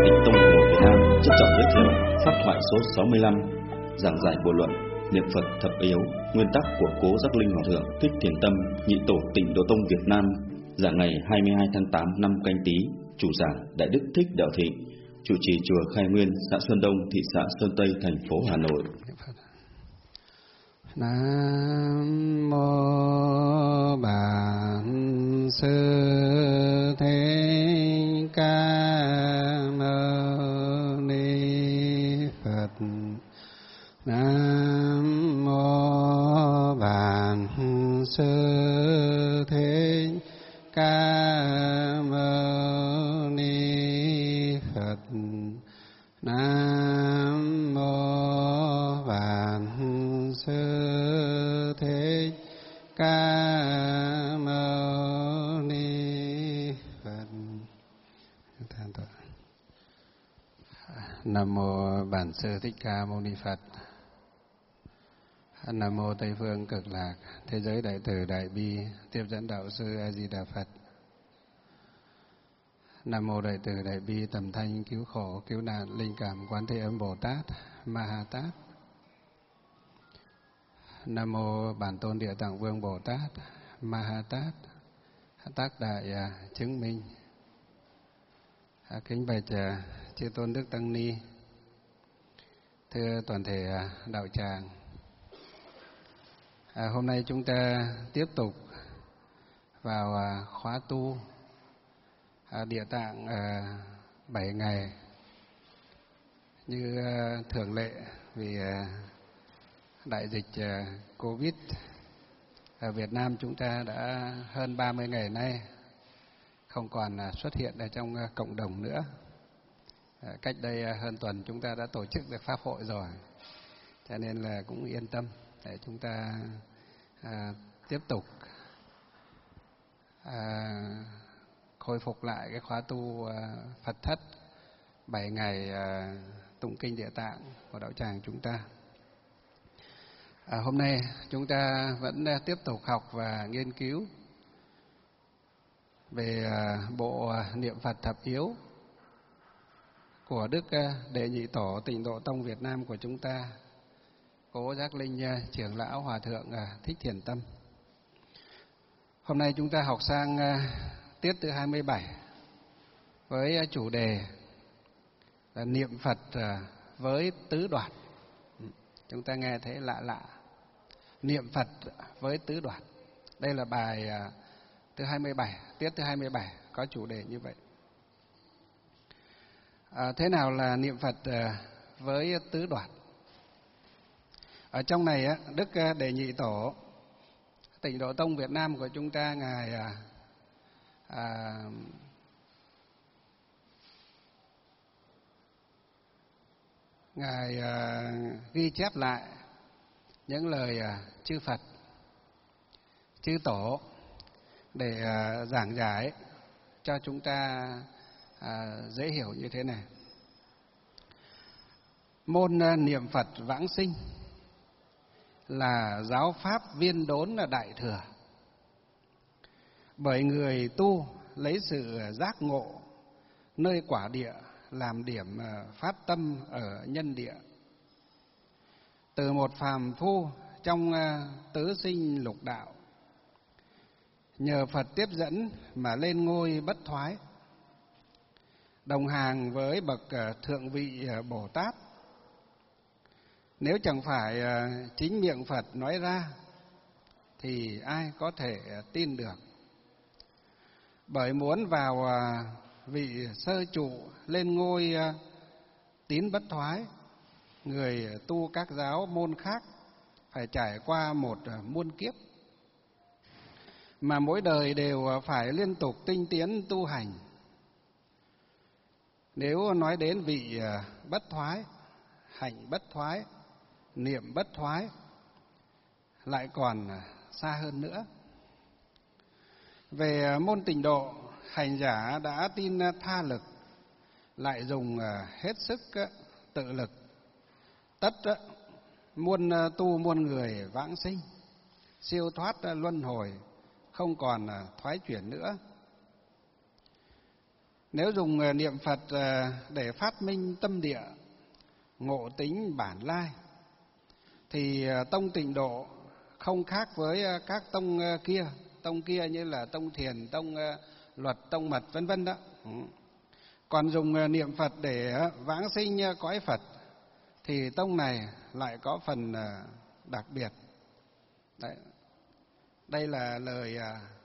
Tịnh Tông của Việt Nam trân trọng giới thiệu pháp thoại số 65, giảng giải bộ luận Niệm Phật thập yếu, nguyên tắc của Cố Giác Linh Hòa Thượng Thích Thiền Tâm, Nhị Tổ Tịnh Độ Tông Việt Nam, giảng ngày 22 tháng 8 năm Canh Tý, chủ giảng Đại Đức Thích Đạo Thịnh, chủ trì chùa Khai Nguyên, xã Xuân Đông, thị xã Sơn Tây, thành phố Hà Nội. Nam mô Bản Sư Thích Ca Mâu Ni Phật. Nam mô Bản Sư Thích Ca Mâu Ni Phật. Nam mô Bản Sư Thích Ca Mâu Ni Phật. Nam mô Bản Sư Thích Ca Mâu Ni Phật. Nam mô Tây Phương Cực Lạc Thế Giới Đại Từ Đại Bi Tiếp Dẫn Đạo Sư A Di Đà Phật. Nam mô Đại Từ Đại Bi Tầm Thanh Cứu Khổ Cứu Nạn Linh Cảm Quán Thế Âm Bồ Tát Ma Ha Tát. Nam mô Bản Tôn Địa Tạng Vương Bồ Tát Ma Ha Tát, tác đại chứng minh. Kính bạch chư tôn đức tăng ni, thưa toàn thể đạo tràng. Hôm nay chúng ta tiếp tục vào khóa tu Địa Tạng 7 ngày như thường lệ, vì đại dịch Covid ở Việt Nam chúng ta đã hơn 30 ngày nay không còn xuất hiện ở trong cộng đồng nữa. Cách đây hơn tuần chúng ta đã tổ chức được pháp hội rồi, cho nên là cũng yên tâm để chúng ta tiếp tục khôi phục lại cái khóa tu Phật thất 7 ngày tụng kinh Địa Tạng của đạo tràng chúng ta. Hôm nay chúng ta vẫn tiếp tục học và nghiên cứu về bộ niệm Phật thập yếu của Đức Đệ Nhị Tổ Tịnh Độ Tông Việt Nam của chúng ta, Cố Giác Linh Trưởng Lão Hòa Thượng Thích Thiền Tâm. Hôm nay chúng ta học sang tiết thứ 27 với chủ đề là niệm Phật với tứ đoạt. Chúng ta nghe thấy lạ lạ. Niệm Phật với tứ đoạt. Đây là bài thứ 27, tiết thứ 27 có chủ đề như vậy. Thế nào là niệm Phật với tứ đoạt? Ở trong này Đức Đệ Nhị Tổ Tịnh Độ Tông Việt Nam của chúng ta, Ngài ghi chép lại những lời chư Phật, chư Tổ để giảng giải cho chúng ta dễ hiểu như thế này. Môn niệm Phật vãng sinh là giáo pháp viên đốn đại thừa, bởi người tu lấy sự giác ngộ nơi quả địa làm điểm phát tâm ở nhân địa. Từ một phàm phu trong tứ sinh lục đạo, nhờ Phật tiếp dẫn mà lên ngôi bất thoái, đồng hàng với bậc thượng vị Bồ Tát. Nếu chẳng phải chính miệng Phật nói ra thì ai có thể tin được. Bởi muốn vào vị sơ trụ lên ngôi tín bất thoái, người tu các giáo môn khác phải trải qua một muôn kiếp, mà mỗi đời đều phải liên tục tinh tiến tu hành. Nếu nói đến vị bất thoái, hạnh bất thoái, niệm bất thoái, lại còn xa hơn nữa. Về môn tịnh độ, hành giả đã tin tha lực, lại dùng hết sức tự lực, tất muôn tu muôn người vãng sinh, siêu thoát luân hồi, không còn thoái chuyển nữa. Nếu dùng niệm Phật để phát minh tâm địa, ngộ tính bản lai, thì tông Tịnh Độ không khác với các tông kia như là tông Thiền, tông Luật, tông Mật vân vân đó. Còn dùng niệm Phật để vãng sinh cõi Phật thì tông này lại có phần đặc biệt. Đây là lời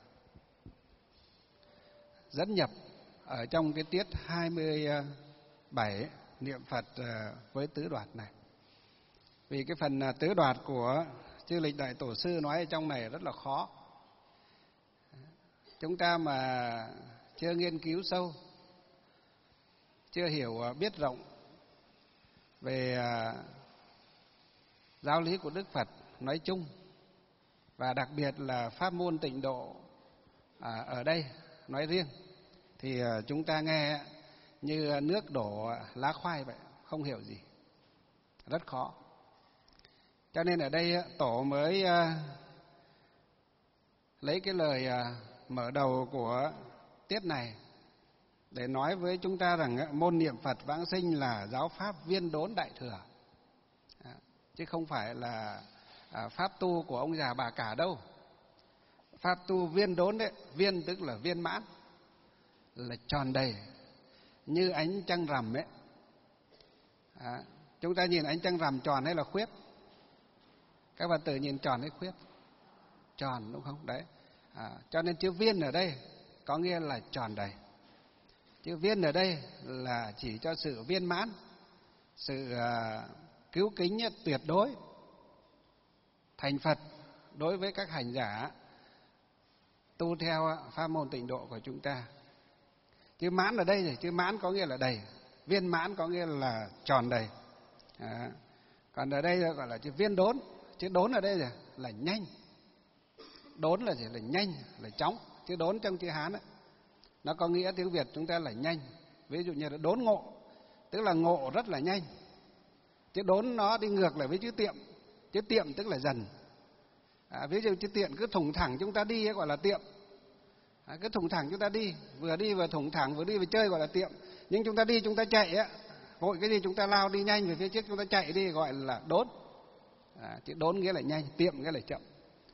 dẫn nhập ở trong cái tiết 27 niệm Phật với tứ đoạt này. Vì cái phần tứ đoạt của chư lịch đại tổ sư nói ở trong này rất là khó. Chúng ta mà chưa nghiên cứu sâu, chưa hiểu biết rộng về giáo lý của Đức Phật nói chung, và đặc biệt là pháp môn Tịnh Độ ở đây nói riêng, thì chúng ta nghe như nước đổ lá khoai vậy, không hiểu gì, rất khó. Cho nên ở đây Tổ mới lấy cái lời mở đầu của tiết này để nói với chúng ta rằng môn niệm Phật vãng sinh là giáo pháp viên đốn đại thừa, chứ không phải là pháp tu của ông già bà cả đâu. Pháp tu viên đốn đấy, viên tức là viên mãn, là tròn đầy như ánh trăng rằm ấy. Chúng ta nhìn ánh trăng rằm tròn hay là khuyết? Các bạn tự nhìn tròn hay khuyết? Tròn, đúng không? Đấy. Cho nên chữ viên ở đây có nghĩa là tròn đầy. Chữ viên ở đây là chỉ cho sự viên mãn, sự cứu kính tuyệt đối, thành Phật đối với các hành giả tu theo pháp môn Tịnh Độ của chúng ta. Chữ mãn ở đây, chữ mãn có nghĩa là đầy, viên mãn có nghĩa là tròn đầy. Còn ở đây gọi là chữ viên đốn. Chữ đốn ở đây là nhanh. Đốn là gì? Là nhanh, là chóng. Chữ đốn trong chữ Hán ấy, nó có nghĩa tiếng Việt chúng ta là nhanh. Ví dụ như là đốn ngộ, tức là ngộ rất là nhanh. Chữ đốn nó đi ngược lại với chữ tiệm. Chữ tiệm tức là dần. Ví dụ chữ tiệm cứ thủng thẳng chúng ta đi ấy, gọi là tiệm. Cứ thủng thẳng chúng ta đi vừa thủng thẳng, vừa đi vừa chơi gọi là tiệm. Nhưng chúng ta đi, chúng ta chạy á, vội cái gì chúng ta lao đi nhanh về phía trước, chúng ta chạy đi gọi là đốn. Chữ đốn nghĩa là nhanh, tiệm nghĩa là chậm.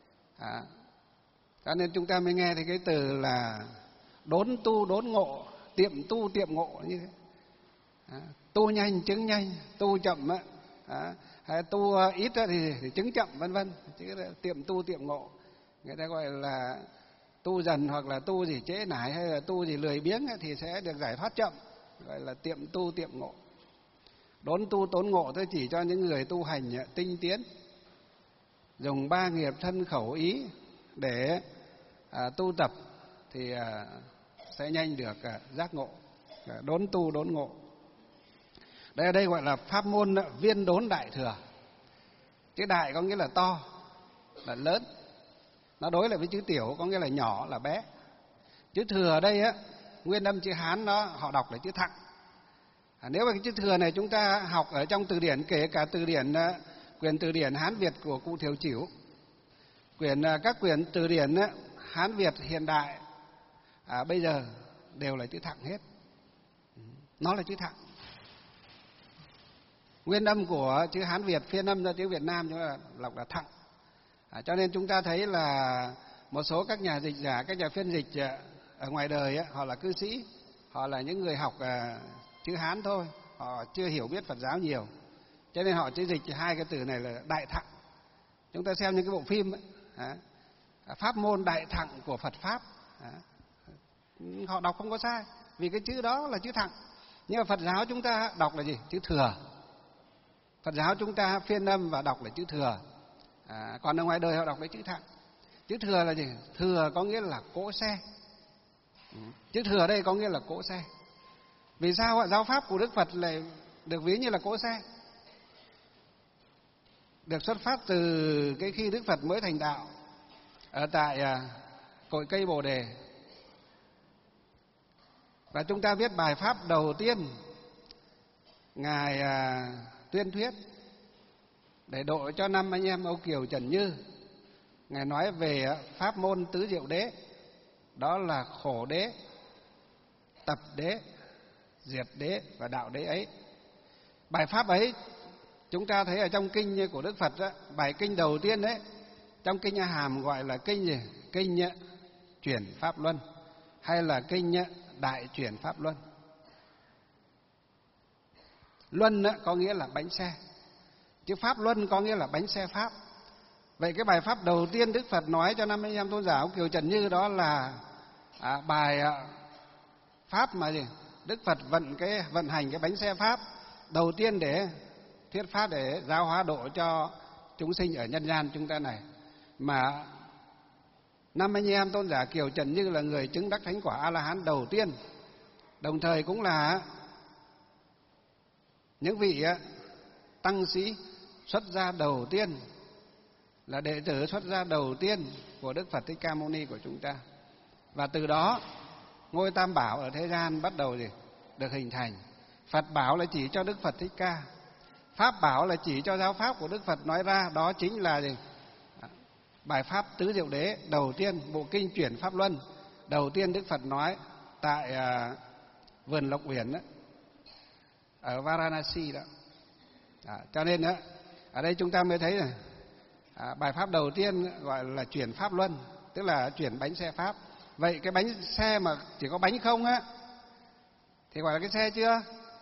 Cho nên chúng ta mới nghe thấy cái từ là đốn tu đốn ngộ, tiệm tu tiệm ngộ như thế. Tu nhanh chứng nhanh, tu chậm hay tu ít thì chứng chậm vân vân, chứ tiệm tu tiệm ngộ. Người ta gọi là tu dần hoặc là tu gì trễ nải hay là tu gì lười biếng thì sẽ được giải thoát chậm, gọi là tiệm tu tiệm ngộ. Đốn tu tốn ngộ tôi chỉ cho những người tu hành tinh tiến, dùng 3 nghiệp thân khẩu ý để tu tập thì sẽ nhanh được giác ngộ. Đốn tu đốn ngộ. Đây ở đây gọi là pháp môn viên đốn đại thừa. Chữ đại có nghĩa là to, là lớn. Nó đối lại với chữ tiểu có nghĩa là nhỏ, là bé. Chữ thừa ở đây á, nguyên âm chữ Hán họ đọc là chữ thặng. Nếu mà cái chữ thừa này chúng ta học ở trong từ điển, kể cả từ điển quyển từ điển Hán Việt của cụ Thiều Chỉu, các quyển từ điển Hán Việt hiện đại bây giờ đều là chữ thặng hết. Nó là chữ thặng. Nguyên âm của chữ Hán Việt phiên âm ra tiếng Việt Nam chúng ta đọc là thặng. Cho nên chúng ta thấy là một số các nhà dịch giả, các nhà phiên dịch ở ngoài đời họ là cư sĩ, họ là những người học chữ Hán thôi, họ chưa hiểu biết Phật giáo nhiều, cho nên họ chỉ dịch 2 cái từ này là đại thặng. Chúng ta xem những cái bộ phim pháp môn đại thặng của Phật pháp, họ đọc không có sai, vì cái chữ đó là chữ thặng. Nhưng mà Phật giáo chúng ta đọc là gì? Chữ thừa. Phật giáo chúng ta phiên âm và đọc là chữ thừa. Còn ở ngoài đời họ đọc là chữ thặng. Chữ thừa là gì? Thừa có nghĩa là cỗ xe. Chữ thừa ở đây có nghĩa là cỗ xe. Vì sao giáo pháp của Đức Phật lại được ví như là cỗ xe? Được xuất phát từ cái khi Đức Phật mới thành đạo ở tại cội cây Bồ Đề. Và chúng ta biết bài pháp đầu tiên Ngài tuyên thuyết để độ cho 5 anh em Âu Kiều Trần Như. Ngài nói về pháp môn tứ diệu đế, đó là khổ đế, tập đế diệt đế và đạo đế ấy. Bài pháp ấy chúng ta thấy ở trong kinh của Đức Phật đó, bài kinh đầu tiên đấy, trong kinh A Hàm gọi là kinh gì? Kinh chuyển pháp luân, hay là kinh đại chuyển pháp luân. Luân có nghĩa là bánh xe, chứ pháp luân có nghĩa là bánh xe pháp. Vậy cái bài pháp đầu tiên Đức Phật nói cho 55 tôn giả Kiều Trần Như đó là bài pháp mà gì? Đức Phật vận hành cái bánh xe pháp đầu tiên để thuyết pháp, để giáo hóa độ cho chúng sinh ở nhân gian chúng ta này. Mà 55 tôn giả Kiều Trần Như là người chứng đắc thánh quả A-la-hán đầu tiên, đồng thời cũng là những vị tăng sĩ xuất gia đầu tiên, là đệ tử xuất gia đầu tiên của Đức Phật Thích Ca Mâu Ni của chúng ta. Và từ đó ngôi Tam Bảo ở thế gian bắt đầu được hình thành. Phật bảo là chỉ cho Đức Phật Thích Ca, Pháp bảo là chỉ cho giáo pháp của Đức Phật nói ra, đó chính là gì? Bài pháp Tứ Diệu Đế đầu tiên, bộ kinh chuyển pháp luân đầu tiên Đức Phật nói tại vườn Lộc Uyển đó, ở Varanasi đó. Cho nên đó, ở đây chúng ta mới thấy là bài pháp đầu tiên gọi là chuyển pháp luân, tức là chuyển bánh xe pháp. Vậy cái bánh xe mà chỉ có bánh không á thì gọi là cái xe chưa?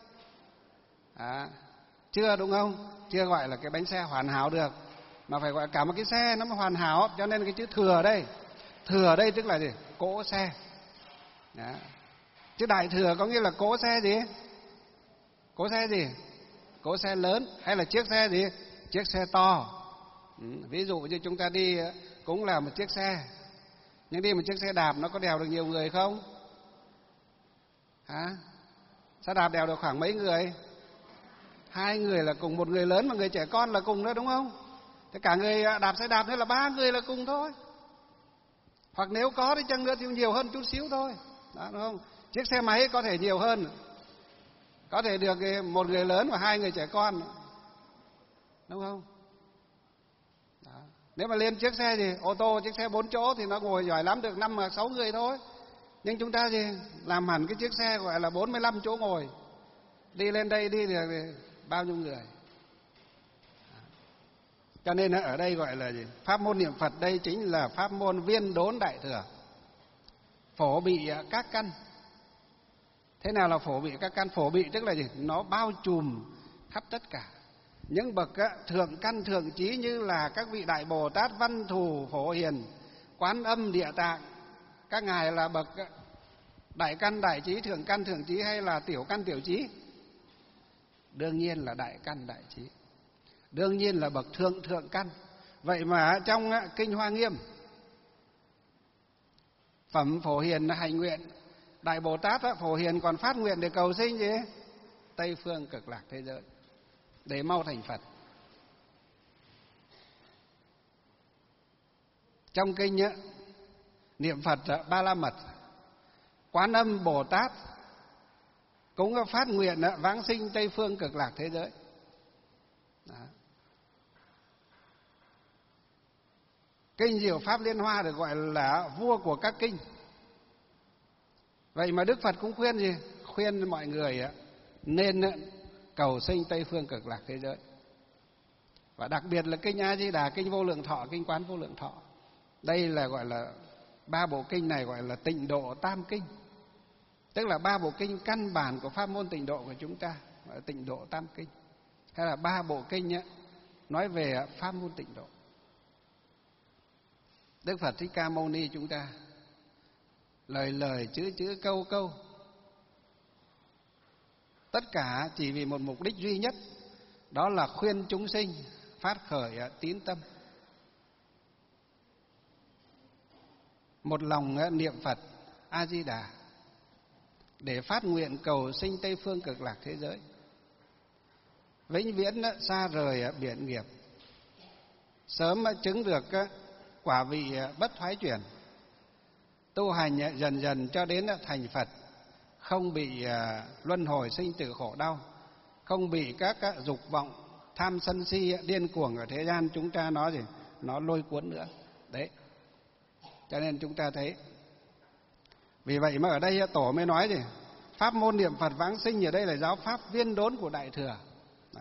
Chưa, đúng không? Chưa gọi là cái bánh xe hoàn hảo được, mà phải gọi cả một cái xe nó mới hoàn hảo. Cho nên cái chữ thừa ở đây tức là gì? Cỗ xe. Đó. Chứ đại thừa có nghĩa là cỗ xe gì? Cỗ xe gì? Cỗ xe lớn, hay là chiếc xe gì? Chiếc xe to. Ví dụ như chúng ta đi cũng là một chiếc xe, nhưng đi một chiếc xe đạp nó có đèo được nhiều người không? Xe đạp đèo được khoảng mấy người? 2 người là cùng, một người lớn mà người trẻ con là cùng đó, đúng không? Thế cả người đạp xe đạp nữa là 3 người là cùng thôi. Hoặc nếu có thì chăng nữa thì nhiều hơn chút xíu thôi. Đó, đúng không? Chiếc xe máy có thể nhiều hơn, có thể được một người lớn và 2 người trẻ con, đúng không? Đó. Nếu mà lên chiếc xe gì, ô tô, chiếc xe 4 chỗ thì nó ngồi giỏi lắm được 5 hoặc 6 người thôi. Nhưng chúng ta gì, làm hẳn cái chiếc xe gọi là 45 chỗ ngồi, đi lên đây đi được bao nhiêu người. Cho nên ở đây gọi là gì? Pháp môn niệm Phật đây chính là pháp môn viên đốn đại thừa, phổ bị các căn. Thế nào là phổ bị các căn? Phổ bị tức là gì? Nó bao trùm khắp tất cả. Những bậc thượng căn thượng trí như là các vị Đại Bồ Tát, Văn Thù, Phổ Hiền, Quán Âm, Địa Tạng, các ngài là bậc đại căn đại trí, thượng căn thượng trí, hay là tiểu căn tiểu trí? Đương nhiên là đại căn đại trí, đương nhiên là bậc thượng căn. Vậy mà trong kinh Hoa Nghiêm, phẩm Phổ Hiền hành nguyện, Đại Bồ Tát Phổ Hiền còn phát nguyện để cầu sinh gì? Tây phương cực lạc thế giới, để mau thành Phật. Trong kinh niệm Phật Ba La Mật, Quán Âm Bồ Tát cũng phát nguyện vãng sinh Tây phương cực lạc thế giới. Đó. Kinh Diệu Pháp Liên Hoa được gọi là vua của các kinh. Vậy mà Đức Phật cũng khuyên gì? Khuyên mọi người nên cầu sinh Tây phương cực lạc thế giới. Và đặc biệt là kinh A Di Đà, kinh Vô Lượng Thọ, kinh Quán Vô Lượng Thọ. Đây là gọi là 3 bộ kinh này gọi là tịnh độ tam kinh, tức là 3 bộ kinh căn bản của pháp môn tịnh độ của chúng ta, gọi là tịnh độ tam kinh, hay là 3 bộ kinh nói về pháp môn tịnh độ. Đức Phật Thích Ca Mâu Ni chúng ta lời lời chữ chữ câu câu, tất cả chỉ vì một mục đích duy nhất, đó là khuyên chúng sinh phát khởi tín tâm, một lòng niệm Phật A Di Đà, để phát nguyện cầu sinh Tây phương cực lạc thế giới, vĩnh viễn xa rời biển nghiệp, sớm chứng được quả vị bất thoái chuyển, tu hành dần dần cho đến thành Phật, không bị luân hồi sinh tử khổ đau, không bị các dục vọng tham sân si điên cuồng ở thế gian chúng ta nó lôi cuốn nữa. Đấy. Cho nên chúng ta thấy, vì vậy mà ở đây Tổ mới nói gì? Pháp môn niệm Phật vãng sinh ở đây là giáo pháp viên đốn của Đại Thừa. Đó.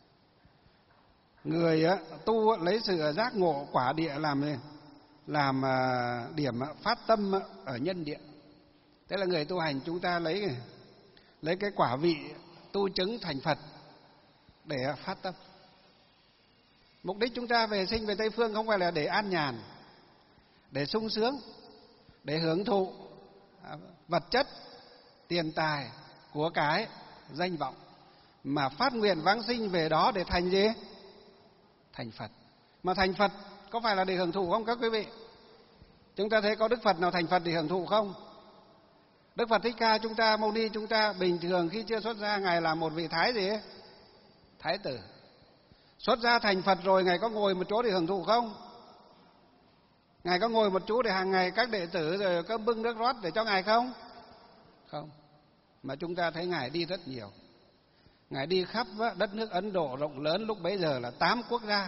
Người tu lấy sự giác ngộ quả địa làm điểm phát tâm ở nhân địa. Thế là người tu hành chúng ta lấy cái quả vị tu chứng thành Phật để phát tâm. Mục đích chúng ta về sinh về Tây Phương không phải là để an nhàn, để sung sướng, để hưởng thụ vật chất, tiền tài, của cái, danh vọng, mà phát nguyện vãng sinh về đó để thành gì? Thành Phật. Mà thành Phật có phải là để hưởng thụ không các quý vị? Chúng ta thấy có Đức Phật nào thành Phật để hưởng thụ không? Đức Phật Thích Ca chúng ta, Mâu Ni chúng ta bình thường khi chưa xuất gia Ngài là một vị thái gì ấy? Thái tử. Xuất gia thành Phật rồi Ngài có ngồi một chỗ để hưởng thụ không? Ngài có ngồi một chỗ để hàng ngày các đệ tử rồi cơm bưng nước rót để cho Ngài không? Không. Mà chúng ta thấy Ngài đi rất nhiều. Ngài đi khắp đất nước Ấn Độ rộng lớn, lúc bấy giờ là 8 quốc gia.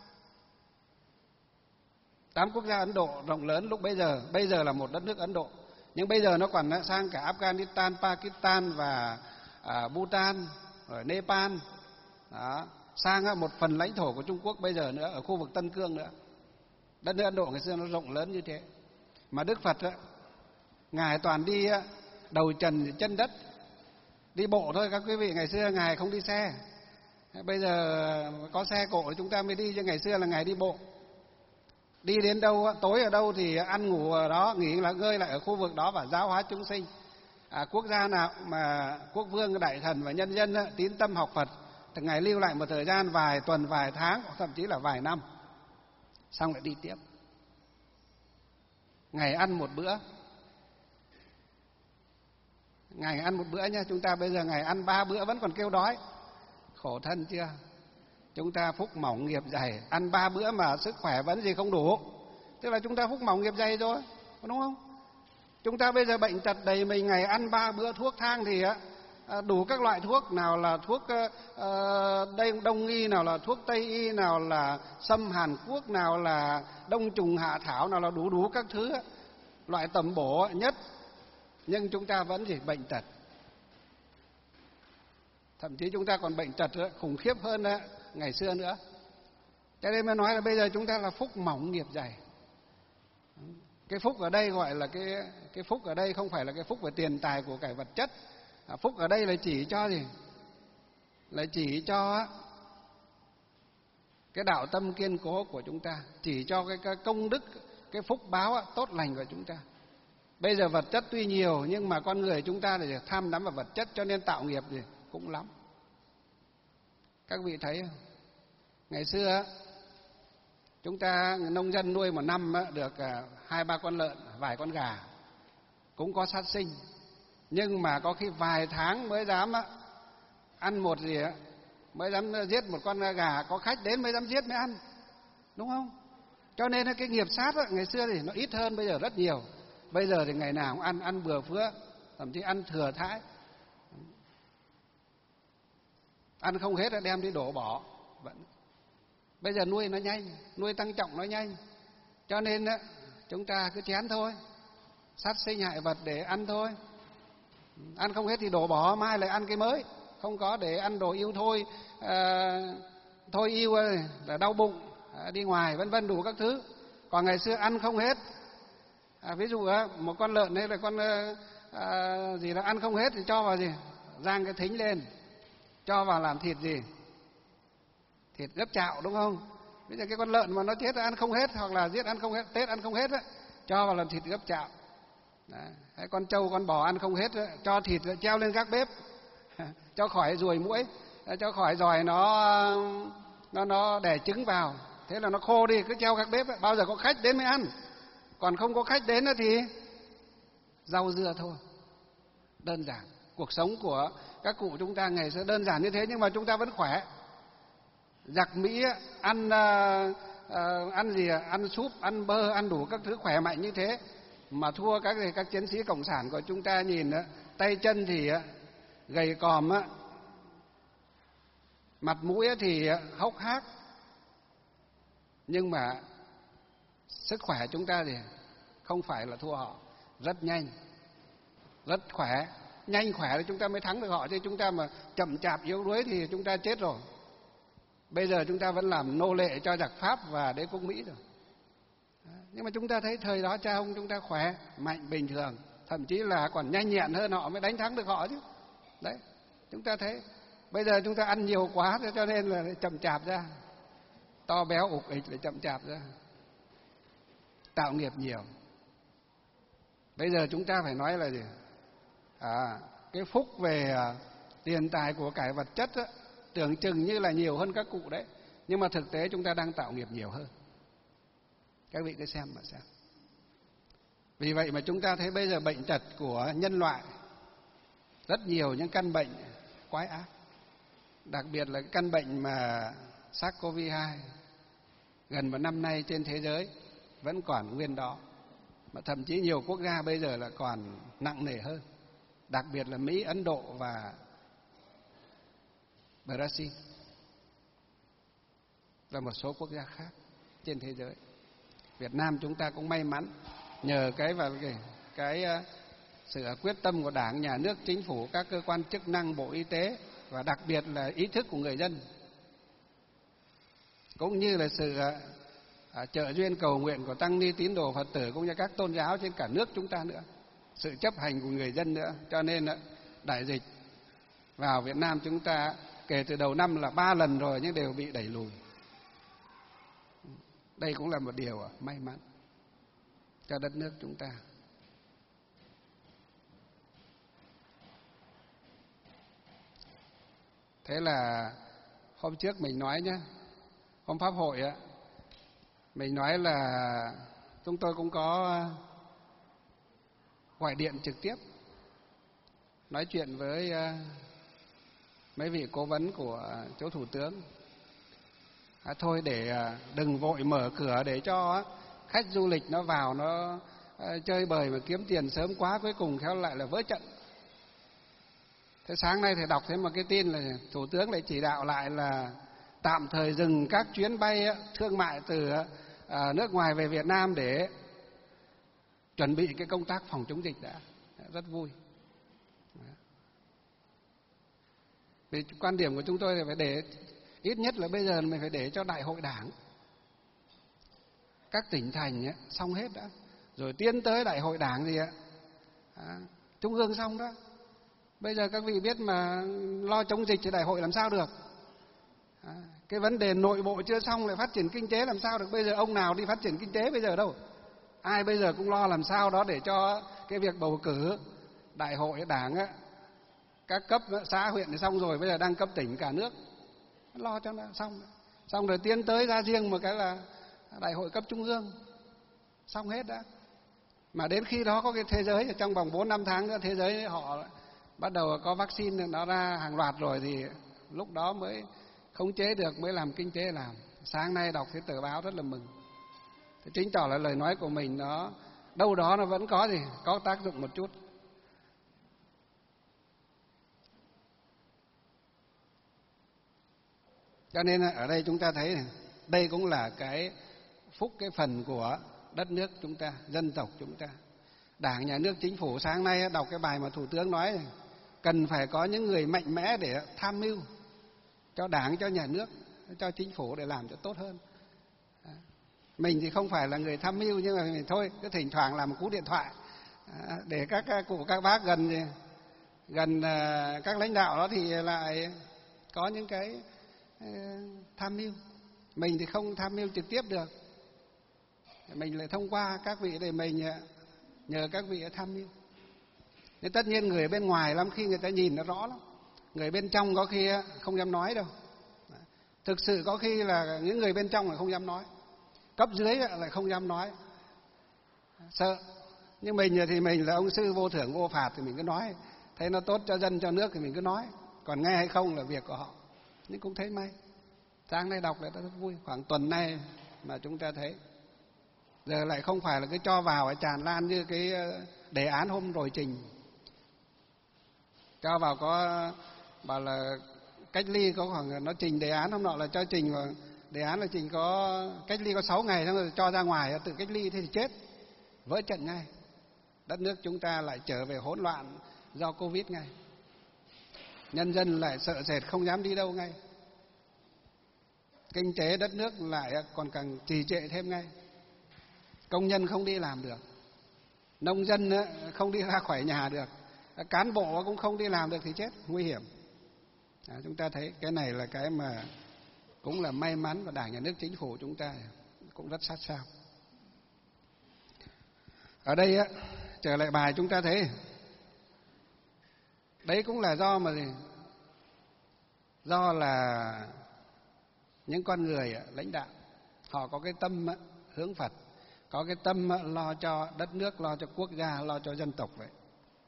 8 quốc gia Ấn Độ rộng lớn lúc bây giờ là một đất nước Ấn Độ. Nhưng bây giờ nó còn sang cả Afghanistan, Pakistan và Bhutan, rồi Nepal. Đó. Sang một phần lãnh thổ của Trung Quốc bây giờ nữa, ở khu vực Tân Cương nữa. Đất nước Ấn Độ ngày xưa nó rộng lớn như thế. Mà Đức Phật Ngài toàn đi đầu trần chân đất, đi bộ thôi các quý vị. Ngày xưa Ngài không đi xe. Bây giờ có xe cộ chúng ta mới đi, chứ ngày xưa là Ngài đi bộ. Đi đến đâu, tối ở đâu thì ăn ngủ ở đó, nghỉ là ngơi lại ở khu vực đó và giáo hóa chúng sinh. Quốc gia nào mà quốc vương, đại thần và nhân dân tín tâm học Phật thì Ngài lưu lại một thời gian vài tuần, vài tháng, thậm chí là vài năm, xong lại đi tiếp. Ngày ăn một bữa. Ngày ăn một bữa nha, chúng ta bây giờ ngày ăn 3 bữa vẫn còn kêu đói. Khổ thân chưa? Chúng ta phúc mỏng nghiệp dày, ăn 3 bữa mà sức khỏe vẫn gì không đủ. Tức là chúng ta phúc mỏng nghiệp dày rồi, đúng không? Chúng ta bây giờ bệnh tật đầy mình, ngày ăn 3 bữa thuốc thang thì đủ các loại thuốc, nào là thuốc Đông y, nào là thuốc Tây y, nào là sâm Hàn Quốc, nào là đông trùng hạ thảo, nào là đủ các thứ loại tầm bổ nhất, nhưng chúng ta vẫn gì? Bệnh tật. Thậm chí chúng ta còn bệnh tật khủng khiếp hơn ngày xưa nữa. Cho nên mới nói là bây giờ chúng ta là phúc mỏng nghiệp dày. Cái phúc ở đây gọi là cái phúc ở đây không phải là cái phúc về tiền tài của cải vật chất. Phúc ở đây là chỉ cho gì? Là chỉ cho cái đạo tâm kiên cố của chúng ta, chỉ cho cái công đức, cái phúc báo tốt lành của chúng ta. Bây giờ vật chất tuy nhiều nhưng mà con người chúng ta thì tham đắm vào vật chất, cho nên tạo nghiệp gì cũng lắm. Các vị thấy không? Ngày xưa chúng ta nông dân nuôi một năm được 2-3 con lợn, vài con gà, cũng có sát sinh. Nhưng mà có khi vài tháng mới dám ăn một gì mới dám giết một con gà, có khách đến mới dám giết mới ăn, đúng không? Cho nên cái nghiệp sát ngày xưa thì nó ít hơn bây giờ rất nhiều. Bây giờ thì ngày nào cũng ăn bừa phứa, thậm chí ăn thừa thãi, ăn không hết đem đi đổ bỏ. Bây giờ nuôi nó nhanh, nuôi tăng trọng nó nhanh, cho nên chúng ta cứ chén thôi, sát sinh hại vật để ăn thôi. Ăn không hết thì đổ bỏ, mai lại ăn cái mới. Không có để ăn đồ yêu thôi, thôi yêu là đau bụng, đi ngoài vân vân đủ các thứ. Còn ngày xưa ăn không hết, ví dụ một con lợn hay là con gì đó ăn không hết thì cho vào gì, rang cái thính lên, cho vào làm thịt gì, thịt gấp chạo, đúng không? Bây giờ cái con lợn mà nó chết ăn không hết, hoặc là giết ăn không hết, Tết ăn không hết cho vào làm thịt gấp chạo. Đấy, con trâu con bò ăn không hết cho thịt treo lên gác bếp cho khỏi ruồi muỗi, cho khỏi giòi nó đẻ trứng vào, thế là nó khô đi, cứ treo gác bếp bao giờ có khách đến mới ăn. Còn không có khách đến thì rau dưa thôi. Đơn giản. Cuộc sống của các cụ chúng ta ngày xưa đơn giản như thế, nhưng mà chúng ta vẫn khỏe. Giặc Mỹ ăn gì, ăn súp, ăn bơ, ăn đủ các thứ khỏe mạnh như thế, mà thua các chiến sĩ cộng sản của chúng ta. Nhìn tay chân thì gầy còm, mặt mũi thì hốc hác, nhưng mà sức khỏe chúng ta thì không phải là thua họ, rất nhanh, rất khỏe, nhanh khỏe thì chúng ta mới thắng được họ, chứ chúng ta mà chậm chạp yếu đuối thì chúng ta chết rồi. Bây giờ chúng ta vẫn làm nô lệ cho giặc Pháp và đế quốc Mỹ rồi. Nhưng mà chúng ta thấy thời đó cha ông chúng ta khỏe, mạnh bình thường, thậm chí là còn nhanh nhẹn hơn họ mới đánh thắng được họ chứ. Đấy, chúng ta thấy bây giờ chúng ta ăn nhiều quá cho nên là chậm chạp ra, to béo ục ịch lại chậm chạp ra, tạo nghiệp nhiều. Bây giờ chúng ta phải nói là gì? Cái phúc về tiền tài của cải vật chất á, tưởng chừng như là nhiều hơn các cụ đấy, nhưng mà thực tế chúng ta đang tạo nghiệp nhiều hơn. Các vị cứ xem mà xem. Vì vậy mà chúng ta thấy bây giờ bệnh tật của nhân loại rất nhiều những căn bệnh quái ác, đặc biệt là cái căn bệnh mà SARS-CoV-2 gần một năm nay trên thế giới vẫn còn nguyên đó, mà thậm chí nhiều quốc gia bây giờ là còn nặng nề hơn, đặc biệt là Mỹ, Ấn Độ và Brazil và một số quốc gia khác trên thế giới. Việt Nam chúng ta cũng may mắn nhờ cái sự quyết tâm của Đảng, Nhà nước, Chính phủ, các cơ quan chức năng, Bộ Y tế và đặc biệt là ý thức của người dân, cũng như là sự trợ duyên cầu nguyện của tăng ni tín đồ Phật tử cũng như các tôn giáo trên cả nước chúng ta nữa, sự chấp hành của người dân nữa, cho nên đại dịch vào Việt Nam chúng ta kể từ đầu năm là 3 lần rồi nhưng đều bị đẩy lùi. Đây cũng là một điều may mắn cho đất nước chúng ta. Thế là hôm trước mình nói nhé, hôm pháp hội á, mình nói là chúng tôi cũng có gọi điện trực tiếp nói chuyện với mấy vị cố vấn của chỗ Thủ tướng. Thôi để đừng vội mở cửa để cho khách du lịch nó vào nó chơi bời mà kiếm tiền sớm quá, cuối cùng khéo lại là vỡ trận. Thế sáng nay thì đọc thêm một cái tin là Thủ tướng lại chỉ đạo lại là tạm thời dừng các chuyến bay thương mại từ nước ngoài về Việt Nam để chuẩn bị cái công tác phòng chống dịch đã. Rất vui. Vì quan điểm của chúng tôi là phải để ít nhất là bây giờ mình phải để cho Đại hội Đảng các tỉnh thành xong hết đã, rồi tiến tới Đại hội Đảng gì Trung ương xong đó. Bây giờ các vị biết mà lo chống dịch thì đại hội làm sao được? Cái vấn đề nội bộ chưa xong lại phát triển kinh tế làm sao được? Bây giờ ông nào đi phát triển kinh tế bây giờ đâu? Ai bây giờ cũng lo làm sao đó để cho cái việc bầu cử Đại hội Đảng các cấp xã huyện thì xong rồi, bây giờ đang cấp tỉnh cả nước, lo cho nó xong rồi tiến tới ra riêng một cái là Đại hội cấp trung ương xong hết đã. Mà đến khi đó có cái thế giới trong vòng 4-5 tháng nữa thế giới họ bắt đầu có vaccine nó ra hàng loạt rồi thì lúc đó mới khống chế được, mới làm kinh tế làm. Sáng nay đọc cái tờ báo rất là mừng. Thì chứng tỏ là lời nói của mình nó đâu đó nó vẫn có tác dụng một chút. Cho nên ở đây chúng ta thấy này, đây cũng là cái phúc, cái phần của đất nước chúng ta, dân tộc chúng ta. Đảng, Nhà nước, Chính phủ sáng nay đọc cái bài mà Thủ tướng nói này, cần phải có những người mạnh mẽ để tham mưu cho Đảng, cho Nhà nước, cho Chính phủ để làm cho tốt hơn. Mình thì không phải là người tham mưu, nhưng mà mình thôi cứ thỉnh thoảng làm một cú điện thoại để các cụ các bác gần các lãnh đạo đó thì lại có những cái tham mưu. Mình thì không tham mưu trực tiếp được, mình lại thông qua các vị để mình nhờ các vị tham mưu. Nhưng tất nhiên người bên ngoài lắm khi người ta nhìn nó rõ lắm, người bên trong có khi không dám nói đâu. Thực sự có khi là những người bên trong là không dám nói, cấp dưới lại không dám nói, sợ. Nhưng mình thì mình là ông sư vô thưởng vô phạt thì mình cứ nói, thấy nó tốt cho dân cho nước thì mình cứ nói, còn nghe hay không là việc của họ. Nhưng cũng thấy may, sáng nay đọc lại rất vui, khoảng tuần nay mà chúng ta thấy giờ lại không phải là cứ cho vào tràn lan như cái đề án hôm rồi trình cho vào, có bảo là cách ly có khoảng, nó trình đề án hôm nọ là cho trình vào đề án là trình có cách ly có 6 ngày xong rồi cho ra ngoài tự cách ly, thế thì chết, vỡ trận ngay. Đất nước chúng ta lại trở về hỗn loạn do Covid ngay. Nhân dân lại sợ sệt không dám đi đâu ngay. Kinh tế đất nước lại còn càng trì trệ thêm ngay. Công nhân không đi làm được, nông dân không đi ra khỏi nhà được, cán bộ cũng không đi làm được thì chết, nguy hiểm. Chúng ta thấy cái này là cái mà cũng là may mắn, và Đảng, Nhà nước, Chính phủ chúng ta cũng rất sát sao. Ở đây trở lại bài chúng ta thấy đấy cũng là do mà gì? Do là những con người lãnh đạo họ có cái tâm hướng Phật, có cái tâm lo cho đất nước, lo cho quốc gia, lo cho dân tộc vậy.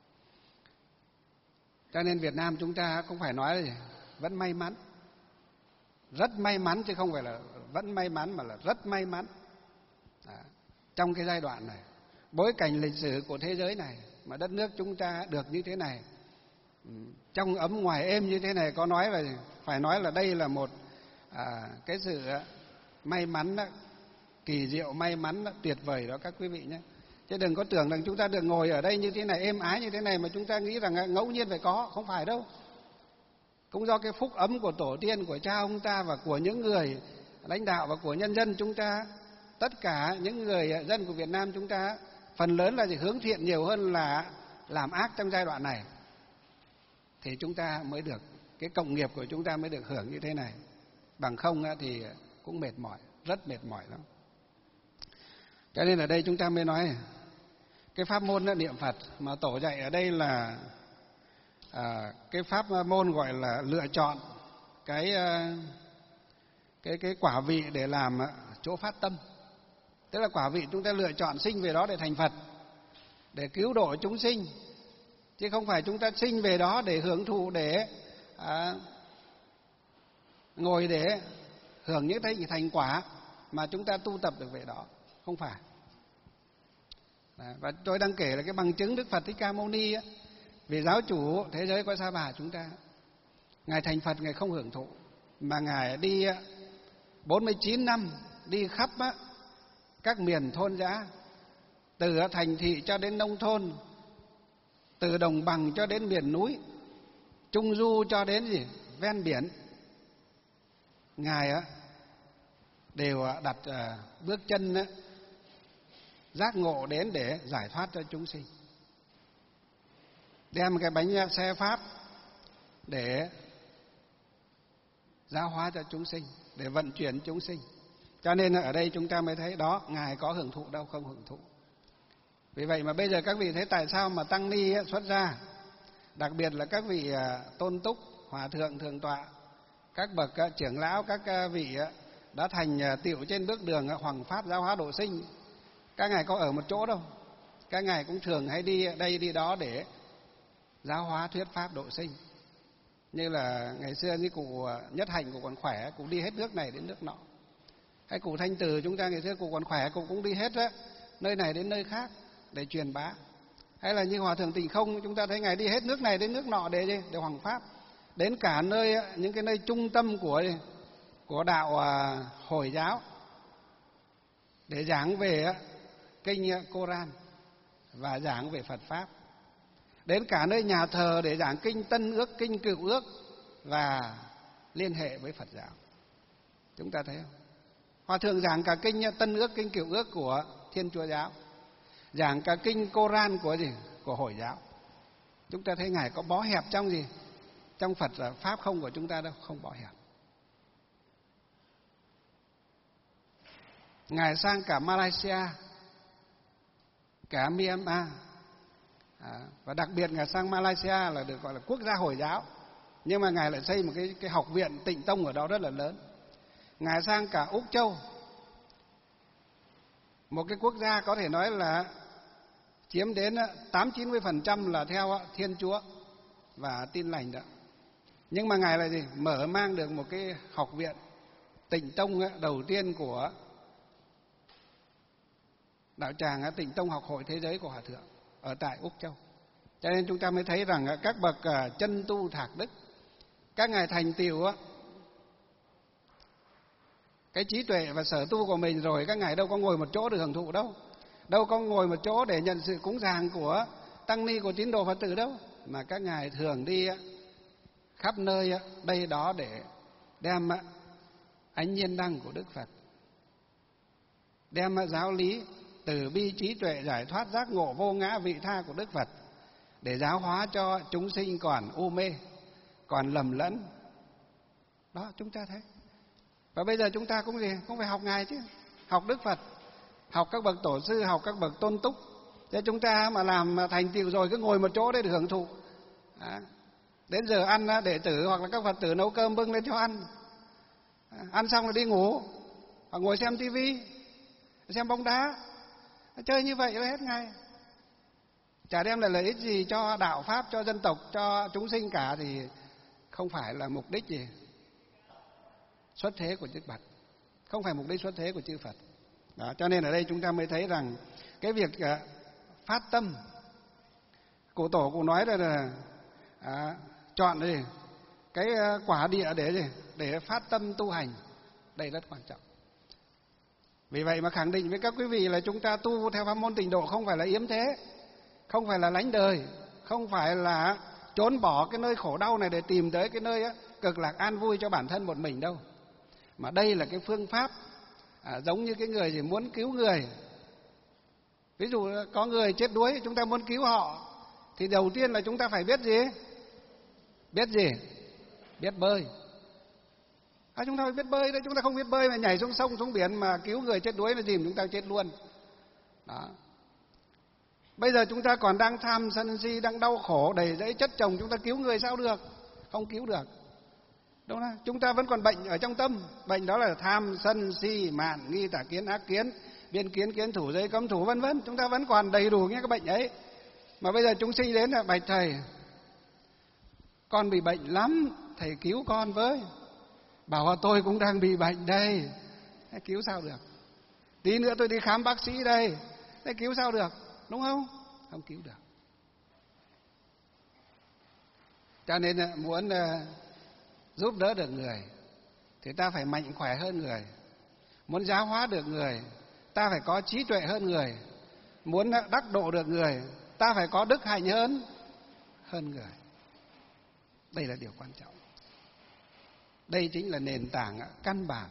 Cho nên Việt Nam chúng ta cũng phải nói là gì? Vẫn may mắn, rất may mắn, chứ không phải là vẫn may mắn mà là rất may mắn. Trong cái giai đoạn này, bối cảnh lịch sử của thế giới này mà đất nước chúng ta được như thế này, trong ấm ngoài êm như thế này, có nói là phải nói là đây là một cái sự may mắn đó, kỳ diệu, may mắn đó, tuyệt vời đó các quý vị nhé. Chứ đừng có tưởng rằng chúng ta được ngồi ở đây như thế này, êm ái như thế này mà chúng ta nghĩ rằng ngẫu nhiên phải có, không phải đâu. Cũng do cái phúc ấm của tổ tiên, của cha ông ta và của những người lãnh đạo và của nhân dân chúng ta. Tất cả những người dân của Việt Nam chúng ta phần lớn là hướng thiện nhiều hơn là làm ác trong giai đoạn này, thì chúng ta mới được, cái cộng nghiệp của chúng ta mới được hưởng như thế này. Bằng không thì cũng mệt mỏi, rất mệt mỏi lắm. Cho nên ở đây chúng ta mới nói cái pháp môn niệm Phật mà tổ dạy ở đây là cái pháp môn gọi là lựa chọn cái quả vị để làm chỗ phát tâm. Tức là quả vị chúng ta lựa chọn sinh về đó để thành Phật, để cứu độ chúng sinh, chứ không phải chúng ta sinh về đó để hưởng thụ, để ngồi để hưởng những thành quả mà chúng ta tu tập được về đó, không phải. Và tôi đang kể là cái bằng chứng Đức Phật Thích Ca Mâu Ni vì giáo chủ thế giới Cõi Sa Bà chúng ta, Ngài thành Phật, Ngài không hưởng thụ, mà Ngài đi 49 năm, đi khắp các miền thôn dã, từ thành thị cho đến nông thôn, từ đồng bằng cho đến miền núi, trung du cho đến ven biển. Ngài đều đặt bước chân giác ngộ đến để giải thoát cho chúng sinh, đem cái bánh xe pháp để giáo hóa cho chúng sinh, để vận chuyển chúng sinh. Cho nên ở đây chúng ta mới thấy đó, Ngài có hưởng thụ đâu, không hưởng thụ. Vì vậy mà bây giờ các vị thấy tại sao mà tăng ni xuất gia, đặc biệt là các vị tôn túc, hòa thượng, thượng tọa, các bậc trưởng lão, các vị đã thành tựu trên bước đường hoằng pháp giáo hóa độ sinh, các ngài có ở một chỗ đâu. Các ngài cũng thường hay đi đây đi đó để giáo hóa thuyết pháp độ sinh. Như là ngày xưa như cụ Nhất Hạnh, cụ còn khỏe, cụ đi hết nước này đến nước nọ. Hay cụ Thanh Từ chúng ta ngày xưa cụ còn khỏe, cụ cũng đi hết nơi này đến nơi khác để truyền bá. Hay là như Hòa thượng Tịnh Không, chúng ta thấy ngài đi hết nước này đến nước nọ để hoằng pháp, đến cả nơi những cái nơi trung tâm của đạo Hồi giáo để giảng về kinh Koran và giảng về Phật pháp, đến cả nơi nhà thờ để giảng kinh Tân Ước, kinh Cựu Ước và liên hệ với Phật giáo. Chúng ta thấy không? Hòa thượng giảng cả kinh Tân Ước, kinh Cựu Ước của Thiên Chúa giáo, giảng cả kinh Koran của Hồi giáo. Chúng ta thấy ngài có bó hẹp trong trong Phật pháp không của chúng ta đâu, không bó hẹp. Ngài sang cả Malaysia, cả Myanmar, và đặc biệt ngài sang Malaysia là được gọi là quốc gia Hồi giáo, nhưng mà ngài lại xây một cái học viện Tịnh Tông ở đó rất là lớn. Ngài sang cả Úc Châu, một cái quốc gia có thể nói là chiếm đến 80-90% là theo Thiên Chúa và Tin Lành đó. Nhưng mà ngài là mở mang được một cái học viện Tịnh Tông đầu tiên của đạo tràng Tịnh Tông Học Hội Thế Giới của Hòa thượng ở tại Úc Châu. Cho nên chúng ta mới thấy rằng các bậc chân tu thạc đức, các ngài thành tựu cái trí tuệ và sở tu của mình rồi, các ngài đâu có ngồi một chỗ để hưởng thụ đâu, đâu có ngồi một chỗ để nhận sự cúng dường của tăng ni, của tín đồ Phật tử đâu. mà các ngài thường đi khắp nơi đây đó để đem ánh nhiên đăng của Đức Phật, đem giáo lý từ bi trí tuệ giải thoát giác ngộ vô ngã vị tha của Đức Phật để giáo hóa cho chúng sinh còn u mê, còn lầm lẫn. Đó, chúng ta thấy. Và bây giờ chúng ta cũng gì? Cũng phải học ngài chứ, học Đức Phật, học các bậc tổ sư, học các bậc tôn túc. Thế chúng ta mà làm thành tựu rồi cứ ngồi một chỗ để được hưởng thụ. Đến giờ ăn đệ tử hoặc là các Phật tử nấu cơm bưng lên cho ăn. Ăn xong là đi ngủ, hoặc ngồi xem tivi, xem bóng đá, chơi như vậy là hết ngày. Chả đem lại lợi ích gì cho đạo pháp, cho dân tộc, cho chúng sinh cả, thì không phải là mục đích gì xuất thế của Đức Phật, không phải mục đích xuất thế của chư Phật. Đó, cho nên ở đây chúng ta mới thấy rằng cái việc phát tâm, cụ tổ cụ nói là chọn gì cái quả địa để phát tâm tu hành, đây rất quan trọng. Vì vậy mà khẳng định với các quý vị là chúng ta tu theo pháp môn Tịnh độ không phải là yếm thế, không phải là lánh đời, không phải là trốn bỏ cái nơi khổ đau này để tìm tới cái nơi cực lạc an vui cho bản thân một mình đâu. Mà đây là cái phương pháp giống như cái người gì muốn cứu người. Ví dụ có người chết đuối, chúng ta muốn cứu họ thì đầu tiên là chúng ta phải biết gì? Biết gì? Biết bơi. Chúng ta phải biết bơi đấy, chúng ta không biết bơi mà nhảy xuống sông xuống biển mà cứu người chết đuối là dìm chúng ta chết luôn. Đó. Bây giờ chúng ta còn đang tham sân si, đang đau khổ đầy dẫy chất chồng, chúng ta cứu người sao được? Không cứu được. Đúng không? Chúng ta vẫn còn bệnh ở trong tâm, bệnh đó là tham sân si mạn nghi tà kiến ác kiến, biên kiến kiến thủ giới cấm thủ vân vân, chúng ta vẫn còn đầy đủ những cái bệnh ấy. Mà bây giờ chúng sinh đến là bạch thầy, con bị bệnh lắm, thầy cứu con với. Bảo là tôi cũng đang bị bệnh đây, cứu sao được? Tí nữa tôi đi khám bác sĩ đây, thế cứu sao được? Đúng không? Không cứu được. Cho nên muốn giúp đỡ được người thì ta phải mạnh khỏe hơn người. Muốn giáo hóa được người, ta phải có trí tuệ hơn người. Muốn đắc độ được người, ta phải có đức hạnh hơn người. Đây là điều quan trọng. Đây chính là nền tảng căn bản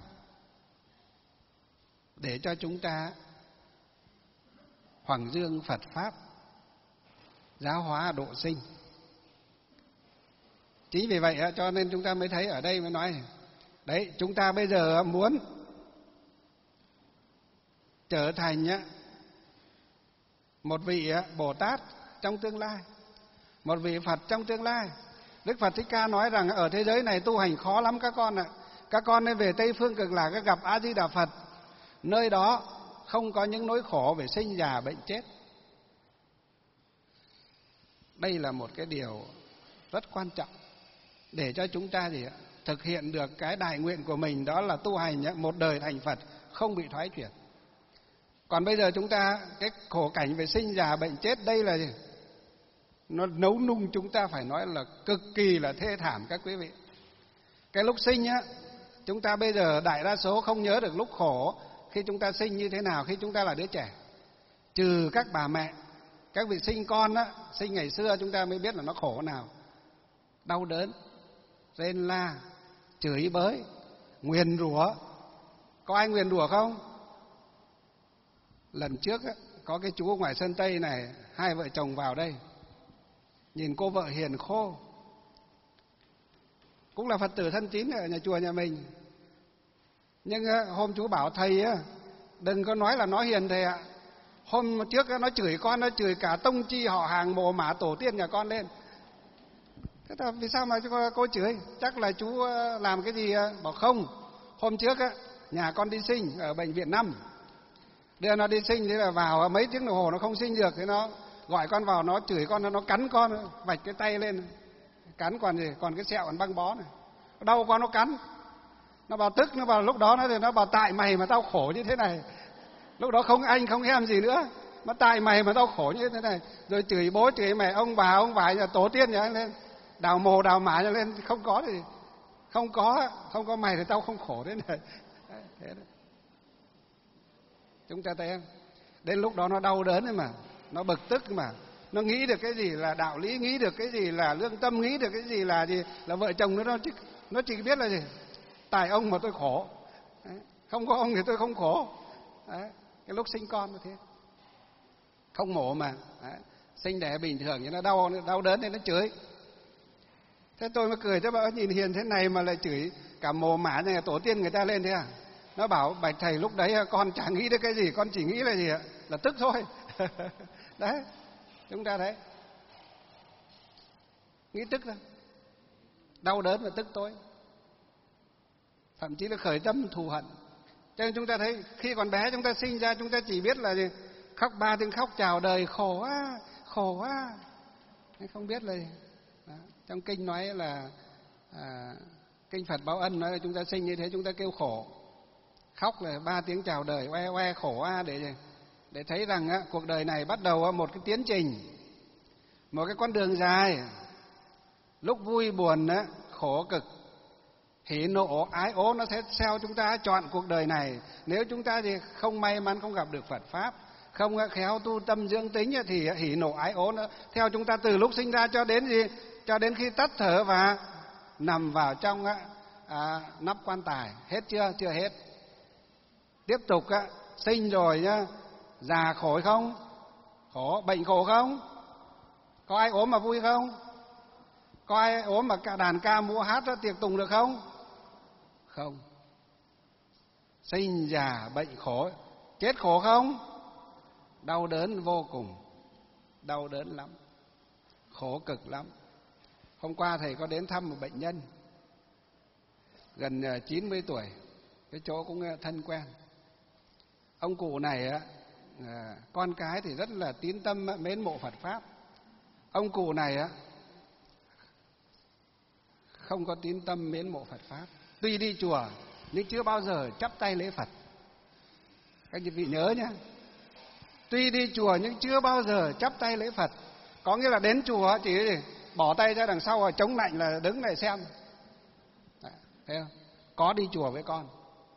để cho chúng ta hoằng dương Phật Pháp, giáo hóa độ sinh. Chính vì vậy cho nên chúng ta mới thấy ở đây mới nói, đấy, chúng ta bây giờ muốn trở thành một vị Bồ Tát trong tương lai, một vị Phật trong tương lai. Đức Phật Thích Ca nói rằng ở thế giới này tu hành khó lắm các con ạ. Các con nên về Tây Phương Cực Lạc gặp A Di Đà Phật. Nơi đó không có những nỗi khổ về sinh già bệnh chết. Đây là một cái điều rất quan trọng để cho chúng ta thực hiện được cái đại nguyện của mình, đó là tu hành một đời thành Phật, không bị thoái chuyển. Còn bây giờ chúng ta cái khổ cảnh về sinh già bệnh chết, đây là gì? Nó nấu nung chúng ta phải nói là cực kỳ là thê thảm các quý vị. Cái lúc sinh chúng ta bây giờ đại đa số không nhớ được lúc khổ khi chúng ta sinh như thế nào khi chúng ta là đứa trẻ. Trừ các bà mẹ, các vị sinh con sinh ngày xưa chúng ta mới biết là nó khổ nào. Đau đớn, rên la, chửi bới, nguyền rủa. Có ai nguyền rủa không? Lần trước có cái chú ngoài sân Tây này, hai vợ chồng vào đây, nhìn cô vợ hiền khô, cũng là Phật tử thân tín ở nhà chùa nhà mình. Nhưng hôm chú bảo thầy đừng có nói là nó hiền thầy ạ. Hôm trước nó chửi con, nó chửi cả tông chi họ hàng mồ mả tổ tiên nhà con lên. Thế là vì sao mà cô chửi? Chắc là chú làm cái gì? Bảo không, hôm trước nhà con đi sinh ở bệnh viện 5, đưa nó đi sinh, thế là vào mấy tiếng đồng hồ nó không sinh được, thế nó gọi con vào, nó chửi con, nó cắn con, vạch cái tay lên, cắn còn cái sẹo còn băng bó này, đau con nó cắn. Nó bảo tức, nó bảo lúc đó nó bảo tại mày mà tao khổ như thế này. Lúc đó không anh không em gì nữa, mà tại mày mà tao khổ như thế này. Rồi chửi bố chửi mẹ, ông bà nhà tổ tiên nhà lên, đào mồ đào mả nhà lên, không có thì không có mày thì tao không khổ thế này. Thế đấy. Chúng ta thấy không? Đến lúc đó nó đau đớn ấy mà, nó bực tức mà, Nó nghĩ được cái gì là đạo lý, nghĩ được cái gì là lương tâm, nghĩ được cái gì là vợ chồng nó chỉ biết là gì? Tại ông mà tôi khổ. Đấy. Không có ông thì tôi không khổ. Đấy. Cái lúc sinh con như thế. Không mổ mà. Đấy. Sinh đẻ bình thường nhưng nó đau đớn nên nó chửi. Thế tôi mới cười, thế bảo nhìn hiền thế này mà lại chửi cả mồ mả này, tổ tiên người ta lên thế à? Nó bảo bạch thầy lúc đấy con chẳng nghĩ đến cái gì, con chỉ nghĩ là gì ạ? Là tức thôi. Đấy, chúng ta đấy. Nghĩ tức thôi. Đau đớn và tức tối. Thậm chí là khởi tâm thù hận. Cho nên chúng ta thấy khi còn bé chúng ta sinh ra chúng ta chỉ biết là gì? Khóc 3 tiếng khóc chào đời, khổ quá, khổ quá. Không biết là gì. Đó. Trong kinh nói là kinh Phật Báo Ân nói là chúng ta sinh như thế chúng ta kêu khổ. Khóc là 3 tiếng chào đời, oe oe khổ a, để thấy rằng cuộc đời này bắt đầu một cái tiến trình, một cái con đường dài. Lúc vui buồn khổ cực, hỉ nộ ái ố nó sẽ theo chúng ta chọn cuộc đời này. Nếu chúng ta thì không may mắn không gặp được Phật pháp, không khéo tu tâm dưỡng tính thì hỉ nộ ái ố nó theo chúng ta từ lúc sinh ra cho đến gì? Cho đến khi tắt thở và nằm vào trong nắp quan tài. Hết chưa? Chưa hết. Tiếp tục sinh rồi nhá, già khổ không? Khổ. Bệnh khổ không? Có ai ốm mà vui không? Có ai ốm mà cả đàn ca múa hát tiệc tùng được không? Không. Sinh già bệnh khổ. Chết khổ không? Đau đớn vô cùng. Đau đớn lắm. Khổ cực lắm. Hôm qua thầy có đến thăm một bệnh nhân gần 90 tuổi, cái chỗ cũng thân quen. Ông cụ này con cái thì rất là tín tâm mến mộ Phật pháp. Ông cụ này không có tín tâm mến mộ Phật pháp. Tuy đi chùa nhưng chưa bao giờ chắp tay lễ Phật. Các vị nhớ nhé. Tuy đi chùa nhưng chưa bao giờ chắp tay lễ Phật. Có nghĩa là đến chùa chỉ bỏ tay ra đằng sau chống lạnh là đứng lại xem. Thấy không? Có đi chùa với con.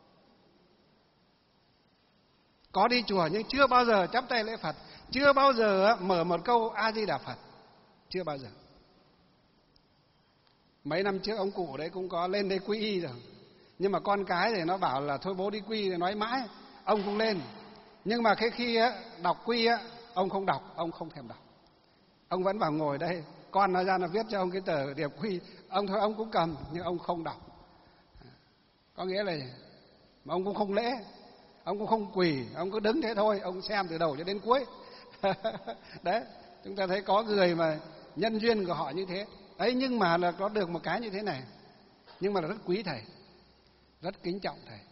Có đi chùa nhưng chưa bao giờ chắp tay lễ Phật. Chưa bao giờ mở một câu A Di Đà Phật. Chưa bao giờ. Mấy năm trước ông cụ đấy cũng có lên đây quy y rồi. Nhưng mà con cái thì nó bảo là thôi bố đi quy, thì nói mãi. Ông cũng lên. Nhưng mà khi đọc quy ông không đọc, ông không thèm đọc. Ông vẫn bảo ngồi đây, con nó ra nó viết cho ông cái tờ điệp quy, ông thôi ông cũng cầm nhưng ông không đọc. Có nghĩa là mà ông cũng không lễ, ông cũng không quỳ, ông cứ đứng thế thôi, ông xem từ đầu cho đến cuối. Đấy, chúng ta thấy có người mà nhân duyên của họ như thế. Đấy, nhưng mà là có được một cái như thế này. Nhưng mà là rất quý thầy, rất kính trọng thầy.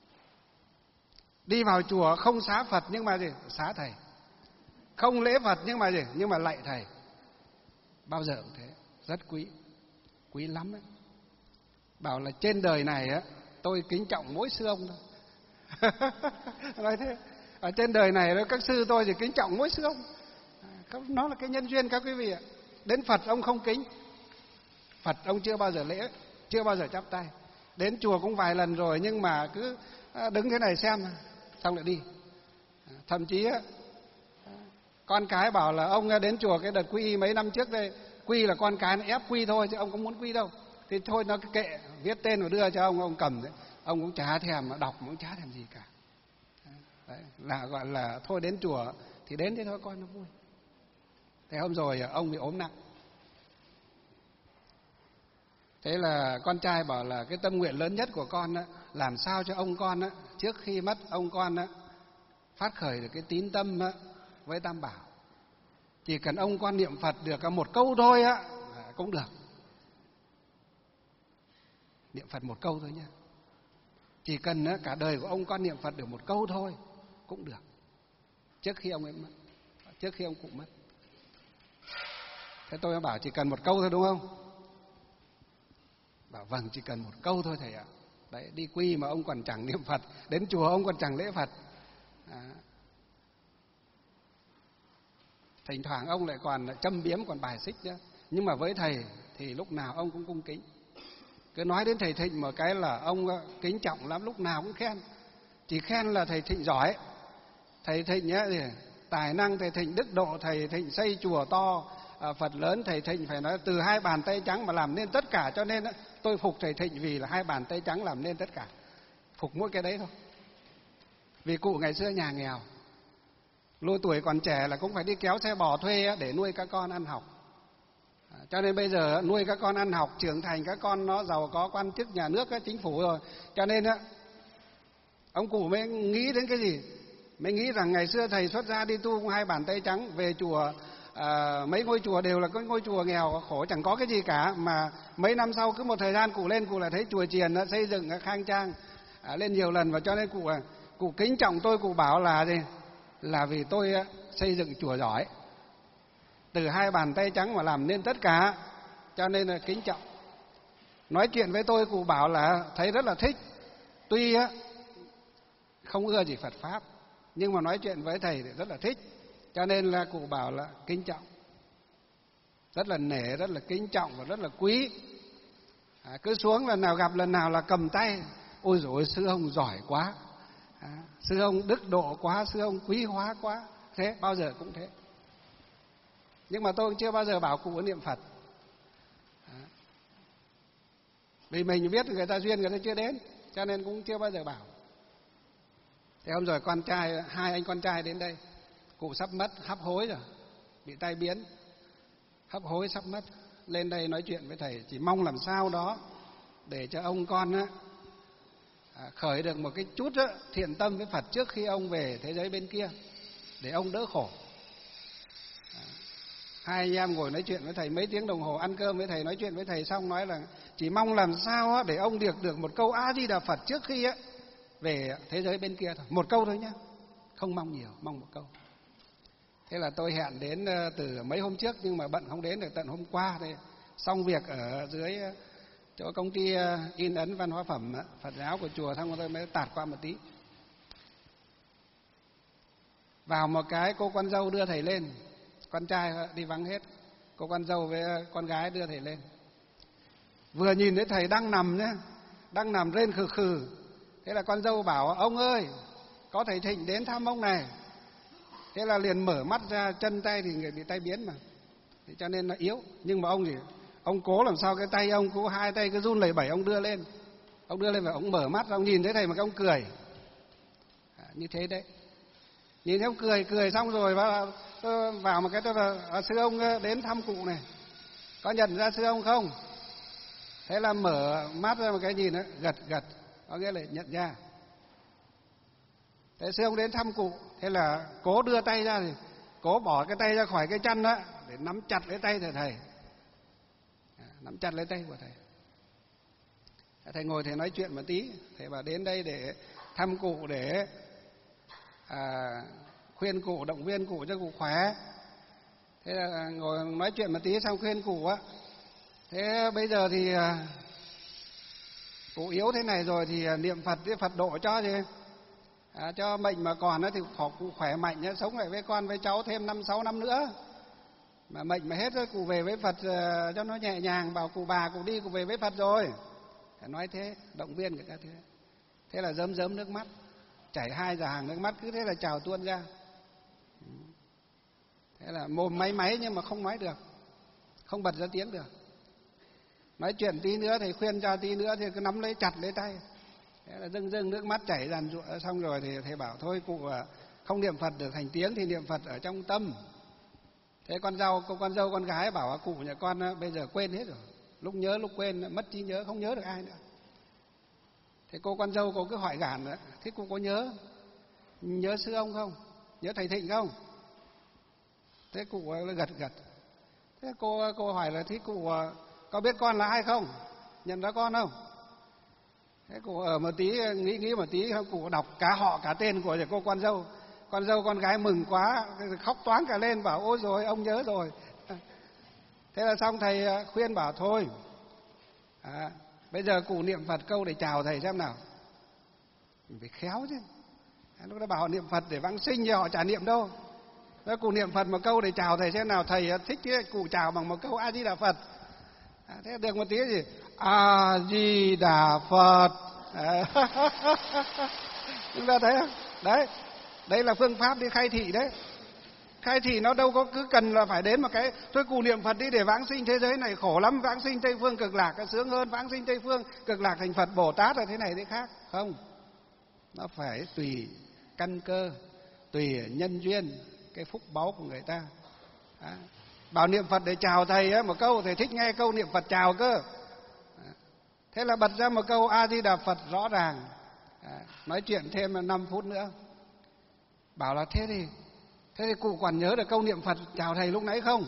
Đi vào chùa không xá Phật nhưng mà gì? Xá thầy. Không lễ Phật nhưng mà gì? Nhưng mà lạy thầy. Bao giờ cũng thế, rất quý. Quý lắm ấy. Bảo là trên đời này tôi kính trọng mỗi sư ông thôi. Nói thế. Ở trên đời này các sư tôi chỉ kính trọng mỗi sư ông. Nó là cái nhân duyên các quý vị ạ. Đến Phật ông không kính. Phật ông chưa bao giờ lễ, chưa bao giờ chắp tay. Đến chùa cũng vài lần rồi nhưng mà cứ đứng thế này xem, xong lại đi. Thậm chí con cái bảo là ông đến chùa cái đợt quy y mấy năm trước đây, quy là con cái nó ép quy thôi chứ ông không muốn quy đâu. Thì thôi nó kệ, viết tên và đưa cho ông cầm đấy. Ông cũng chả thèm mà đọc, cũng chả thèm gì cả. Đấy, là gọi là thôi đến chùa thì đến thế thôi con nó vui. Thế hôm rồi ông bị ốm nặng. Thế là con trai bảo là cái tâm nguyện lớn nhất của con làm sao cho ông con trước khi mất ông con phát khởi được cái tín tâm với Tam Bảo. Chỉ cần ông con niệm Phật được một câu thôi cũng được. Niệm Phật một câu thôi nhá. Chỉ cần cả đời của ông con niệm Phật được một câu thôi cũng được. Trước khi ông ấy mất, trước khi ông cụ mất. Thế tôi bảo chỉ cần một câu thôi đúng không? Bảo vâng, chỉ cần một câu thôi thầy ạ. Đấy, đi quy mà ông còn chẳng niệm Phật, đến chùa ông còn chẳng lễ Phật. Thỉnh thoảng ông lại còn châm biếm, còn bài xích nữa. Nhưng mà với thầy thì lúc nào ông cũng cung kính. Cứ nói đến thầy Thịnh một cái là ông kính trọng lắm, lúc nào cũng khen. Chỉ khen là thầy Thịnh giỏi. Thầy Thịnh thì tài năng thầy Thịnh, đức độ thầy Thịnh xây chùa to, Phật lớn thầy Thịnh phải nói từ hai bàn tay trắng mà làm nên tất cả. Cho nên tôi phục thầy Thịnh vì là hai bàn tay trắng làm nên tất cả. Phục mỗi cái đấy thôi. Vì cụ ngày xưa nhà nghèo, lôi tuổi còn trẻ là cũng phải đi kéo xe bò thuê để nuôi các con ăn học. Cho nên bây giờ nuôi các con ăn học, trưởng thành các con nó giàu có, quan chức nhà nước, chính phủ rồi. Cho nên ông cụ mới nghĩ đến cái gì? Mới nghĩ rằng ngày xưa thầy xuất gia đi tu cũng hai bàn tay trắng, về chùa mấy ngôi chùa đều là cái ngôi chùa nghèo khổ chẳng có cái gì cả, mà mấy năm sau cứ một thời gian cụ lên, cụ lại thấy chùa chiền nó xây dựng khang trang lên nhiều lần, và cho nên cụ kính trọng tôi. Cụ bảo là gì? Là vì tôi xây dựng chùa giỏi, từ hai bàn tay trắng mà làm nên tất cả, cho nên là kính trọng. Nói chuyện với tôi cụ bảo là thấy rất là thích, tuy không ưa gì Phật pháp, nhưng mà nói chuyện với thầy thì rất là thích, cho nên là cụ bảo là kính trọng, rất là nể, rất là kính trọng và rất là quý. Cứ xuống lần nào gặp lần nào là cầm tay, ôi dồi ôi, sư ông giỏi quá, sư ông đức độ quá, sư ông quý hóa quá. Thế bao giờ cũng thế. Nhưng mà tôi cũng chưa bao giờ bảo cụ niệm Phật, vì mình biết người ta duyên người ta chưa đến, cho nên cũng chưa bao giờ bảo. Thế hôm rồi con trai, hai anh con trai đến đây, cụ sắp mất, hấp hối rồi, bị tai biến, hấp hối sắp mất, lên đây nói chuyện với thầy, chỉ mong làm sao đó để cho ông con khởi được một cái chút thiện tâm với Phật trước khi ông về thế giới bên kia, để ông đỡ khổ. Hai anh em ngồi nói chuyện với thầy mấy tiếng đồng hồ, ăn cơm với thầy, nói chuyện với thầy xong nói là chỉ mong làm sao để ông được một câu A Di Đà Phật trước khi về thế giới bên kia thôi, một câu thôi nhá, không mong nhiều, mong một câu. Thế là tôi hẹn đến từ mấy hôm trước, nhưng mà bận không đến được, tận hôm qua thì xong việc ở dưới chỗ công ty in ấn văn hóa phẩm Phật giáo của chùa, xong rồi tôi mới tạt qua một tí. Vào một cái, cô con dâu đưa thầy lên, con trai đi vắng hết, cô con dâu với con gái đưa thầy lên. Vừa nhìn thấy thầy đang nằm nhé, đang nằm rên khừ khừ. Thế là con dâu bảo: ông ơi, có thầy Thịnh đến thăm ông này. Thế là liền mở mắt ra, chân tay thì người bị tai biến mà, thì cho nên nó yếu. Nhưng mà ông gì, ông cố làm sao cái tay ông cố hai tay cứ run lẩy bẩy, ông đưa lên và ông mở mắt ra, ông nhìn thấy thầy mà ông cười. Như thế đấy. Nhìn thấy ông cười xong rồi vào một cái tôi là sư ông đến thăm cụ này, có nhận ra sư ông không? Thế là mở mắt ra một cái nhìn gật, có nghĩa là nhận ra. Thế sư ông đến thăm cụ, thế là cố đưa tay ra, thì cố bỏ cái tay ra khỏi cái chân đó để nắm chặt lấy tay thầy, nắm chặt lấy tay của thầy. Thầy ngồi thầy nói chuyện một tí, thầy bảo đến đây để thăm cụ, để khuyên cụ, động viên cụ cho cụ khỏe. Thế là ngồi nói chuyện một tí xong khuyên cụ á. Thế bây giờ thì cụ yếu thế này rồi thì niệm Phật với Phật độ cho gì, cho mệnh mà còn thì cụ khỏe mạnh nhé, sống lại với con với cháu thêm 5-6 năm nữa. Mà mệnh mà hết rồi, cụ về với Phật cho nó nhẹ nhàng, bảo cụ bà cụ đi, cụ về với Phật rồi. Nói thế, động viên người ta thế. Thế là rơm nước mắt, chảy 2 già hàng nước mắt, cứ thế là trào tuôn ra. Thế là mồm máy nhưng mà không nói được, không bật ra tiếng được. Nói chuyện tí nữa thầy khuyên cho tí nữa thì cứ nắm lấy chặt lấy tay. Thế là rưng nước mắt chảy dàn rụa. Xong rồi thì thầy bảo thôi cụ không niệm Phật được thành tiếng thì niệm Phật ở trong tâm. Thế cô con dâu con gái bảo cụ nhà con bây giờ quên hết rồi, lúc nhớ lúc quên, mất trí nhớ, không nhớ được ai nữa. Thế cô con dâu cô cứ hỏi gàn nữa: thế cụ có nhớ sư ông không, nhớ thầy Thịnh không? Thế cụ gật. Thế cô hỏi là: thế cụ có biết con là ai không, nhận ra con không? Thế cụ ở một tí, nghĩ một tí, cụ đọc cả họ cả tên của cô con dâu. Con dâu con gái mừng quá, khóc toáng cả lên, bảo ôi rồi ông nhớ rồi. Thế là xong, thầy khuyên bảo thôi, bây giờ cụ niệm Phật câu để chào thầy xem nào. Mình phải khéo chứ. Lúc đó bảo họ niệm Phật để vãng sinh, nhưng họ chả niệm đâu. Thế cụ niệm Phật một câu để chào thầy xem nào. Thầy thích chứ, cụ chào bằng một câu A Di Đà Phật. Thế được một tí gì A Di Đà Phật. Chúng ta thấy không? Đấy là phương pháp đi khai thị đấy. Khai thị nó đâu có cứ cần là phải đến một cái thôi cụ niệm Phật đi để vãng sinh thế giới này khổ lắm, vãng sinh Tây phương cực lạc sướng hơn, vãng sinh Tây phương cực lạc thành Phật Bồ Tát là thế này thế khác. Không, nó phải tùy căn cơ, tùy nhân duyên, cái phúc báu của người ta. Bảo niệm Phật để chào thầy á, một câu thầy thích nghe câu niệm Phật chào cơ. Thế là bật ra một câu A Di Đà Phật rõ ràng. Nói chuyện thêm 5 phút nữa. Bảo là thế thì cụ còn nhớ được câu niệm Phật chào thầy lúc nãy không?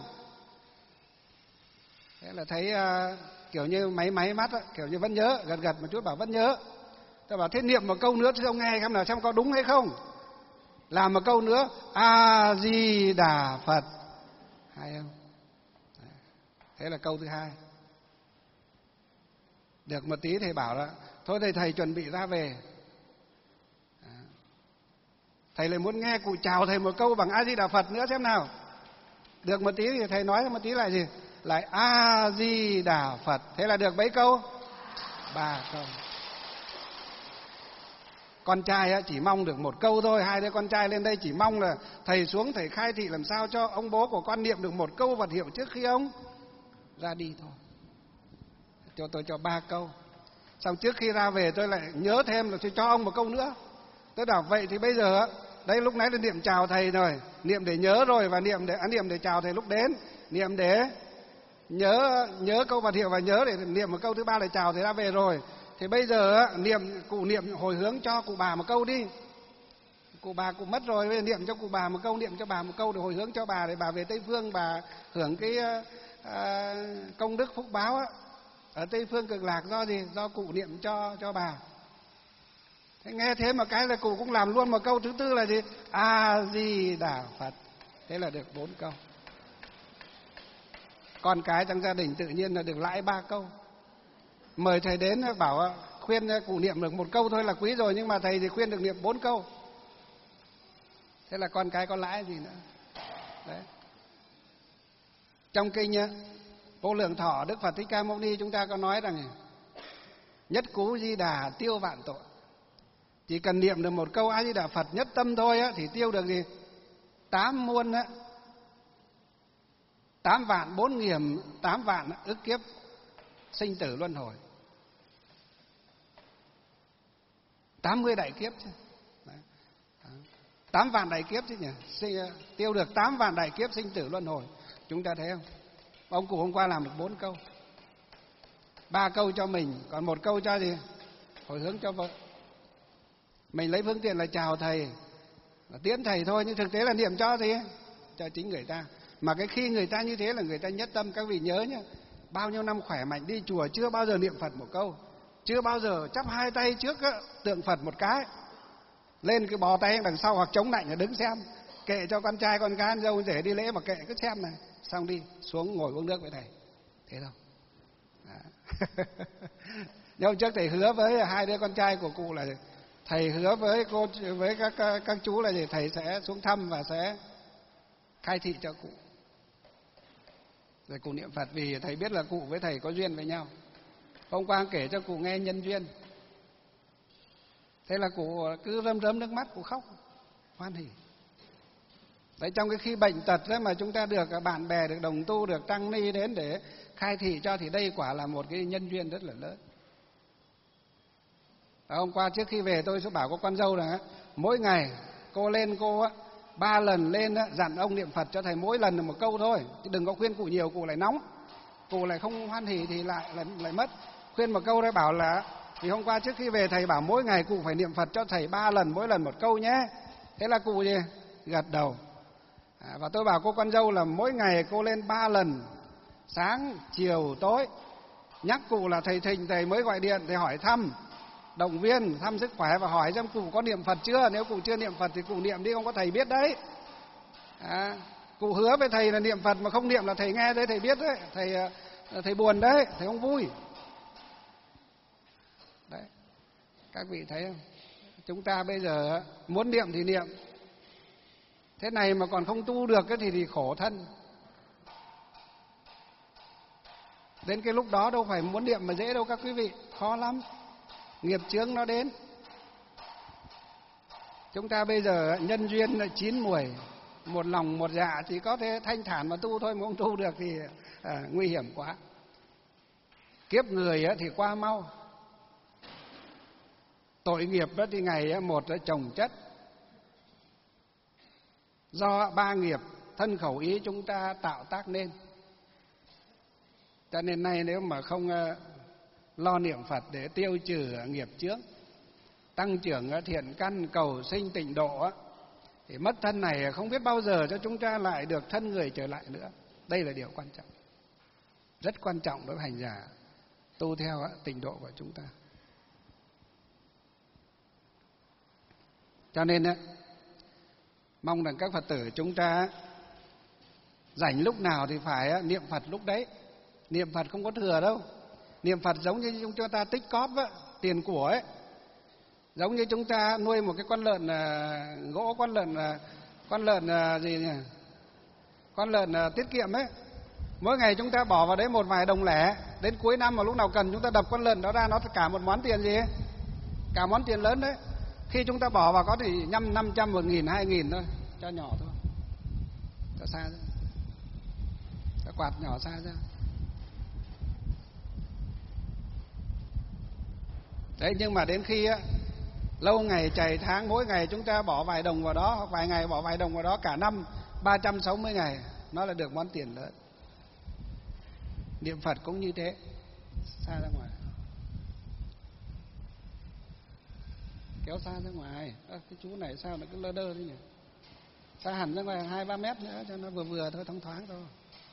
Thế là thấy kiểu như máy mắt á, kiểu như vẫn nhớ, gật một chút bảo vẫn nhớ. Tôi bảo thế niệm một câu nữa chứ ông nghe xem nào xem có đúng hay không. Làm một câu nữa A Di Đà Phật. Hay không? Thế là câu thứ 2. Được một tí thầy bảo là thôi thầy chuẩn bị ra về. Thầy lại muốn nghe cụ chào thầy một câu bằng A Di Đà Phật nữa xem nào. Được một tí thì thầy nói một tí lại gì? Lại A Di Đà Phật. Thế là được mấy câu? 3 câu. Con trai chỉ mong được một câu thôi. 2 đứa con trai lên đây chỉ mong là thầy xuống thầy khai thị làm sao cho ông bố của con niệm được một câu Phật hiệu trước khi ông ra đi thôi. Tôi cho 3 câu. Xong trước khi ra về tôi lại nhớ thêm là tôi cho ông một câu nữa. Tôi bảo vậy thì bây giờ đây lúc nãy là niệm chào thầy rồi, niệm để nhớ rồi và niệm để chào thầy lúc đến, niệm để nhớ câu Phật hiệu và nhớ để niệm một câu thứ 3 là chào thầy ra về rồi. Thì bây giờ cụ niệm hồi hướng cho cụ bà một câu đi. Cụ bà cụ mất rồi, bây giờ niệm cho cụ bà một câu, niệm cho bà một câu để hồi hướng cho bà để bà về Tây phương bà hưởng cái công đức phúc báo á. Ở Tây phương cực lạc do gì? Do cụ niệm cho bà. Thế nghe thế một cái là cụ cũng làm luôn một câu thứ 4 là gì? A Di Đà Phật. Thế là được 4 câu. Con cái trong gia đình tự nhiên là được lãi 3 câu. Mời thầy đến bảo khuyên cụ niệm được một câu thôi là quý rồi, nhưng mà thầy thì khuyên được niệm 4 câu. Thế là con cái có lãi gì nữa. Đấy. Trong kinh Vô Lượng Thọ Đức Phật Thích Ca Mâu Ni chúng ta có nói rằng nhất cú Di Đà tiêu vạn tội. Chỉ cần niệm được một câu A Di Đà Phật nhất tâm thôi thì tiêu được gì? 8 muôn 8 vạn 4 nghìn 8 vạn ức kiếp sinh tử luân hồi. 80 đại kiếp chứ. 8 vạn đại kiếp chứ nhỉ. Tiêu được 8 vạn đại kiếp sinh tử luân hồi. Chúng ta thấy không? Ông cụ hôm qua làm được 4 câu. 3 câu cho mình, còn 1 câu cho gì? Hồi hướng cho vợ. Mình lấy phương tiện là chào thầy, tiễn thầy thôi, nhưng thực tế là niệm cho gì? Cho chính người ta. Mà cái khi người ta như thế là người ta nhất tâm. Các vị nhớ nhá, bao nhiêu năm khỏe mạnh đi chùa chưa bao giờ niệm Phật một câu, chưa bao giờ chắp 2 tay trước tượng Phật một cái, lên cái bò tay đằng sau hoặc chống nạnh là đứng xem, kệ cho con trai con gái dâu rể đi lễ mà kệ cứ xem này, xong đi xuống ngồi uống nước với thầy, thế không? Nhưng hôm trước thầy hứa với 2 đứa con trai của cụ là thầy hứa với các chú là gì? Thầy sẽ xuống thăm và sẽ khai thị cho cụ. Rồi cụ niệm Phật vì thầy biết là cụ với thầy có duyên với nhau. Hôm qua kể cho cụ nghe nhân duyên. Thế là cụ cứ rơm rớm nước mắt, cụ khóc hoan hỉ. Đấy, trong cái khi bệnh tật đấy mà chúng ta được bạn bè, được đồng tu, được tăng ni đến để khai thị cho thì đây quả là một cái nhân duyên rất là lớn. Hôm qua trước khi về tôi sẽ bảo có con dâu là mỗi ngày cô lên 3 lần lên dặn ông niệm Phật cho thầy mỗi lần là một câu thôi, chứ đừng có khuyên cụ nhiều, cụ lại nóng, cụ lại không hoan hỉ thì lại mất. Khuyên một câu đấy bảo là thì hôm qua trước khi về thầy bảo mỗi ngày cụ phải niệm Phật cho thầy 3 lần, mỗi lần một câu nhé. Thế là cụ gì? Gật đầu. Và tôi bảo cô con dâu là mỗi ngày cô lên 3 lần, sáng, chiều, tối, nhắc cụ là thầy Thình thầy mới gọi điện để hỏi thăm, động viên, thăm sức khỏe và hỏi xem cụ có niệm Phật chưa. Nếu cụ chưa niệm Phật thì cụ niệm đi, không có thầy biết đấy. Cụ hứa với thầy là niệm Phật mà không niệm là thầy nghe đấy, thầy biết đấy, thầy buồn đấy, thầy không vui. Đấy, các vị thấy không? Chúng ta bây giờ muốn niệm thì niệm, thế này mà còn không tu được thì khổ thân. Đến cái lúc đó đâu phải muốn niệm mà dễ đâu các quý vị, khó lắm. Nghiệp chướng nó đến. Chúng ta bây giờ nhân duyên là chín muồi, một lòng một dạ chỉ có thể thanh thản mà tu thôi, mà không tu được thì nguy hiểm quá. Kiếp người thì qua mau, tội nghiệp thì ngày một chồng chất, do ba nghiệp thân khẩu ý chúng ta tạo tác nên. Cho nên nay nếu mà không lo niệm Phật để tiêu trừ nghiệp chướng, tăng trưởng thiện căn, cầu sinh tịnh độ, thì mất thân này không biết bao giờ cho chúng ta lại được thân người trở lại nữa. Đây là điều quan trọng, rất quan trọng đối với hành giả tu theo tịnh độ của chúng ta. Cho nên mong rằng các Phật tử chúng ta rảnh lúc nào thì phải niệm Phật lúc đấy. Niệm Phật không có thừa đâu. Niệm Phật giống như chúng ta tích cóp tiền của ấy, giống như chúng ta nuôi một cái con lợn gỗ, con lợn gì nhỉ? Con lợn tiết kiệm ấy. Mỗi ngày chúng ta bỏ vào đấy một vài đồng lẻ, đến cuối năm mà lúc nào cần chúng ta đập con lợn đó ra, nó cả một món tiền gì? Cả món tiền lớn đấy. Khi chúng ta bỏ vào có thì 500, 1.000, 2.000 thôi, cho nhỏ thôi, cho xa ra, cho quạt nhỏ xa ra. Đấy, nhưng mà đến khi lâu ngày chày tháng, mỗi ngày chúng ta bỏ vài đồng vào đó, hoặc vài ngày bỏ vài đồng vào đó, cả năm 360 ngày nó là được món tiền lớn. Niệm Phật cũng như thế. Xa ra ngoài, kéo xa ra ngoài. Cái chú này sao nó cứ lơ đơ thế nhỉ? Xa hẳn ra ngoài 2-3 mét nữa cho nó vừa vừa thôi, thông thoáng thôi.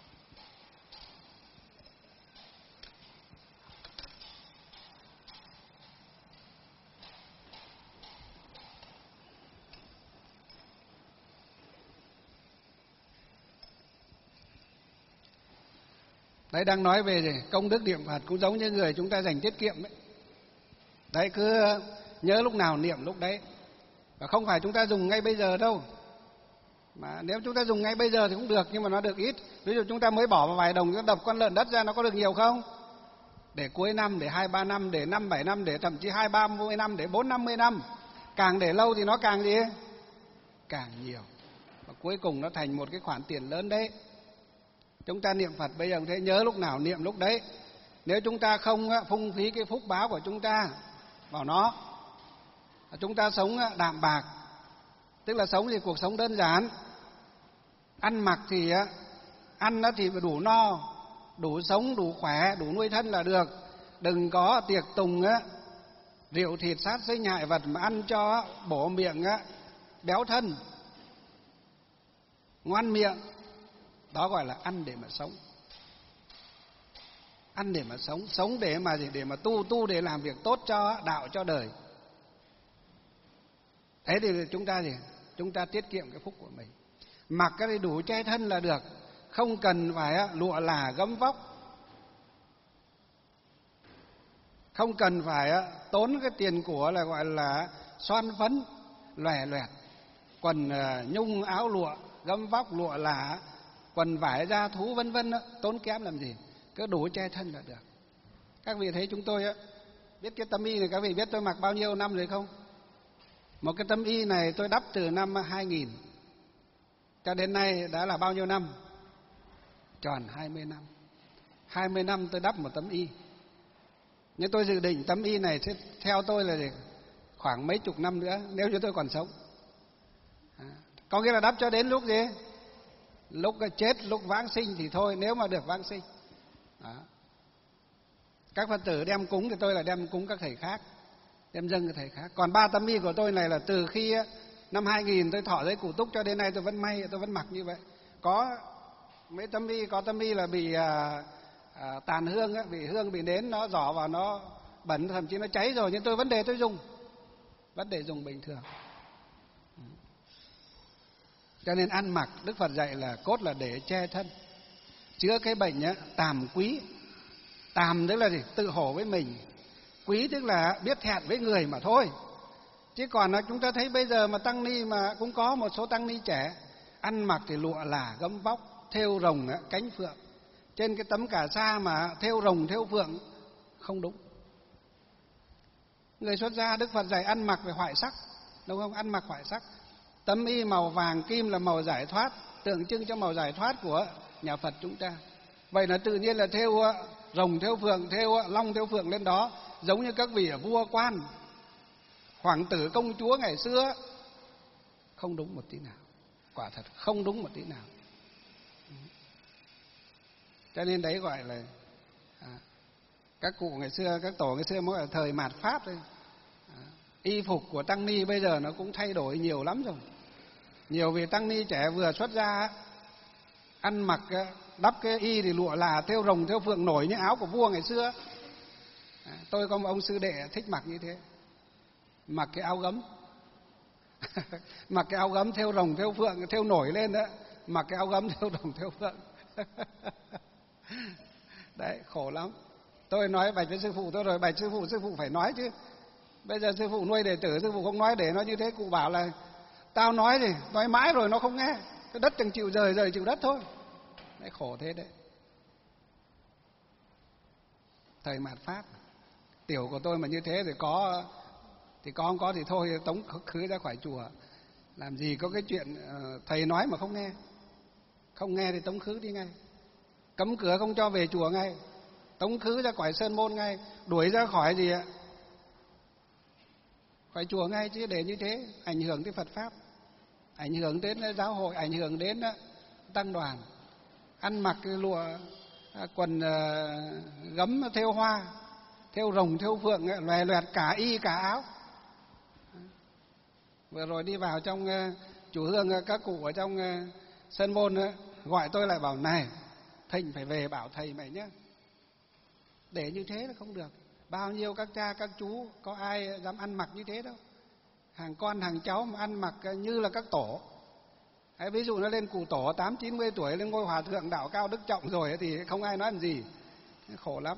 Đấy, đang nói về gì? Công đức niệm Phật cũng giống như người chúng ta dành tiết kiệm ấy. Đấy, cứ nhớ lúc nào niệm lúc đấy. Và không phải chúng ta dùng ngay bây giờ đâu. Mà nếu chúng ta dùng ngay bây giờ thì cũng được, nhưng mà nó được ít. Ví dụ chúng ta mới bỏ vào vài đồng, chúng ta đập con lợn đất ra, nó có được nhiều không? Để cuối năm, để 2-3 năm, để 5-7 năm, để thậm chí 20-30 năm, để 40-50 năm. Càng để lâu thì nó càng gì? Càng nhiều. Và cuối cùng nó thành một cái khoản tiền lớn đấy. Chúng ta niệm Phật bây giờ cũng thế, nhớ lúc nào niệm lúc đấy. Nếu chúng ta không phung phí cái phúc báo của chúng ta vào nó, chúng ta sống đạm bạc, tức là sống thì cuộc sống đơn giản. Ăn mặc thì ăn thì đủ no, đủ sống, đủ khỏe, đủ nuôi thân là được. Đừng có tiệc tùng rượu thịt sát sinh hại vật mà ăn cho bổ miệng béo thân, ngoan miệng. Đó gọi là ăn để mà sống. Ăn để mà sống, sống để mà gì? Để mà tu để làm việc tốt cho đạo, cho đời. Thế thì chúng ta gì? Chúng ta tiết kiệm cái phúc của mình. Mặc cái đủ che thân là được, không cần phải lụa là gấm vóc, không cần phải tốn cái tiền của là gọi là xoan phấn lòe loẹt, quần nhung áo lụa gấm vóc, lụa là quần vải da thú vân vân, tốn kém làm gì, cứ đủ che thân là được. Các vị thấy chúng tôi biết cái tấm y này, các vị biết tôi mặc bao nhiêu năm rồi không? Một cái tấm y này tôi đắp từ năm 2000 cho đến nay đã là bao nhiêu năm? Tròn 20 năm. 20 năm tôi đắp một tấm y. Nhưng tôi dự định tấm y này sẽ theo tôi là khoảng mấy chục năm nữa, nếu như tôi còn sống. Có nghĩa là đắp cho đến lúc gì? Lúc chết, lúc vãng sinh thì thôi, nếu mà được vãng sinh. Đó. Các Phật tử đem cúng thì tôi là đem cúng các thầy khác, đem dâng các thầy khác. Còn 3 tấm y của tôi này là từ khi năm 2000 tôi thọ giới cụ túc cho đến nay tôi vẫn may, tôi vẫn mặc như vậy. Có mấy tấm y, có tấm y là bị tàn hương, bị hương bị nến nó rỏ vào, nó bẩn, thậm chí nó cháy rồi, nhưng tôi vẫn để tôi dùng, vẫn để dùng bình thường. Cho nên ăn mặc Đức Phật dạy là cốt là để che thân, chữa cái bệnh tàm quý. Tàm tức là gì? Tự hổ với mình. Quý tức là biết thẹn với người mà thôi. Chứ còn chúng ta thấy bây giờ mà tăng ni, mà cũng có một số tăng ni trẻ ăn mặc thì lụa là gấm vóc, thêu rồng cánh phượng, trên cái tấm cà sa mà thêu rồng thêu phượng, không đúng. Người xuất gia Đức Phật dạy ăn mặc về hoại sắc, đúng không? Ăn mặc hoại sắc. Tấm y màu vàng kim là màu giải thoát, tượng trưng cho màu giải thoát của nhà Phật chúng ta. Vậy là tự nhiên là thêu rồng, thêu phượng, thêu long, thêu phượng lên đó, giống như các vị vua quan, hoàng tử công chúa ngày xưa. Không đúng một tí nào, quả thật không đúng một tí nào. Cho nên đấy gọi là các cụ ngày xưa, các tổ ngày xưa mới là thời mạt Pháp thôi. Y phục của tăng ni bây giờ nó cũng thay đổi nhiều lắm rồi. Nhiều vị tăng ni trẻ vừa xuất gia ăn mặc đắp cái y thì lụa là thêu rồng thêu phượng nổi như áo của vua ngày xưa. Tôi có một ông sư đệ thích mặc như thế, mặc cái áo gấm mặc cái áo gấm thêu rồng thêu phượng thêu nổi lên đó, mặc cái áo gấm thêu rồng thêu phượng đấy, khổ lắm. Tôi nói bạch với sư phụ tôi rồi, bạch sư phụ phải nói chứ. Bây giờ sư phụ nuôi đệ tử, sư phụ không nói để nó như thế. Cụ bảo là tao nói thì nói mãi rồi nó không nghe, cái đất chẳng chịu rời, rời chịu đất thôi. Đấy, khổ thế đấy. Thời mạt Pháp, tiểu của tôi mà như thế thì có không có thì thôi, tống khứ ra khỏi chùa. Làm gì có cái chuyện thầy nói mà không nghe. Không nghe thì tống khứ đi ngay, cấm cửa không cho về chùa ngay, tống khứ ra khỏi sơn môn ngay, đuổi ra khỏi gì ạ, khỏi chùa ngay. Chứ để như thế ảnh hưởng tới Phật Pháp, ảnh hưởng đến giáo hội, ảnh hưởng đến tăng đoàn. Ăn mặc cái lụa quần gấm thêu hoa, thêu rồng thêu phượng, loè loẹt cả y cả áo. Vừa rồi đi vào trong chùa Hương, các cụ ở trong sơn môn gọi tôi lại bảo này, Thịnh phải về bảo thầy mày nhé, để như thế là không được. Bao nhiêu các cha các chú có ai dám ăn mặc như thế đâu. Hàng con hàng cháu mà ăn mặc như là các tổ. Ví dụ nó lên cụ tổ 80-90 tuổi lên ngôi hòa thượng đạo cao đức trọng rồi thì không ai nói làm gì. Khổ lắm.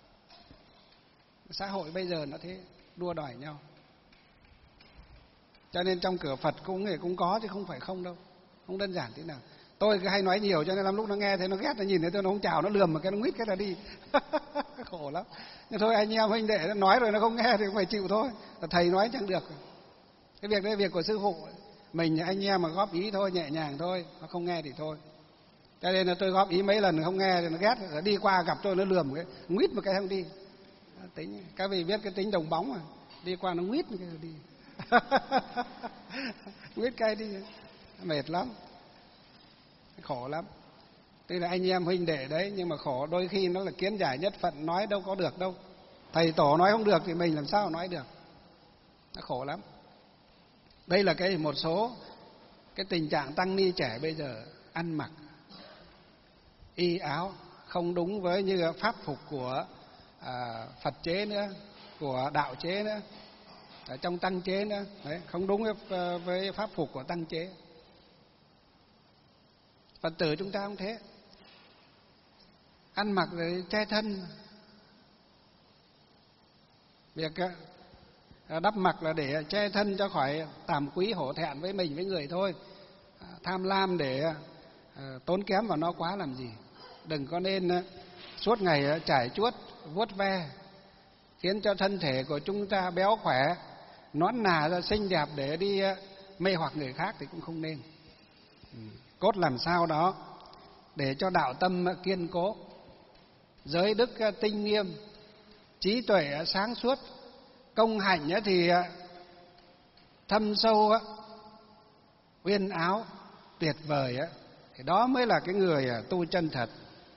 Xã hội bây giờ nó thế, đua đòi nhau. Cho nên trong cửa Phật cũng có chứ không phải không đâu, không đơn giản thế nào. Tôi cứ hay nói nhiều cho nên lắm lúc nó nghe thấy nó ghét, nó nhìn thấy tôi nó không chào, nó lườm một cái, nó nguyết cái là đi. Khổ lắm. Nhưng thôi anh em huynh đệ nói rồi nó không nghe thì cũng phải chịu thôi. Thầy nói chẳng được. Cái việc đấy là việc của sư phụ. Mình anh em mà góp ý thôi, nhẹ nhàng thôi, nó không nghe thì thôi. Cho nên là tôi góp ý mấy lần không nghe thì nó ghét, đi qua gặp tôi nó lườm cái, nguyết một cái không đi. Tính các vị biết cái tính đồng bóng mà, đi qua nó nguyết một cái rồi đi. Nguyết cái đi, mệt lắm, khổ lắm. Tuy là anh em huynh đệ đấy, nhưng mà khổ đôi khi nó là kiến giải nhất phận, nói đâu có được đâu. Thầy tổ nói không được thì mình làm sao nói được, nó khổ lắm. Đây là một số cái tình trạng tăng ni trẻ bây giờ ăn mặc y áo không đúng với như pháp phục của Phật chế nữa, của đạo chế nữa, ở trong tăng chế nữa, đấy, không đúng với pháp phục của tăng chế. Phật tử chúng ta không thế, ăn mặc để che thân. Việc đắp mặc là để che thân cho khỏi tàm quý hổ thẹn với mình với người thôi. Tham lam để tốn kém vào nó quá làm gì. Đừng có nên suốt ngày trải chuốt vuốt ve khiến cho thân thể của chúng ta béo khỏe, nõn nà ra xinh đẹp để đi mê hoặc người khác thì cũng không nên. Cốt làm sao đó để cho đạo tâm kiên cố, giới đức tinh nghiêm, trí tuệ sáng suốt, công hạnh thì thâm sâu, uyên áo, tuyệt vời, thì đó mới là cái người tu chân thật.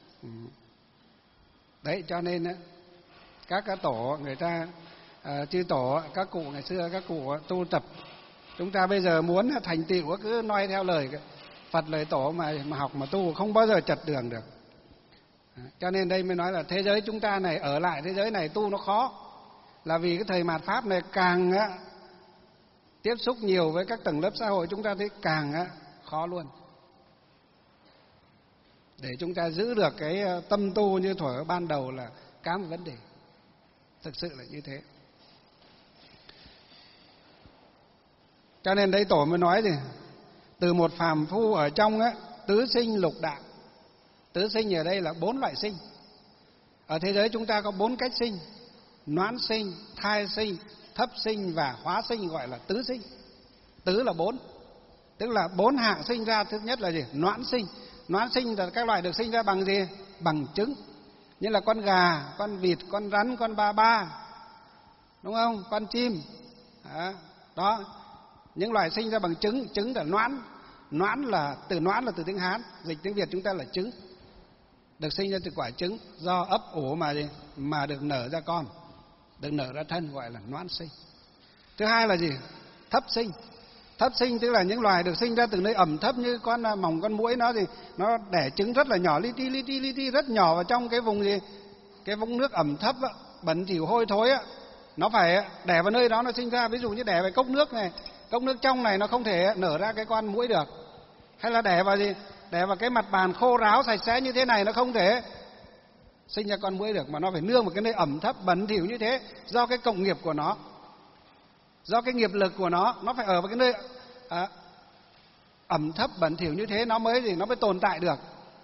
Đấy, cho nên các tổ người ta chư tổ, các cụ ngày xưa, các cụ tu tập, chúng ta bây giờ muốn thành tựu cứ noi theo lời Phật lời tổ mà học mà tu không bao giờ chật đường được. Cho nên đây mới nói là thế giới chúng ta này, ở lại thế giới này tu nó khó, là vì cái thời mạt Pháp này càng tiếp xúc nhiều với các tầng lớp xã hội chúng ta thấy càng khó luôn. Để chúng ta giữ được cái tâm tu như thuở ban đầu là cả một vấn đề, thực sự là như thế. Cho nên đây tổ mới nói gì, từ một phàm phu ở trong tứ sinh lục đạo. Tứ sinh ở đây là 4 loại sinh. Ở thế giới chúng ta có 4 cách sinh: noãn sinh, thai sinh, thấp sinh và hóa sinh, gọi là tứ sinh. Tứ là 4. Tức là 4 hạng sinh ra. Thứ nhất là gì? Noãn sinh. Noãn sinh là các loài được sinh ra bằng gì? Bằng trứng. Như là con gà, con vịt, con rắn, con ba, đúng không? Con chim. Đó. Những loài sinh ra bằng trứng. Trứng là noãn. Noãn là từ tiếng Hán, dịch tiếng Việt chúng ta là trứng. Được sinh ra từ quả trứng, do ấp ủ mà được nở ra con, được nở ra thân, gọi là noãn sinh. Thứ hai là gì? Thấp sinh. Thấp sinh tức là những loài được sinh ra từ nơi ẩm thấp, như con mòng, con muỗi nó thì nó đẻ trứng rất là nhỏ, li ti rất nhỏ vào trong cái vùng gì? Cái vùng nước ẩm thấp á, bẩn thỉu hôi thối á. Nó phải đẻ vào nơi đó nó sinh ra. Ví dụ như đẻ vào cốc nước này, cốc nước trong này nó không thể nở ra cái con muỗi được. Hay là đẻ vào gì? Đẻ vào cái mặt bàn khô ráo sạch sẽ như thế này nó không thể sinh ra con muỗi được, mà nó phải nương vào cái nơi ẩm thấp bẩn thỉu như thế, do cái cộng nghiệp của nó, do cái nghiệp lực của nó phải ở vào cái nơi ẩm thấp bẩn thỉu như thế nó mới tồn tại được.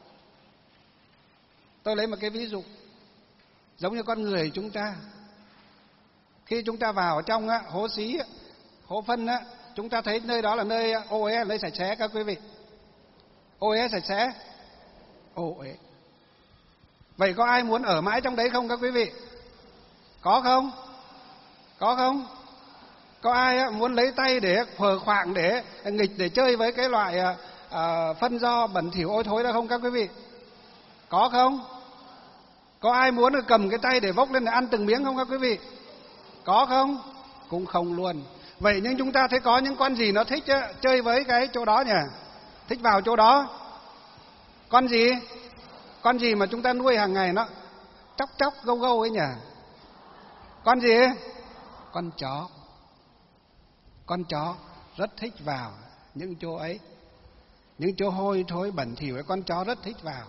Tôi lấy một cái ví dụ, giống như con người chúng ta, khi chúng ta vào trong hố xí, hố phân á, chúng ta thấy nơi đó là nơi ô uế, nơi sạch sẽ các quý vị. Ô uế sạch sẽ, ô uế. Vậy có ai muốn ở mãi trong đấy không các quý vị? Có không? Có không? Có ai muốn lấy tay để phờ khoạng, để nghịch, để chơi với cái loại phân do bẩn thỉu ôi thối đó không các quý vị? Có không? Có ai muốn cầm cái tay để vốc lên để ăn từng miếng không các quý vị? Có không? Cũng không luôn. Vậy nhưng chúng ta thấy có những con gì nó thích chơi với cái chỗ đó nhỉ? Thích vào chỗ đó. Con gì? Con gì mà chúng ta nuôi hàng ngày nó chóc gâu ấy nhỉ? Con gì? Con chó. Con chó rất thích vào những chỗ ấy, những chỗ hôi thối bẩn thỉu ấy, con chó rất thích vào.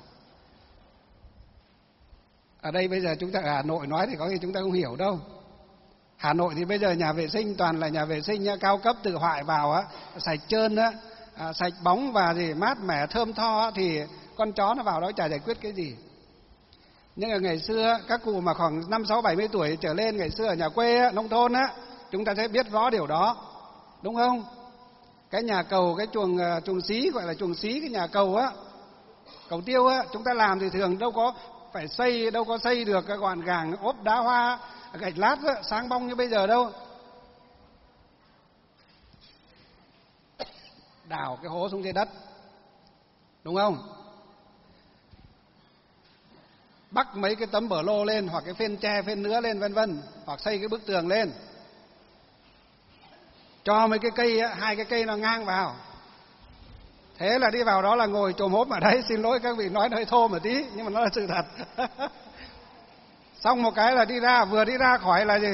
Ở đây bây giờ chúng ta ở Hà Nội nói thì có khi chúng ta không hiểu đâu. Hà Nội thì bây giờ nhà vệ sinh toàn là nhà vệ sinh cao cấp tự hoại vào sạch trơn sạch bóng và gì mát mẻ thơm tho thì con chó nó vào đó chả giải quyết cái gì. Nhưng ở ngày xưa các cụ mà khoảng 5, 6, 70 tuổi trở lên, ngày xưa ở nhà quê nông thôn chúng ta sẽ biết rõ điều đó, đúng không? Cái nhà cầu, cái chuồng xí, gọi là chuồng xí, cái nhà cầu cầu tiêu chúng ta làm thì thường đâu có xây được cái gọn gàng ốp đá hoa gạch lát sáng bong như bây giờ đâu. Đào cái hố xuống dưới đất, đúng không? Bắc mấy cái tấm bờ lô lên, hoặc cái phên tre phên nứa lên, vân vân, hoặc xây cái bức tường lên, cho mấy cái cây 2 cái cây nó ngang vào. Thế là đi vào đó là ngồi chồm hốp ở đấy. Xin lỗi các vị nói hơi thô một tí, nhưng mà nó là sự thật. Xong một cái là đi ra, vừa đi ra khỏi là gì?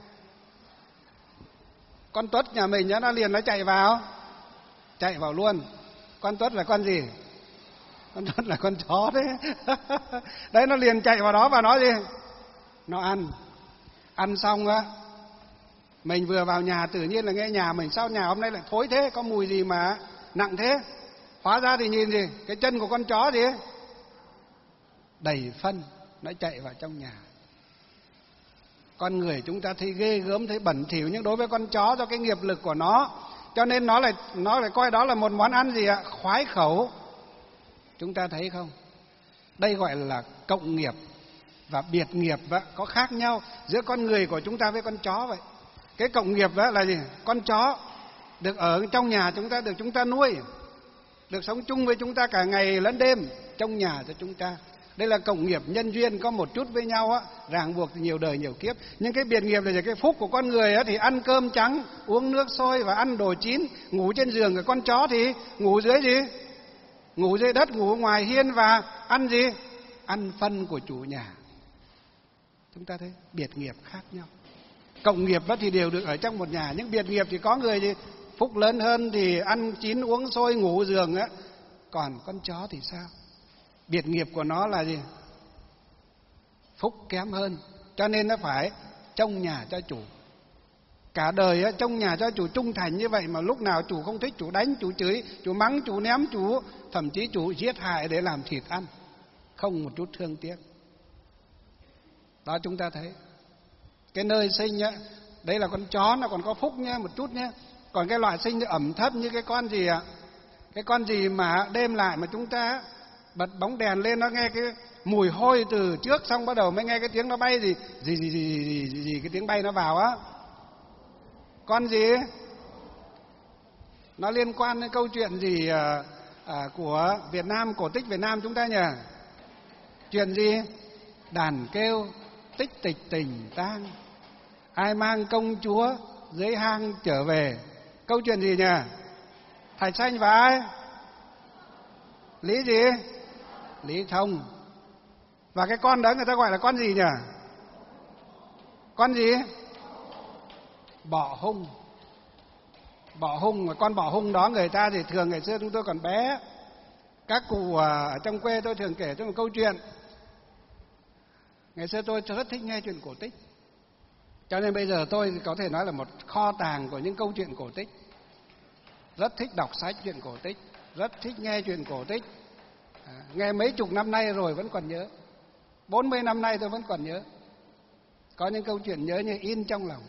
Con tuất nhà mình nó liền nó chạy vào luôn. Con tuất là con gì? Con tuất là con chó đấy. Đấy, nó liền chạy vào đó và nói gì? Nó ăn xong mình vừa vào nhà tự nhiên là nghe nhà mình sao nhà hôm nay lại thối thế, có mùi gì mà nặng thế. Hóa ra thì nhìn gì? Cái chân của con chó gì ấy, đầy phân, nó chạy vào trong nhà. Con người chúng ta thấy ghê gớm, thấy bẩn thỉu, nhưng đối với con chó do cái nghiệp lực của nó, cho nên nó lại coi đó là một món ăn gì ạ? Khoái khẩu. Chúng ta thấy không? Đây gọi là cộng nghiệp và biệt nghiệp có khác nhau giữa con người của chúng ta với con chó vậy. Cái cộng nghiệp là gì? Con chó được ở trong nhà chúng ta, được chúng ta nuôi, được sống chung với chúng ta cả ngày lẫn đêm trong nhà cho chúng ta. Đây là cộng nghiệp nhân duyên, có một chút với nhau ràng buộc nhiều đời nhiều kiếp. Nhưng cái biệt nghiệp là cái phúc của con người thì ăn cơm trắng, uống nước sôi và ăn đồ chín, ngủ trên giường. Cái con chó thì ngủ dưới gì? Ngủ dưới đất, ngủ ngoài hiên và ăn gì? Ăn phân của chủ nhà. Chúng ta thấy biệt nghiệp khác nhau. Cộng nghiệp thì đều được ở trong một nhà, nhưng biệt nghiệp thì có người gì phúc lớn hơn thì ăn chín uống sôi ngủ giường còn con chó thì sao? Biệt nghiệp của nó là gì? Phúc kém hơn, cho nên nó phải trông nhà cho chủ. Cả đời trông nhà cho chủ trung thành như vậy, mà lúc nào chủ không thích chủ đánh, chủ chửi, chủ mắng, chủ ném, chủ thậm chí chủ giết hại để làm thịt ăn, không một chút thương tiếc. Đó, chúng ta thấy cái nơi sinh đấy là con chó, nó còn có phúc nhé, một chút nhé. Còn cái loại sinh ẩm thấp như cái con gì Cái con gì mà đêm lại mà chúng ta bật bóng đèn lên, nó nghe cái mùi hôi từ trước, xong bắt đầu mới nghe cái tiếng nó bay gì cái tiếng bay nó vào á. Con gì? Nó liên quan đến câu chuyện gì của Việt Nam, cổ tích Việt Nam chúng ta nhỉ? Chuyện gì? Đàn kêu tích tịch tình tang, ai mang công chúa dưới hang trở về. Câu chuyện gì nhỉ? Thạch Sanh và ai? Lý gì? Lý Thông. Và cái con đó người ta gọi là con gì nhỉ? Con gì? Bọ hung. Bọ hung. Mà con bọ hung đó người ta thì thường ngày xưa chúng tôi còn bé, các cụ ở trong quê tôi thường kể cho một câu chuyện. Ngày xưa tôi rất thích nghe chuyện cổ tích, cho nên bây giờ tôi có thể nói là một kho tàng của những câu chuyện cổ tích. Rất thích đọc sách chuyện cổ tích, rất thích nghe chuyện cổ tích. Nghe mấy chục năm nay rồi vẫn còn nhớ, 40 năm nay tôi vẫn còn nhớ. Có những câu chuyện nhớ như in trong lòng.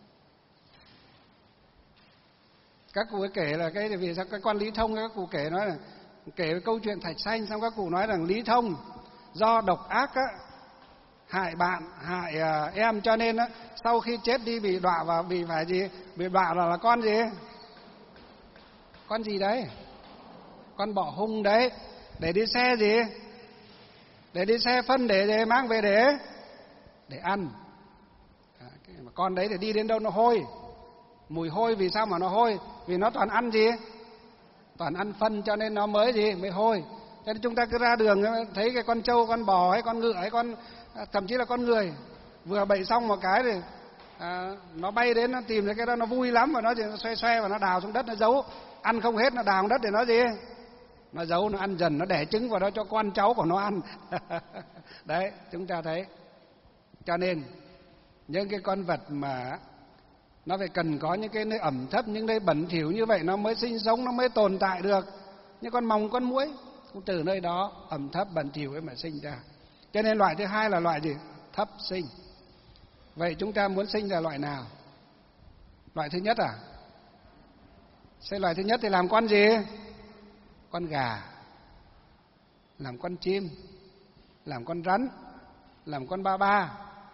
Các cụ ấy kể là cái vì sao cái con Lý Thông, các cụ kể nói là kể câu chuyện Thạch Sanh, xong các cụ nói rằng Lý Thông do độc ác á, hại bạn, hại em, cho nên á sau khi chết đi bị đọa vào, bị phải gì? Bị đọa là con gì? Con gì đấy? Con bọ hung đấy, để đi xe gì? Để đi xe phân để mang về để ăn. Mà con đấy thì đi đến đâu nó hôi. Mùi hôi, vì sao mà nó hôi? Vì nó toàn ăn gì? Toàn ăn phân, cho nên nó mới gì? Mới hôi. Cho nên chúng ta cứ ra đường thấy cái con trâu, con bò hay con ngựa hay con, thậm chí là con người vừa bậy xong một cái thì nó bay đến, nó tìm thấy cái đó nó vui lắm, và nó xoay xoay và nó đào xuống đất, nó giấu. Ăn không hết nó đào xuống đất để nó gì? Nó giấu, nó ăn dần, nó đẻ trứng vào đó cho con cháu của nó ăn. Đấy, chúng ta thấy. Cho nên những cái con vật mà nó phải cần có những cái nơi ẩm thấp, những nơi bẩn thỉu như vậy nó mới sinh sống, nó mới tồn tại được. Như con mòng, con muỗi cũng từ nơi đó ẩm thấp bẩn thỉu ấy mà sinh ra. Cho nên loại thứ hai là loại gì? Thấp sinh. Vậy chúng ta muốn sinh ra loại nào? Loại thứ nhất à? Xây loại thứ nhất thì làm con gì? Con gà, làm con chim, làm con rắn, làm con ba ba.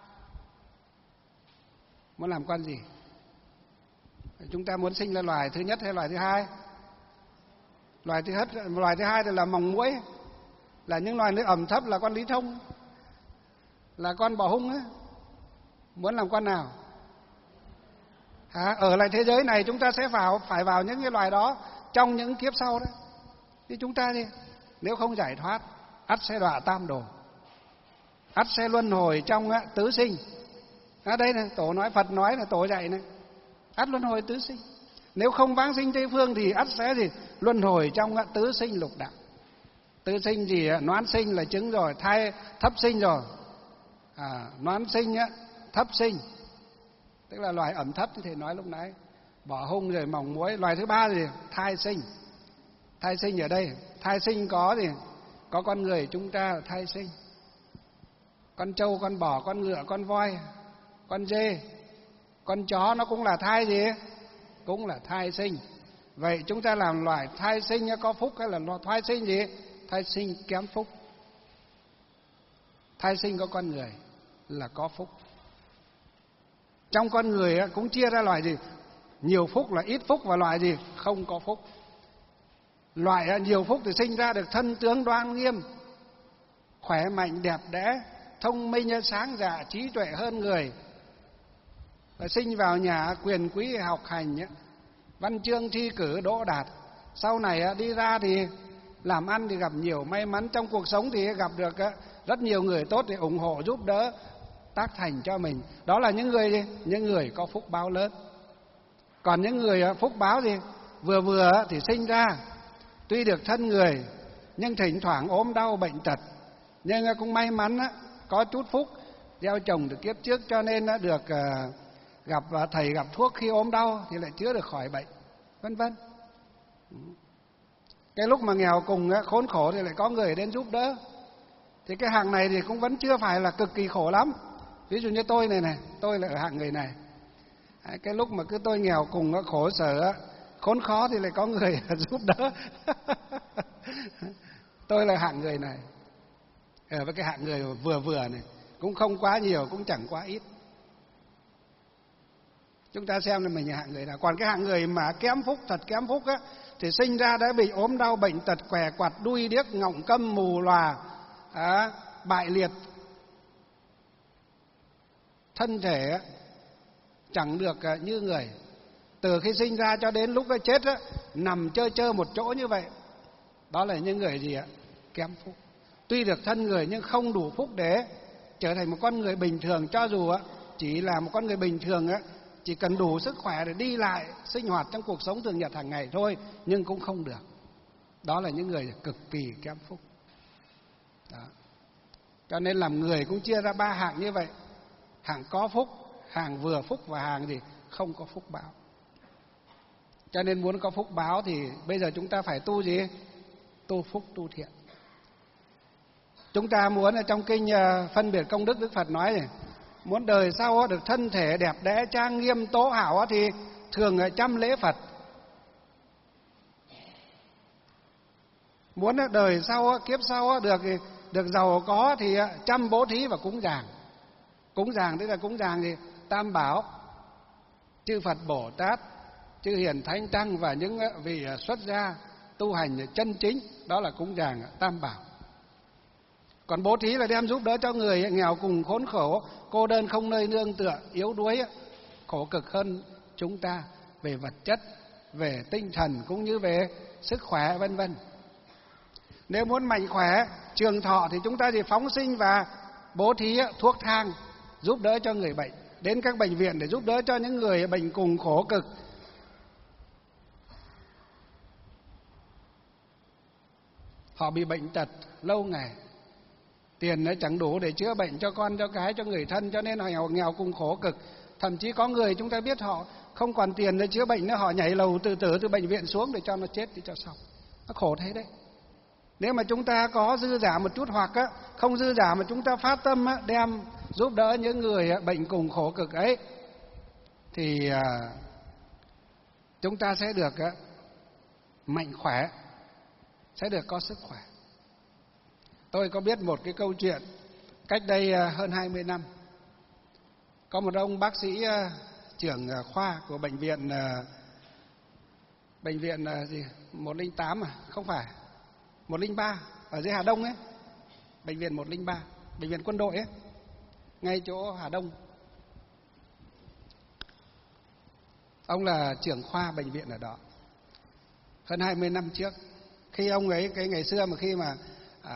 Muốn làm con gì? Chúng ta muốn sinh ra loài thứ nhất hay loài thứ hai? Loài thứ hai thì là mòng muỗi, là những loài nơi ẩm thấp, là con Lý Thông, là con bọ hung ấy. Muốn làm con nào? Ở lại thế giới này chúng ta sẽ phải vào những cái loài đó trong những kiếp sau đấy. Thì chúng ta đi, nếu không giải thoát, ắt sẽ đọa tam đồ, ắt sẽ luân hồi trong tứ sinh. Đây này, Tổ nói, Phật nói là Tổ dạy này, ắt luân hồi tứ sinh. Nếu không vãng sinh Tây phương thì ắt sẽ gì? Luân hồi trong tứ sinh lục đạo. Tứ sinh gì? Noãn sinh là trứng rồi, thai thấp sinh rồi. Noãn sinh thấp sinh, tức là loài ẩm thấp như thầy nói lúc nãy, bọ hung rồi mòng muỗi. Loài thứ ba gì? Thai sinh. Thai sinh ở đây, thai sinh có gì? Có con người chúng ta thai sinh. Con trâu, con bò, con ngựa, con voi, con dê, con chó nó cũng là thai gì? Cũng là thai sinh. Vậy chúng ta làm loài thai sinh có phúc hay là thai sinh gì? Thai sinh kém phúc. Thai sinh có con người là có phúc. Trong con người cũng chia ra loại gì? Nhiều phúc là ít phúc, và loại gì? Không có phúc. Loại nhiều phúc thì sinh ra được thân tướng đoan nghiêm, khỏe mạnh đẹp đẽ, thông minh sáng dạ, trí tuệ hơn người. Và sinh vào nhà quyền quý học hành, văn chương thi cử đỗ đạt. Sau này đi ra thì làm ăn thì gặp nhiều may mắn, trong cuộc sống thì gặp được rất nhiều người tốt để ủng hộ giúp đỡ tác thành cho mình. Đó là những người gì? Những người có phúc báo lớn. Còn những người phúc báo gì? Vừa thì sinh ra tuy được thân người, nhưng thỉnh thoảng ốm đau bệnh tật, nhưng cũng may mắn có chút phúc gieo trồng từ kiếp trước, cho nên được gặp thầy gặp thuốc khi ốm đau thì lại chữa được khỏi bệnh, vân vân. Cái lúc mà nghèo cùng khốn khổ thì lại có người đến giúp đỡ. Thì cái hạng này thì cũng vẫn chưa phải là cực kỳ khổ lắm. Ví dụ như tôi này, tôi là ở hạng người này. Cái lúc mà cứ tôi nghèo cùng khổ sở, khốn khó thì lại có người giúp đỡ. Tôi là hạng người này, ở với cái hạng người vừa vừa này, cũng không quá nhiều cũng chẳng quá ít. Chúng ta xem là mình là hạng người nào. Còn cái hạng người mà kém phúc, thật kém phúc á, thì sinh ra đã bị ốm đau bệnh tật, què quặt, đuôi điếc, ngọng câm, mù lòa, bại liệt, thân thể chẳng được như người. Từ khi sinh ra cho đến lúc chết á, nằm chơ một chỗ như vậy. Đó là những người gì ạ? Kém phúc. Tuy được thân người nhưng không đủ phúc để trở thành một con người bình thường. Cho dù chỉ là một con người bình thường á, chỉ cần đủ sức khỏe để đi lại sinh hoạt trong cuộc sống thường nhật hàng ngày thôi, nhưng cũng không được. Đó là những người cực kỳ kém phúc. Đó. Cho nên làm người cũng chia ra 3 hạng như vậy: hạng có phúc, hạng vừa phúc và hạng gì không có phúc báo. Cho nên muốn có phúc báo thì bây giờ chúng ta phải tu gì? Tu phúc, tu thiện. Chúng ta muốn ở trong kinh phân biệt công đức, Đức Phật nói này, muốn đời sau được thân thể đẹp đẽ, trang nghiêm, tố hảo thì thường chăm lễ Phật. Muốn đời sau, kiếp sau được giàu có thì chăm bố thí và cúng dường. Cúng dường tức là cúng dường gì? Tam bảo, chư Phật Bồ Tát, chư hiền thánh tăng và những vị xuất gia tu hành chân chính, đó là cúng dường tam bảo. Còn bố thí là đem giúp đỡ cho người nghèo cùng khốn khổ, cô đơn không nơi nương tựa, yếu đuối, khổ cực hơn chúng ta về vật chất, về tinh thần cũng như về sức khỏe vân vân. Nếu muốn mạnh khỏe, trường thọ thì chúng ta chỉ phóng sinh và bố thí thuốc thang, giúp đỡ cho người bệnh, đến các bệnh viện để giúp đỡ cho những người bệnh cùng khổ cực. Họ bị bệnh tật lâu ngày, tiền nó chẳng đủ để chữa bệnh cho con, cho cái, cho người thân, cho nên họ nghèo cùng khổ cực. Thậm chí có người chúng ta biết họ không còn tiền để chữa bệnh nữa, họ nhảy lầu tự tử từ bệnh viện xuống để cho nó chết đi cho xong. Nó khổ thế đấy. Nếu mà chúng ta có dư giả một chút hoặc không dư giả mà chúng ta phát tâm đem giúp đỡ những người bệnh cùng khổ cực ấy, thì chúng ta sẽ được mạnh khỏe, sẽ được có sức khỏe. Tôi có biết một cái câu chuyện cách đây hơn 20 năm. Có một ông bác sĩ trưởng khoa của bệnh viện gì 108 không phải 103 ở dưới Hà Đông ấy, bệnh viện 103, bệnh viện quân đội ấy, ngay chỗ Hà Đông. Ông là trưởng khoa bệnh viện ở đó. Hơn 20 năm trước, khi ông ấy cái ngày xưa mà khi mà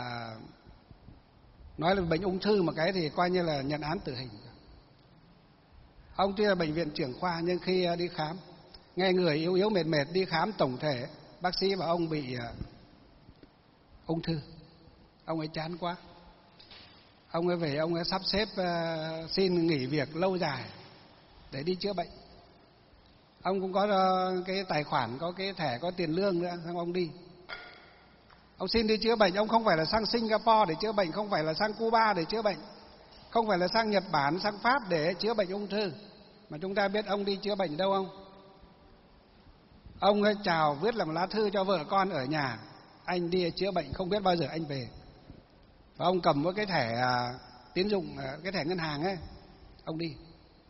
nói là bệnh ung thư một cái thì coi như là nhận án tử hình. Ông tuy là bệnh viện trưởng khoa nhưng khi đi khám, nghe người yếu mệt đi khám tổng thể, bác sĩ bảo ông bị ung thư. Ông ấy chán quá, ông ấy về, ông ấy sắp xếp xin nghỉ việc lâu dài để đi chữa bệnh. Ông cũng có cái tài khoản, có cái thẻ, có tiền lương nữa, xong ông đi. Ông xin đi chữa bệnh. Ông không phải là sang Singapore để chữa bệnh, không phải là sang Cuba để chữa bệnh, không phải là sang Nhật Bản, sang Pháp để chữa bệnh ung thư. Mà chúng ta biết ông đi chữa bệnh đâu không? Ông ấy chào viết làm lá thư cho vợ con ở nhà: anh đi chữa bệnh không biết bao giờ anh về. Và ông cầm với cái thẻ tín dụng, cái thẻ ngân hàng ấy, ông đi.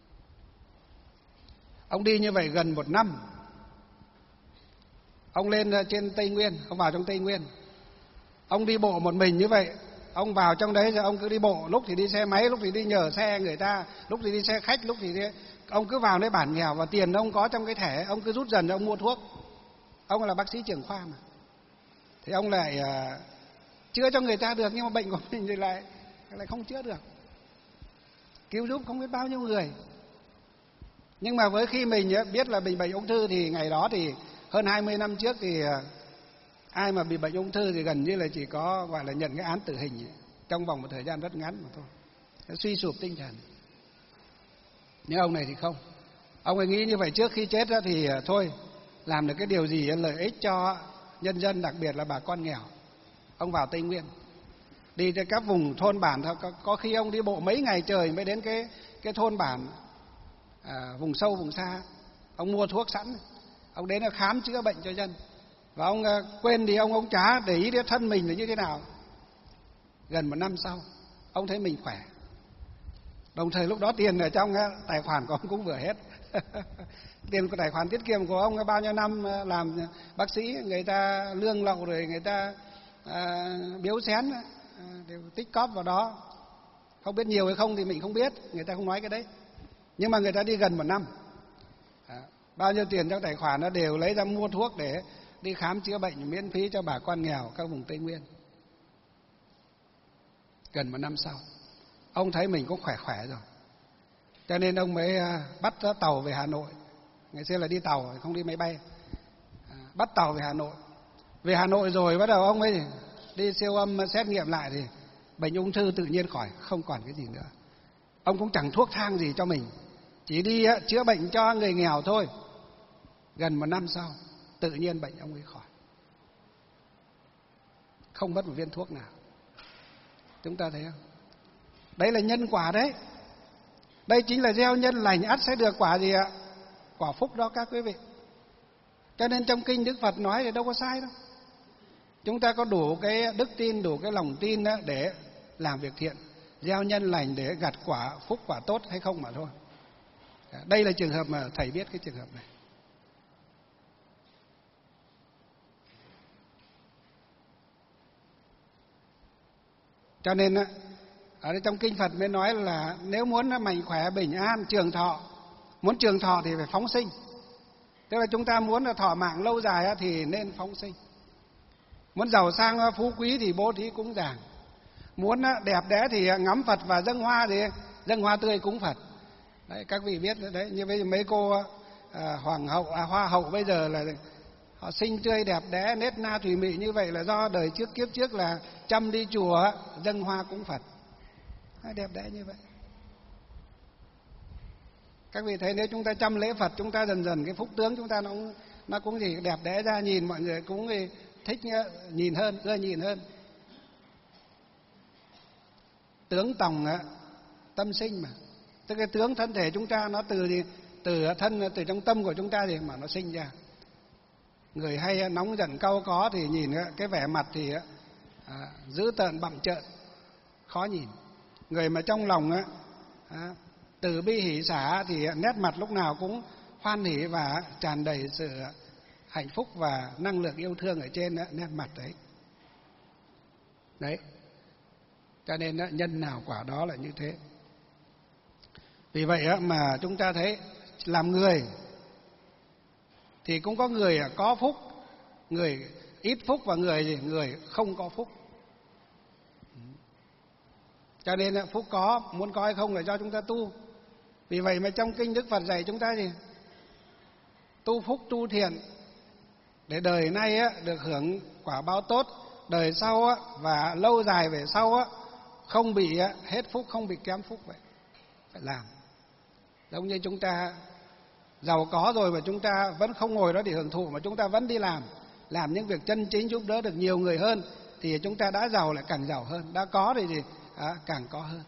Ông đi như vậy gần 1 năm. Ông lên trên Tây Nguyên, ông vào trong Tây Nguyên. Ông đi bộ một mình như vậy. Ông vào trong đấy rồi ông cứ đi bộ, lúc thì đi xe máy, lúc thì đi nhờ xe người ta, lúc thì đi xe khách, lúc thì đi... Ông cứ vào nơi bản nghèo và tiền ông có trong cái thẻ, ông cứ rút dần cho ông mua thuốc. Ông là bác sĩ trưởng khoa mà. Thì ông lại chữa cho người ta được, nhưng mà bệnh của mình thì lại không chữa được. Cứu giúp không biết bao nhiêu người. Nhưng mà với khi mình biết là mình bệnh ung thư thì ngày đó thì hơn 20 năm trước thì ai mà bị bệnh ung thư thì gần như là chỉ có gọi là nhận cái án tử hình trong vòng một thời gian rất ngắn mà thôi. Suy sụp tinh thần. Nhưng ông này thì không. Ông ấy nghĩ như vậy trước khi chết đó thì thôi, làm được cái điều gì lợi ích cho nhân dân, đặc biệt là bà con nghèo. Ông vào Tây Nguyên, đi tới các vùng thôn bản, có khi ông đi bộ mấy ngày trời mới đến cái thôn bản vùng sâu vùng xa. Ông mua thuốc sẵn, Ông đến là khám chữa bệnh cho dân, và ông quên thì ông chả để ý đến thân mình là như thế nào. Gần 1 năm sau, ông thấy mình khỏe. Đồng thời lúc đó tiền ở trong tài khoản của ông cũng vừa hết. Tiền của tài khoản tiết kiệm của ông bao nhiêu năm làm bác sĩ, người ta lương lậu rồi người ta biếu xén đều tích cóp vào đó. Không biết nhiều hay không thì mình không biết, người ta không nói cái đấy. Nhưng mà người ta đi gần 1 năm, bao nhiêu tiền trong tài khoản nó đều lấy ra mua thuốc để đi khám chữa bệnh miễn phí cho bà con nghèo các vùng Tây Nguyên. Gần 1 năm sau, ông thấy mình cũng khỏe rồi, cho nên ông mới bắt tàu về Hà Nội. Ngày xưa là đi tàu không đi máy bay, bắt tàu về Hà Nội. Về Hà Nội rồi bắt đầu ông ấy đi siêu âm xét nghiệm lại thì bệnh ung thư tự nhiên khỏi, không còn cái gì nữa. Ông cũng chẳng thuốc thang gì cho mình, chỉ đi chữa bệnh cho người nghèo thôi. Gần 1 năm sau, tự nhiên bệnh ông ấy khỏi, không mất một viên thuốc nào. Chúng ta thấy không? Đấy là nhân quả đấy. Đây chính là gieo nhân lành ắt sẽ được quả gì ạ? Quả phúc đó các quý vị. Cho nên trong kinh Đức Phật nói thì đâu có sai đâu. Chúng ta có đủ cái đức tin, đủ cái lòng tin đó để làm việc thiện, gieo nhân lành để gặt quả phúc, quả tốt hay không mà thôi. Đây là trường hợp mà thầy biết cái trường hợp này. Cho nên ở trong kinh Phật mới nói là nếu muốn mạnh khỏe, bình an, trường thọ, muốn trường thọ thì phải phóng sinh. Tức là chúng ta muốn là thọ mạng lâu dài thì nên phóng sinh. Muốn giàu sang phú quý thì bố thí cúng dường. Muốn đẹp đẽ thì ngắm Phật và dâng hoa, thì dâng hoa tươi cúng Phật. Đấy, các vị biết đấy, như bây giờ mấy cô hoàng hậu, hoa hậu bây giờ là họ xinh tươi đẹp đẽ, nết na thùy mị như vậy là do đời trước kiếp trước là chăm đi chùa dâng hoa cúng Phật, đẹp đẽ như vậy. Các vị thấy nếu chúng ta chăm lễ Phật, chúng ta dần dần cái phúc tướng chúng ta nó cũng gì đẹp đẽ ra, nhìn mọi người cũng thích nhìn hơn, ưa nhìn hơn. Tướng tòng tâm sinh mà, tức cái tướng thân thể chúng ta nó từ trong tâm của chúng ta thì mà nó sinh ra. Người hay nóng giận cau có thì nhìn cái vẻ mặt thì dữ tợn bặm trợn, khó nhìn. Người mà trong lòng từ bi hỷ xả thì nét mặt lúc nào cũng hoan hỷ và tràn đầy sự hạnh phúc và năng lượng yêu thương ở trên nét mặt đấy. Đấy. Cho nên nhân nào quả đó là như thế. Vì vậy mà chúng ta thấy làm người thì cũng có người có phúc, người ít phúc và người không có phúc. Cho nên phúc có, muốn có hay không là do chúng ta tu. Vì vậy mà trong kinh Đức Phật dạy chúng ta gì? Tu phúc tu thiện để đời nay được hưởng quả báo tốt, đời sau và lâu dài về sau không bị hết phúc, không bị kém phúc. Vậy phải làm. Giống như chúng ta giàu có rồi mà chúng ta vẫn không ngồi đó để hưởng thụ, mà chúng ta vẫn đi làm những việc chân chính giúp đỡ được nhiều người hơn, thì chúng ta đã giàu lại càng giàu hơn, đã có thì gì càng có hơn.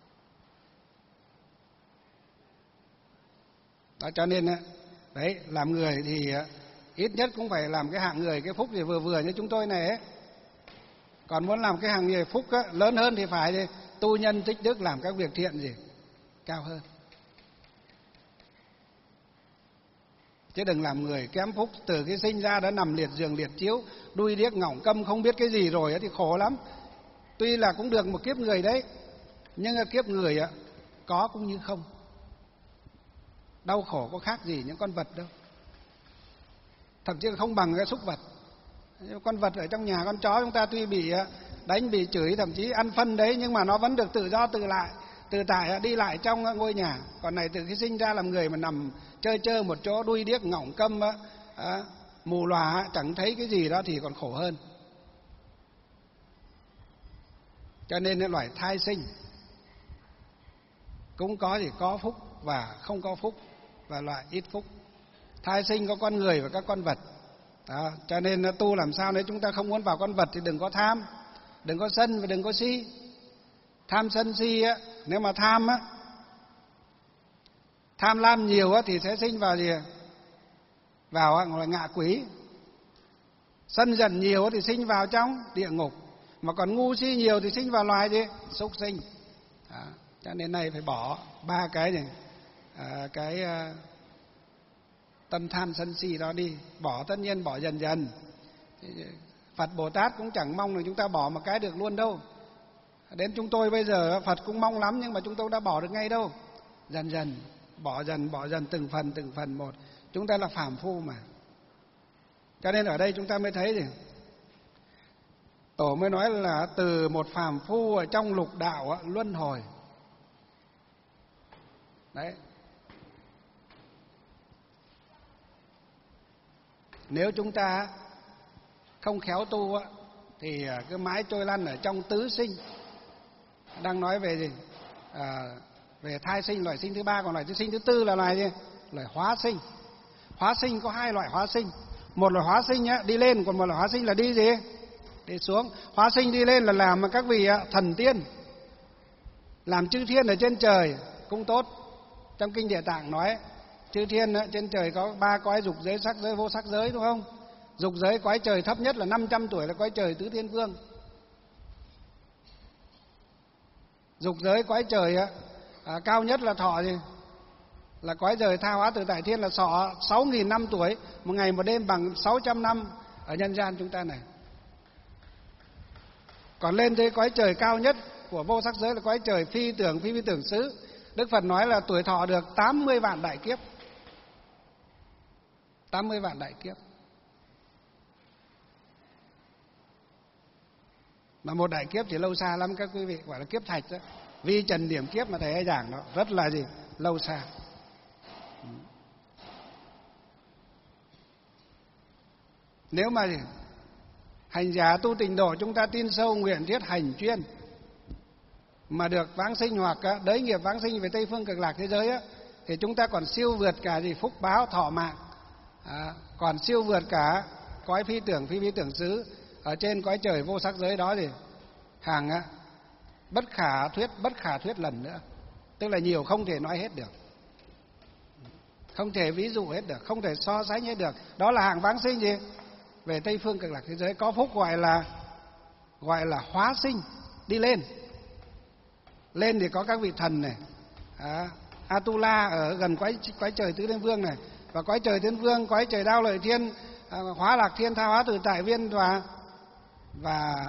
Đó, cho nên đấy, làm người thì ít nhất cũng phải làm cái hạng người, cái phúc thì vừa vừa như chúng tôi này ấy. Còn muốn làm cái hạng người phúc lớn hơn thì phải tu nhân tích đức, làm các việc thiện gì cao hơn. Chứ đừng làm người kém phúc, từ cái sinh ra đã nằm liệt giường liệt chiếu, đuôi điếc ngọng câm không biết cái gì rồi thì khổ lắm. Tuy là cũng được một kiếp người đấy, nhưng kiếp người có cũng như không. Đau khổ có khác gì những con vật đâu, thậm chí không bằng cái súc vật. Con vật ở trong nhà, con chó chúng ta tuy bị đánh, bị chửi, thậm chí ăn phân đấy, nhưng mà nó vẫn được tự do tự tại đi lại trong ngôi nhà. Còn này từ khi sinh ra làm người mà nằm chơi một chỗ, đuôi điếc ngọng câm, mù lòa, chẳng thấy cái gì đó thì còn khổ hơn. Cho nên loại thai sinh cũng có gì có phúc và không có phúc, và loại ít phúc. Thai sinh có con người và các con vật. Đó, cho nên tu làm sao nếu chúng ta không muốn vào con vật thì đừng có tham, đừng có sân và đừng có si. Tham sân si nếu mà tham lam nhiều thì sẽ sinh vào gì? vào gọi là ngạ quỷ. Sân giận nhiều thì sinh vào trong địa ngục, mà còn ngu si nhiều thì sinh vào loài gì? Súc sinh. Đó. Cho nên này phải bỏ ba cái này, tâm tham sân si đó đi, bỏ, tất nhiên bỏ dần dần. Phật Bồ Tát cũng chẳng mong là chúng ta bỏ một cái được luôn đâu. Đến chúng tôi bây giờ Phật cũng mong lắm, nhưng mà chúng tôi đã bỏ được ngay đâu. Dần dần, bỏ dần từng phần một. Chúng ta là phàm phu mà. Cho nên ở đây chúng ta mới thấy gì? Tổ mới nói là từ một phàm phu ở trong lục đạo luân hồi. Đấy. Nếu chúng ta không khéo tu thì cứ mãi trôi lăn ở trong tứ sinh. Đang nói về gì? Về thai sinh, loài sinh thứ ba, còn loài sinh thứ tư là loài gì? Loài hóa sinh. Hóa sinh có hai loại hóa sinh. Một loại hóa sinh đi lên, còn một loại hóa sinh là đi gì? Đi xuống. Hóa sinh đi lên là làm mà các vị thần tiên, làm chư thiên ở trên trời cũng tốt. Trong kinh Địa Tạng nói chư thiên trên trời có ba cõi: dục giới, sắc giới, vô sắc giới, đúng không? Dục giới cõi trời thấp nhất là 500 tuổi là cõi trời Tứ Thiên Vương. Dục giới cõi trời cao nhất là thọ gì? Là cõi trời Tha Hóa Tự Tại Thiên, là thọ 6.000 năm tuổi, một ngày một đêm bằng 600 năm ở nhân gian chúng ta này. Còn lên tới cõi trời cao nhất của vô sắc giới là cõi trời phi tưởng xứ. Đức Phật nói là tuổi thọ được 80 vạn đại kiếp. 80 vạn đại kiếp. Mà một đại kiếp thì lâu xa lắm các quý vị, gọi là kiếp thạch đó. Vi trần điểm kiếp mà thầy hay giảng đó, rất là gì? Lâu xa. Nếu mà hành giả tu tịnh độ chúng ta tin sâu nguyện thiết hành chuyên mà được vãng sinh hoặc đới nghiệp vãng sinh về Tây Phương Cực Lạc thế giới thì chúng ta còn siêu vượt cả gì? Phúc báo thọ mạng, còn siêu vượt cả cõi phi tưởng xứ ở trên cõi trời vô sắc giới đó thì hàng bất khả thuyết lần nữa. Tức là nhiều không thể nói hết được, không thể ví dụ hết được, không thể so sánh hết được. Đó là hàng vãng sinh gì? Về Tây Phương Cực Lạc thế giới. Có phúc gọi là hóa sinh, đi lên. Lên thì có các vị thần này, Atula ở gần cõi trời Tứ Thiên Vương này, và cõi trời Thiên Vương, cõi trời Đao Lợi Thiên, Hóa Lạc Thiên, Tha Hóa Tự Tại Viên, và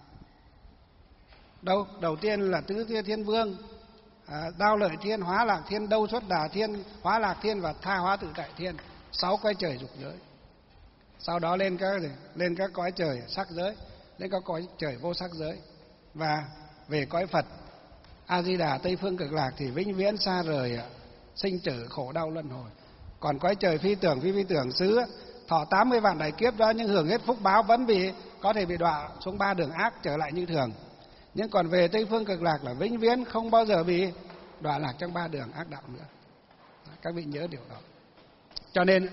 đầu tiên là Tứ Thiên Vương, Đao Lợi Thiên, Hóa Lạc Thiên, Đâu Xuất Đà Thiên, Hóa Lạc Thiên và Tha Hóa Tự Tại Thiên. 6 cõi trời dục giới. Sau đó lên các cõi trời sắc giới, lên các cõi trời vô sắc giới, và về cõi Phật A Di Đà Tây Phương Cực Lạc thì vĩnh viễn xa rời sinh tử khổ đau luân hồi. Còn cõi trời phi tưởng xứ thọ 80 vạn đại kiếp đó, nhưng hưởng hết phúc báo vẫn có thể bị đọa xuống 3 đường ác trở lại như thường. Nhưng còn về Tây Phương Cực Lạc là vĩnh viễn không bao giờ bị đọa lạc trong 3 đường ác đạo nữa. Các vị nhớ điều đó. Cho nên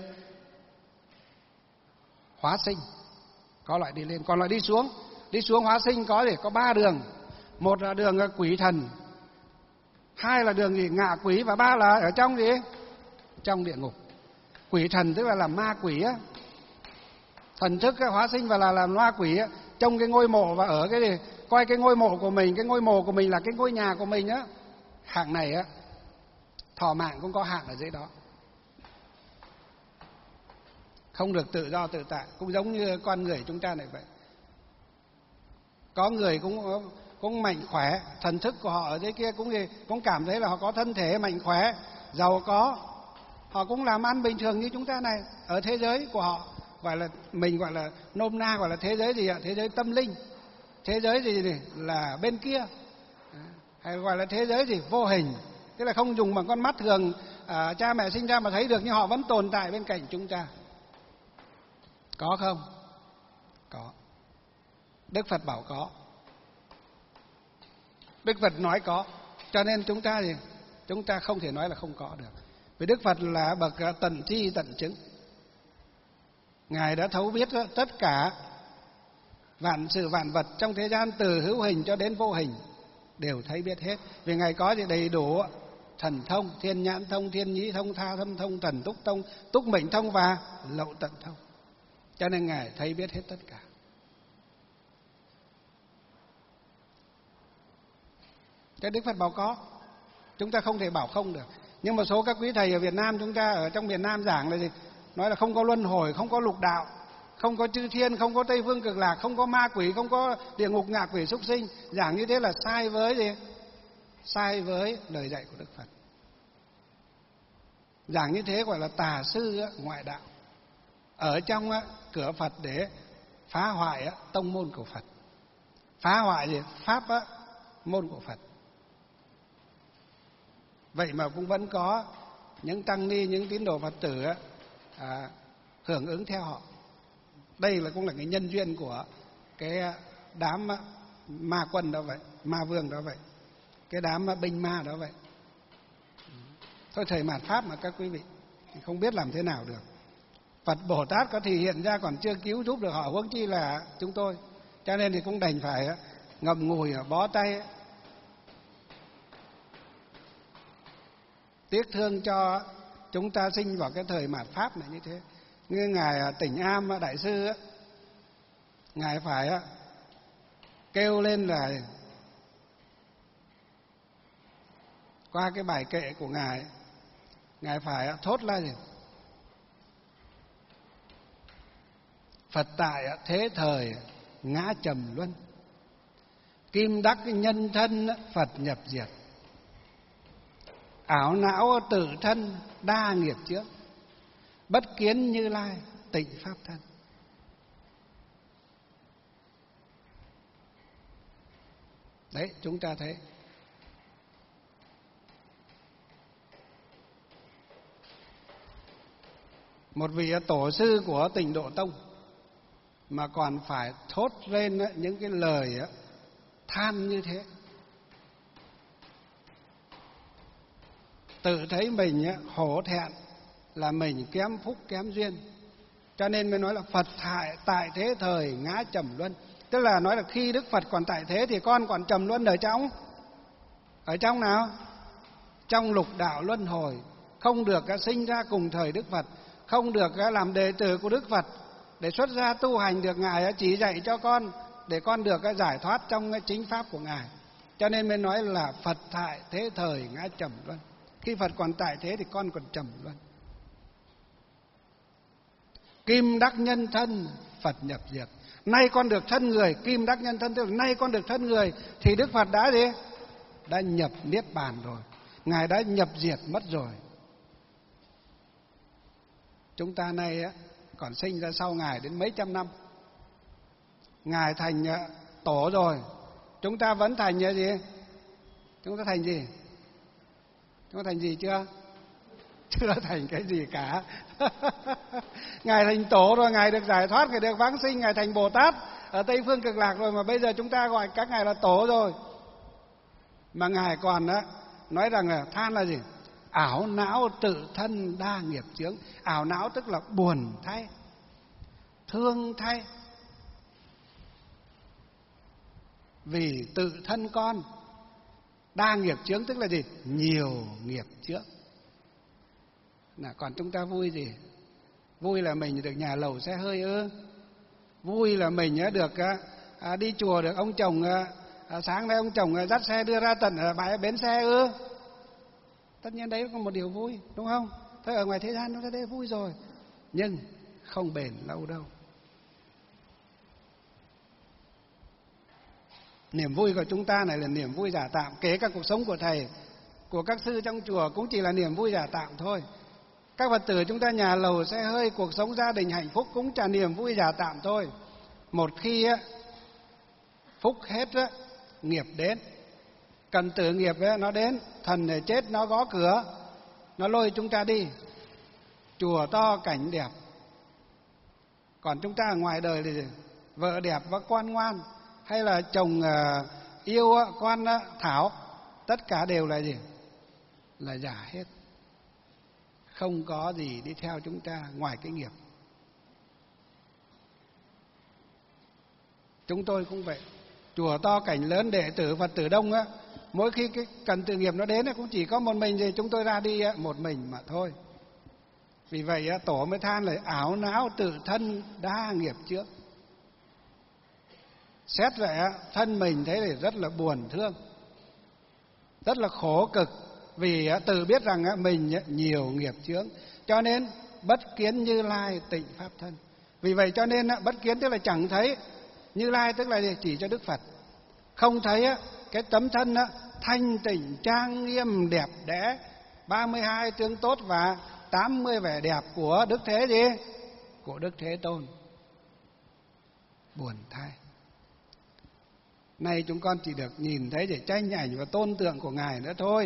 hóa sinh có loại đi lên, còn loại đi xuống. Đi xuống hóa sinh có 3 đường. Một là đường quỷ thần, hai là đường gì? Ngạ quỷ, và ba là ở trong gì? Trong địa ngục. Quỷ thần tức là làm ma quỷ á, thần thức hóa sinh và là làm ma quỷ á, trong cái ngôi mộ và ở cái gì? Coi cái ngôi mộ của mình, cái ngôi mộ của mình là cái ngôi nhà của mình á. Hạng này á, thọ mạng cũng có hạng ở dưới đó, không được tự do tự tại, cũng giống như con người chúng ta này vậy. Có người cũng mạnh khỏe, thần thức của họ ở dưới kia cũng cảm thấy là họ có thân thể mạnh khỏe, giàu có, họ cũng làm ăn bình thường như chúng ta này. Ở thế giới của họ mình gọi là nôm na gọi là thế giới gì ạ? Thế giới tâm linh, thế giới gì là bên kia, hay gọi là thế giới gì? Vô hình, tức là không dùng bằng con mắt thường cha mẹ sinh ra mà thấy được, nhưng họ vẫn tồn tại bên cạnh chúng ta. Có không? Có. Đức Phật bảo có. Đức Phật nói có. Cho nên chúng ta không thể nói là không có được. Vì Đức Phật là bậc tận tri tận chứng. Ngài đã thấu biết tất cả vạn sự vạn vật trong thế gian, từ hữu hình cho đến vô hình, đều thấy biết hết. Vì Ngài có gì đầy đủ thần thông, thiên nhãn thông, thiên nhĩ thông, tha thâm thông, thần túc thông, túc mệnh thông và lậu tận thông. Cho nên Ngài thấy biết hết tất cả. Cái Đức Phật bảo có, chúng ta không thể bảo không được. Nhưng một số các quý thầy ở Việt Nam, chúng ta ở trong miền Nam giảng là gì? Nói là không có luân hồi, không có lục đạo, không có chư thiên, không có Tây Phương Cực Lạc, không có ma quỷ, không có địa ngục ngạ quỷ súc sinh. Giảng như thế là sai với gì? Sai với lời dạy của Đức Phật. Giảng như thế gọi là tà sư ngoại đạo, ở trong cửa Phật để phá hoại tông môn của Phật, phá hoại gì? Pháp môn của Phật. Vậy mà cũng vẫn có những tăng ni, những tín đồ Phật tử hưởng ứng theo họ. Đây cũng là cái nhân duyên của cái đám ma quân đó vậy, ma vương đó vậy, cái đám binh ma đó vậy. Thôi thời mạt Pháp mà các quý vị không biết làm thế nào được. Phật Bồ Tát có thể hiện ra còn chưa cứu giúp được họ, huống chi là chúng tôi. Cho nên thì cũng đành phải ngậm ngùi bó tay, tiếc thương cho chúng ta sinh vào cái thời mạt Pháp này như thế. Như Ngài Tỉnh Am Đại Sư, Ngài phải kêu lên là qua cái bài kệ của Ngài phải thốt là gì? Phật tại thế thời ngã trầm luân, kim đắc nhân thân Phật nhập diệt, ảo não tự thân đa nghiệp chướng, bất kiến Như Lai tịnh pháp thân. Đấy, chúng ta thấy một vị tổ sư của Tịnh Độ Tông mà còn phải thốt lên những cái lời than như thế, tự thấy mình hổ thẹn là mình kém phúc kém duyên, cho nên mới nói là Phật tại thế thời ngã trầm luân. Tức là nói là khi Đức Phật còn tại thế thì con còn trầm luân ở trong nào? Trong lục đạo luân hồi, không được sinh ra cùng thời Đức Phật, không được làm đệ tử của Đức Phật để xuất gia tu hành được Ngài chỉ dạy cho con để con được giải thoát trong chính pháp của Ngài. Cho nên mới nói là Phật tại thế thời ngã trầm luân. Khi Phật còn tại thế thì con còn trầm luân. Kim đắc nhân thân Phật nhập diệt. Nay con được thân người, kim đắc nhân thân tức là nay con được thân người thì Đức Phật đã gì? Đã nhập niết bàn rồi. Ngài đã nhập diệt mất rồi. Chúng ta nay còn sinh ra sau Ngài đến mấy trăm năm. Ngài thành tổ rồi, chúng ta vẫn thành gì? Chúng ta thành gì? Chúng ta thành gì chưa? Chưa thành cái gì cả. Ngài thành tổ rồi, Ngài được giải thoát, Ngài được vãng sinh, Ngài thành Bồ Tát ở Tây Phương Cực Lạc rồi, mà bây giờ chúng ta gọi các Ngài là tổ rồi. Mà Ngài còn nói rằng là than là gì? Ảo não tự thân đa nghiệp chướng. Ảo não tức là buồn thay, thương thay, vì tự thân con đa nghiệp chướng tức là gì? Nhiều nghiệp chướng. Còn chúng ta vui gì? Vui là mình được nhà lầu xe hơi ư? Vui là mình được đi chùa, được ông chồng sáng nay ông chồng dắt xe đưa ra tận bãi bến xe ư? Tất nhiên đấy là một điều vui, đúng không? Thế ở ngoài thế gian chúng ta thấy vui rồi, nhưng không bền lâu đâu. Niềm vui của chúng ta này là niềm vui giả tạm. Kể cả cuộc sống của thầy, của các sư trong chùa cũng chỉ là niềm vui giả tạm thôi. Các Phật tử chúng ta nhà lầu xe hơi, cuộc sống gia đình hạnh phúc cũng chỉ niềm vui giả tạm thôi. Một khi phúc hết, nghiệp đến, cần tử nghiệp nó đến, thần để chết nó gõ cửa, nó lôi chúng ta đi. Chùa to cảnh đẹp, còn chúng ta ở ngoài đời thì vợ đẹp và con ngoan, hay là chồng yêu con thảo, tất cả đều là gì? Là giả hết. Không có gì đi theo chúng ta ngoài cái nghiệp. Chúng tôi cũng vậy. Chùa to cảnh lớn, đệ tử Phật tử đông mỗi khi cái cần tự nghiệp nó đến cũng chỉ có một mình thì chúng tôi ra đi một mình mà thôi. Vì vậy Tổ mới than là ảo não tự thân đa nghiệp trước. Xét vậy thân mình thấy thì rất là buồn thương, rất là khổ cực, vì tự biết rằng mình nhiều nghiệp chướng, cho nên bất kiến Như Lai tịnh pháp thân. Vì vậy cho nên bất kiến tức là chẳng thấy, Như Lai tức là chỉ cho Đức Phật, không thấy cái tấm thân thanh tịnh trang nghiêm đẹp đẽ, 32 tướng tốt và 80 vẻ đẹp của Đức Thế gì? Của Đức Thế Tôn. Buồn thay. Nay chúng con chỉ được nhìn thấy để tranh ảnh và tôn tượng của Ngài nữa thôi.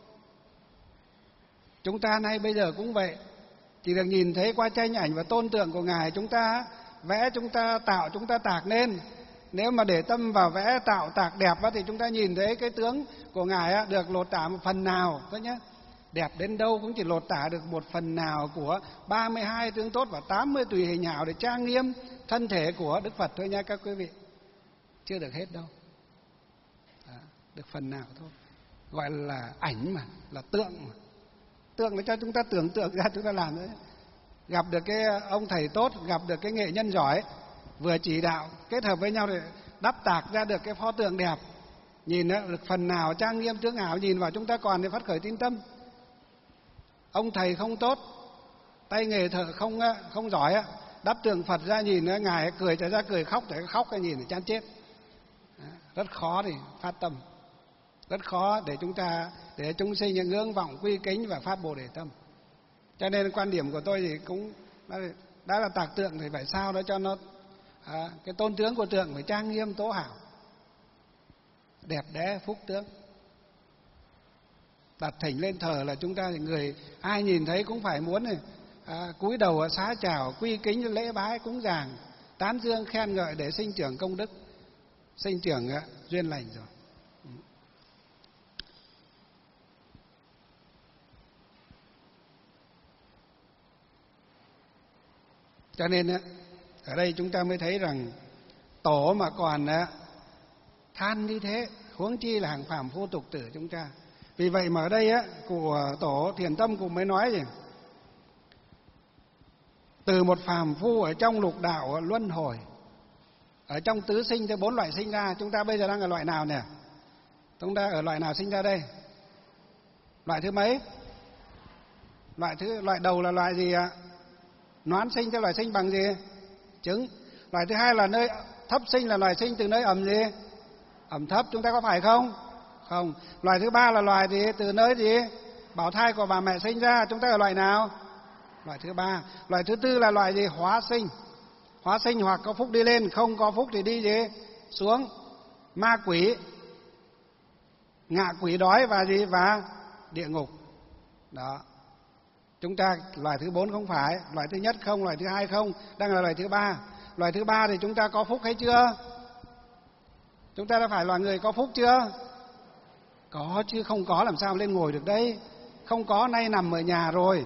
Chúng ta nay bây giờ cũng vậy, chỉ được nhìn thấy qua tranh ảnh và tôn tượng của Ngài. Chúng ta vẽ, chúng ta tạo, chúng ta tạc nên. Nếu mà để tâm vào vẽ tạo tạc đẹp thì chúng ta nhìn thấy cái tướng của Ngài được lột tả một phần nào thôi nhé. Đẹp đến đâu cũng chỉ lột tả được một phần nào của 32 tướng tốt và 80 tùy hình hảo để trang nghiêm thân thể của Đức Phật thôi nha các quý vị. Chưa được hết đâu. Được phần nào thôi. Gọi là ảnh mà, là tượng mà. Tượng để cho chúng ta tưởng tượng ra, chúng ta làm đấy. Gặp được cái ông thầy tốt, gặp được cái nghệ nhân giỏi, vừa chỉ đạo kết hợp với nhau để đắp tạc ra được cái pho tượng đẹp. Nhìn được phần nào trang nghiêm tướng ảo, nhìn vào chúng ta còn để phát khởi tín tâm. Ông thầy không tốt, tay nghề thợ không giỏi, đắp tượng Phật ra nhìn Ngài cười trở ra cười, khóc trở khóc, nhìn để chán chết. Rất khó thì phát tâm, rất khó để chúng ta, để chúng sinh những ngưỡng vọng quy kính và phát Bồ Đề tâm. Cho nên quan điểm của tôi thì cũng đã là tạc tượng thì phải sao đó cho nó cái tôn tướng của tượng phải trang nghiêm tố hảo, đẹp đẽ phúc tướng. Đặt thỉnh lên thờ là chúng ta thì người ai nhìn thấy cũng phải muốn cúi đầu xá chào quy kính lễ bái cúng dường, tán dương khen ngợi để sinh trưởng công đức, sinh trưởng duyên lành rồi. Cho nên ở đây chúng ta mới thấy rằng Tổ mà còn than như thế, huống chi là hàng phàm phu tục tử chúng ta. Vì vậy mà ở đây của Tổ Thiền Tâm cũng mới nói gì? Từ một phàm phu ở trong lục đạo luân hồi, ở trong tứ sinh tới 4 loại sinh ra, chúng ta bây giờ đang ở loại nào nè? Chúng ta ở loại nào sinh ra đây? Loại thứ mấy? Loại đầu là loại gì ạ? Noán sinh theo loài sinh bằng gì? Trứng. Loại thứ hai là nơi thấp sinh, là loài sinh từ nơi ẩm gì? Ẩm thấp, chúng ta có phải không? Không. Loài thứ ba là loài gì? Từ nơi gì? Bào thai của bà mẹ sinh ra, chúng ta ở loại nào? Loại thứ ba. Loại thứ tư là loại gì? Hóa sinh. Hóa sinh hoặc có phúc đi lên, không có phúc thì đi gì? Xuống. Ma quỷ, ngạ quỷ đói và gì? Và địa ngục. Đó. Chúng ta loài thứ 4 không phải, loài thứ nhất không, loài thứ hai không, đang là loài thứ ba. Loài thứ ba thì chúng ta có phúc hay chưa? Chúng ta đã phải loài người có phúc chưa? Có chứ, không có làm sao lên ngồi được đây. Không có nay nằm ở nhà rồi.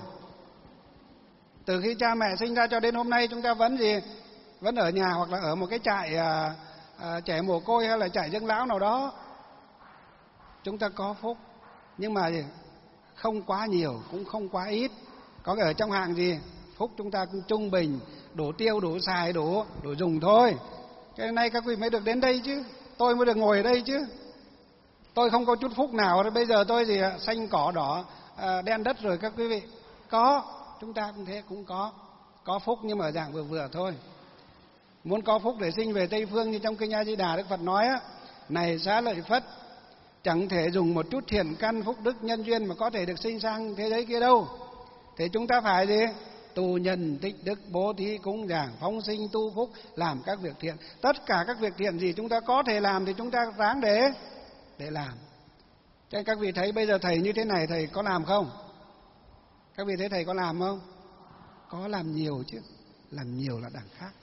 Từ khi cha mẹ sinh ra cho đến hôm nay chúng ta vẫn gì? Vẫn ở nhà hoặc là ở một cái trại trẻ mồ côi hay là trại dưỡng lão nào đó. Chúng ta có phúc, nhưng mà gì? Không quá nhiều cũng không quá ít. Có ở trong hạng gì? Phúc chúng ta cũng trung bình, đủ tiêu, đủ xài, đủ dùng thôi. Cái nay các quý mới được đến đây chứ, tôi mới được ngồi ở đây chứ. Tôi không có chút phúc nào, bây giờ tôi gì xanh cỏ đỏ đen đất rồi các quý vị. Có, chúng ta cũng thế, cũng có phúc nhưng mà ở dạng vừa vừa thôi. Muốn có phúc để sinh về Tây Phương như trong Kinh A Di Đà Đức Phật nói này Xá Lợi Phất, chẳng thể dùng một chút thiện căn phúc đức nhân duyên mà có thể được sinh sang thế giới kia đâu. Thế chúng ta phải gì? Tu nhân tích đức, bố thí cúng dường, phóng sinh tu phúc, làm các việc thiện. Tất cả các việc thiện gì chúng ta có thể làm thì chúng ta ráng để làm. Cho nên các vị thấy bây giờ thầy như thế này, thầy có làm không? Các vị thấy thầy có làm không? Có làm nhiều chứ. Làm nhiều là đẳng khác.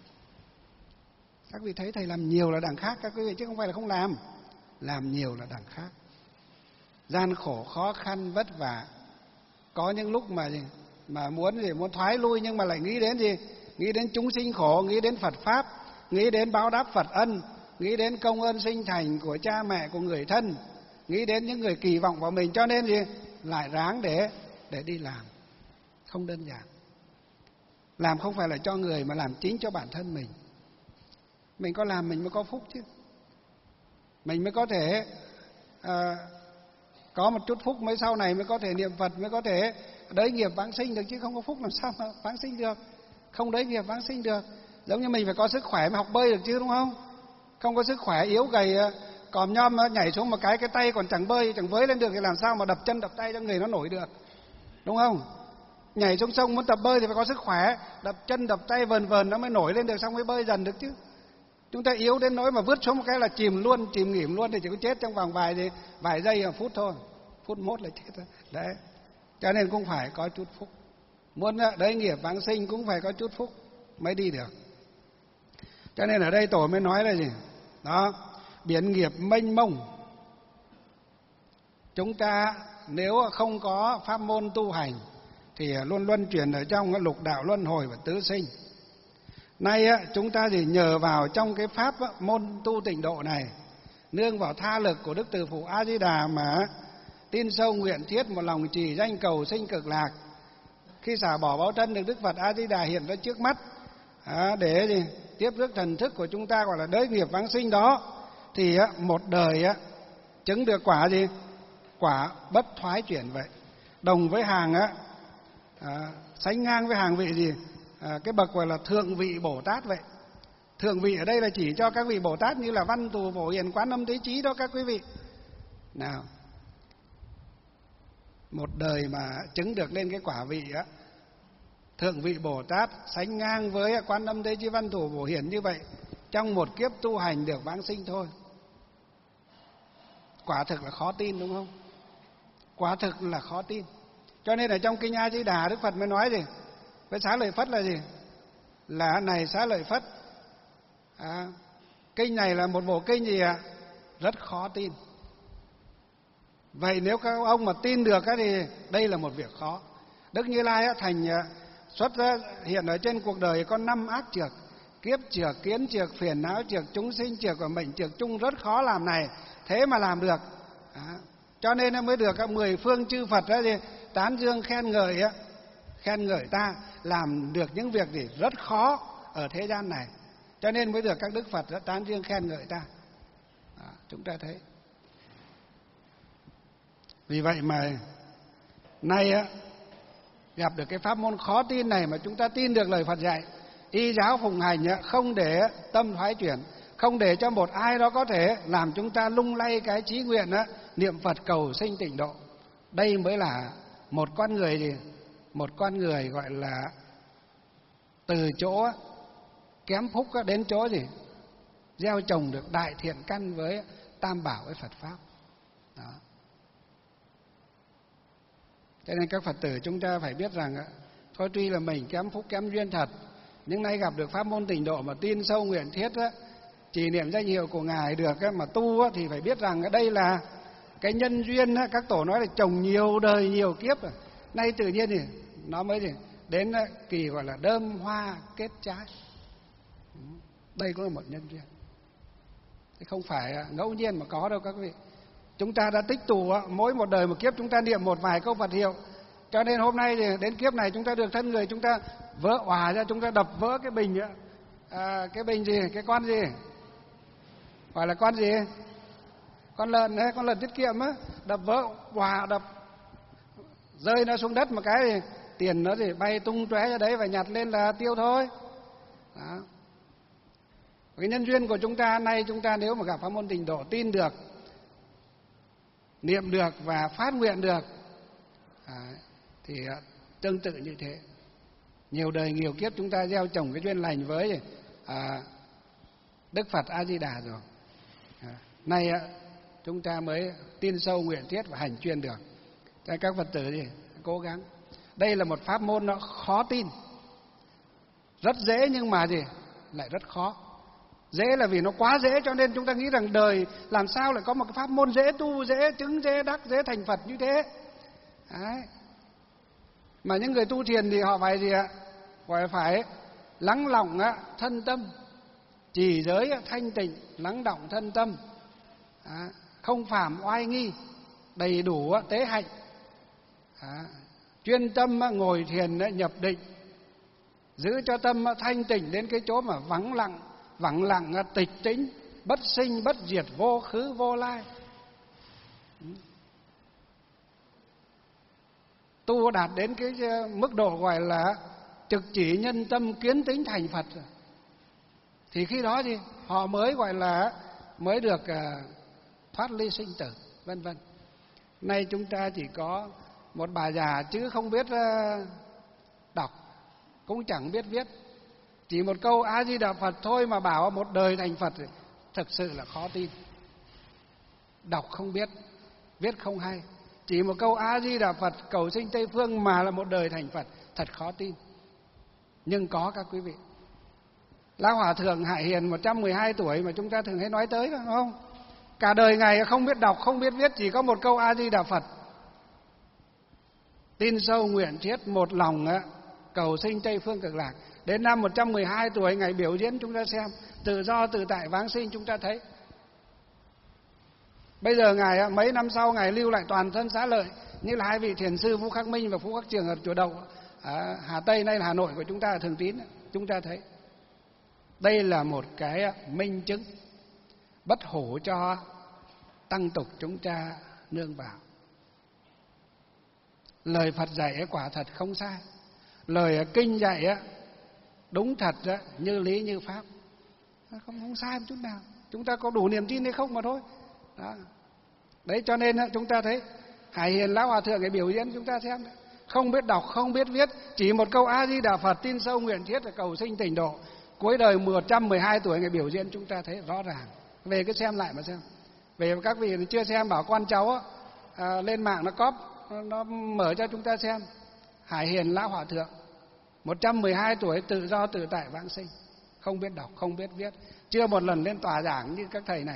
Các vị thấy thầy làm nhiều là đẳng khác các quý vị, chứ không phải là không làm. Làm nhiều là đẳng khác. Gian khổ, khó khăn, vất vả. Có những lúc mà muốn thoái lui nhưng mà lại nghĩ đến gì? Nghĩ đến chúng sinh khổ, nghĩ đến Phật Pháp, nghĩ đến báo đáp Phật ân, nghĩ đến công ơn sinh thành của cha mẹ, của người thân. nghĩ đến những người kỳ vọng vào mình, cho nên gì lại ráng để đi làm. Không đơn giản. Làm không phải là cho người mà làm chính cho bản thân mình. Mình có làm mình mới có phúc chứ. Mình mới có thể có một chút phúc, mới sau này mới có thể niệm Phật, mới có thể đới nghiệp vãng sinh được, chứ không có phúc làm sao mà vãng sinh được. Không đới nghiệp vãng sinh được. Giống như mình phải có sức khỏe mới học bơi được chứ, đúng không? Không có sức khỏe yếu gầy còm nhom nhảy xuống một cái tay còn chẳng bơi chẳng với lên được thì làm sao mà đập chân đập tay cho người nó nổi được, đúng không? Nhảy xuống sông muốn tập bơi thì phải có sức khỏe, đập chân đập tay vờn vờn nó mới nổi lên được, xong mới bơi dần được chứ. Chúng ta yếu đến nỗi mà vứt xuống một cái là chìm luôn, chìm nghỉm luôn thì chỉ có chết trong vòng vài giây phút thôi, phút mốt là chết thôi. Đấy, cho nên cũng phải có chút phúc. Muốn đới nghiệp vãng sinh cũng phải có chút phúc mới đi được. Cho nên ở đây Tổ mới nói là gì? Đó, biển nghiệp mênh mông. Chúng ta nếu không có pháp môn tu hành thì luôn luân chuyển ở trong lục đạo luân hồi và tứ sinh. Nay chúng ta thì nhờ vào trong cái pháp môn tu tịnh độ này, nương vào tha lực của Đức Từ Phụ A Di Đà mà tin sâu nguyện thiết một lòng trì danh cầu sinh cực lạc. Khi xả bỏ báo thân được Đức Phật A Di Đà hiện ra trước mắt để gì? Tiếp rước thần thức của chúng ta gọi là đới nghiệp vãng sinh đó, thì một đời chứng được quả gì? Quả bất thoái chuyển vậy. Đồng với hàng sánh ngang với hàng vị gì? Cái bậc gọi là thượng vị Bồ Tát vậy. Thượng vị ở đây là chỉ cho các vị Bồ Tát như là Văn Thù Phổ Hiền Quán Âm Thế Chí đó các quý vị. Nào, một đời mà chứng được lên cái quả vị thượng vị Bồ Tát sánh ngang với Quán Âm Thế Chí Văn Thù Phổ Hiền như vậy, trong một kiếp tu hành được vãng sinh thôi. Quả thực là khó tin, đúng không? Quả thực là khó tin. Cho nên ở trong kinh A Di Đà, Đức Phật mới nói gì? Với Xá Lợi Phất là gì? Là này Xá Lợi Phất, kinh này là một bộ kinh gì ạ? Rất khó tin. Vậy nếu các ông mà tin được thì đây là một việc khó. Đức Như Lai thành xuất ra hiện ở trên cuộc đời có 5 ác trược: kiếp trược, kiến trược, phiền não trược, chúng sinh trược và mệnh trược chung, rất khó làm này. Thế mà làm được. Cho nên nó mới được 10 phương chư Phật tán dương khen ngợi ta, làm được những việc gì rất khó ở thế gian này. Cho nên mới được các Đức Phật tán dương khen ngợi ta. Chúng ta thấy. Vì vậy mà nay gặp được cái pháp môn khó tin này mà chúng ta tin được lời Phật dạy, y giáo phụng hành, không để tâm thoái chuyển, không để cho một ai đó có thể làm chúng ta lung lay cái chí nguyện niệm Phật cầu sinh tịnh độ. Đây mới là một con người gì? Một con người gọi là từ chỗ kém phúc đến chỗ gì? Gieo trồng được đại thiện căn với Tam Bảo với Phật Pháp. Đó. Cho nên các Phật tử chúng ta phải biết rằng thôi tuy là mình kém phúc kém duyên thật, nhưng nay gặp được pháp môn tịnh độ mà tin sâu nguyện thiết trì niệm danh hiệu của Ngài được mà tu thì phải biết rằng đây là cái nhân duyên. Các tổ nói là trồng nhiều đời nhiều kiếp, nay tự nhiên thì nó mới đến kỳ gọi là đơm hoa kết trái. Đây cũng là một nhân duyên, không phải ngẫu nhiên mà có đâu các vị. Chúng ta đã tích tụ mỗi một đời một kiếp chúng ta niệm một vài câu Phật hiệu, cho nên hôm nay thì đến kiếp này chúng ta được thân người, chúng ta vỡ òa ra, chúng ta đập vỡ cái bình cái bình gì, cái con gì gọi là con gì, con lợn hay con lợn tiết kiệm đập vỡ òa, đập rơi nó xuống đất một cái thì tiền nó thì bay tung tóe ra đấy và nhặt lên là tiêu thôi. Đó. Cái nhân duyên của chúng ta nay, chúng ta nếu mà gặp pháp môn tịnh độ, tin được, niệm được và phát nguyện được thì tương tự như thế. Nhiều đời nhiều kiếp chúng ta gieo trồng cái duyên lành với Đức Phật A Di Đà rồi. Nay chúng ta mới tin sâu nguyện thiết và hành chuyên được. Cho các Phật tử cố gắng. Đây là một pháp môn nó khó tin, rất dễ nhưng mà lại rất khó. Dễ là vì nó quá dễ, cho nên chúng ta nghĩ rằng đời làm sao lại có một cái pháp môn dễ tu, dễ chứng, dễ đắc, dễ thành Phật như thế. Đấy. Mà những người tu thiền thì họ phải gọi phải lắng lỏng thân tâm, trì giới thanh tịnh, lắng động thân tâm. không phạm oai nghi, đầy đủ tế hạnh, chuyên tâm ngồi thiền nhập định, giữ cho tâm thanh tịnh đến cái chỗ mà vắng lặng tịch tĩnh, bất sinh bất diệt, vô khứ vô lai. Tu đạt đến cái mức độ gọi là trực chỉ nhân tâm kiến tính thành Phật rồi, thì khi đó thì họ mới gọi là mới được thoát ly sinh tử, vân vân. Nay chúng ta chỉ có một bà già chứ không biết đọc, cũng chẳng biết viết, chỉ một câu A Di Đà Phật thôi mà bảo một đời thành Phật, thực sự là khó tin. Đọc không biết, viết không hay, chỉ một câu A Di Đà Phật cầu sinh Tây Phương mà là một đời thành Phật, thật khó tin. Nhưng có các quý vị. Lão Hòa Thượng Hải Hiền 112 tuổi mà chúng ta thường hay nói tới, phải không? Cả đời Ngài không biết đọc, không biết viết, chỉ có một câu A Di Đà Phật. Tin sâu nguyện thiết một lòng cầu sinh Tây Phương Cực Lạc. Đến năm 112 tuổi Ngài biểu diễn chúng ta xem, tự do tự tại vãng sinh chúng ta thấy. Bây giờ Ngài mấy năm sau Ngài lưu lại toàn thân xá lợi, như là hai vị thiền sư Vũ Khắc Minh và Phú Khắc Trường ở chùa Đậu Hà Tây, nay là Hà Nội của chúng ta, ở Thường Tín, chúng ta thấy. Đây là một cái minh chứng bất hủ cho tăng tục chúng ta nương vào. Lời Phật dạy quả thật không sai, lời kinh dạy đúng thật như lý như pháp, không sai một chút nào. Chúng ta có đủ niềm tin hay không mà thôi. Đó. Đấy, cho nên chúng ta thấy Hải Hiền Lão Hòa Thượng cái biểu diễn chúng ta xem, không biết đọc, không biết viết, chỉ một câu A Di Đà Phật tin sâu nguyện thiết là cầu sinh tịnh độ. Cuối đời 112 tuổi Ngài biểu diễn chúng ta thấy rõ ràng. Về cứ xem lại mà xem. Về các vị chưa xem bảo con cháu lên mạng nó mở cho chúng ta xem. Hải Hiền Lão Hòa Thượng 112 tuổi tự do tự tại vãng sinh, không biết đọc, không biết viết, chưa một lần lên tòa giảng như các thầy này,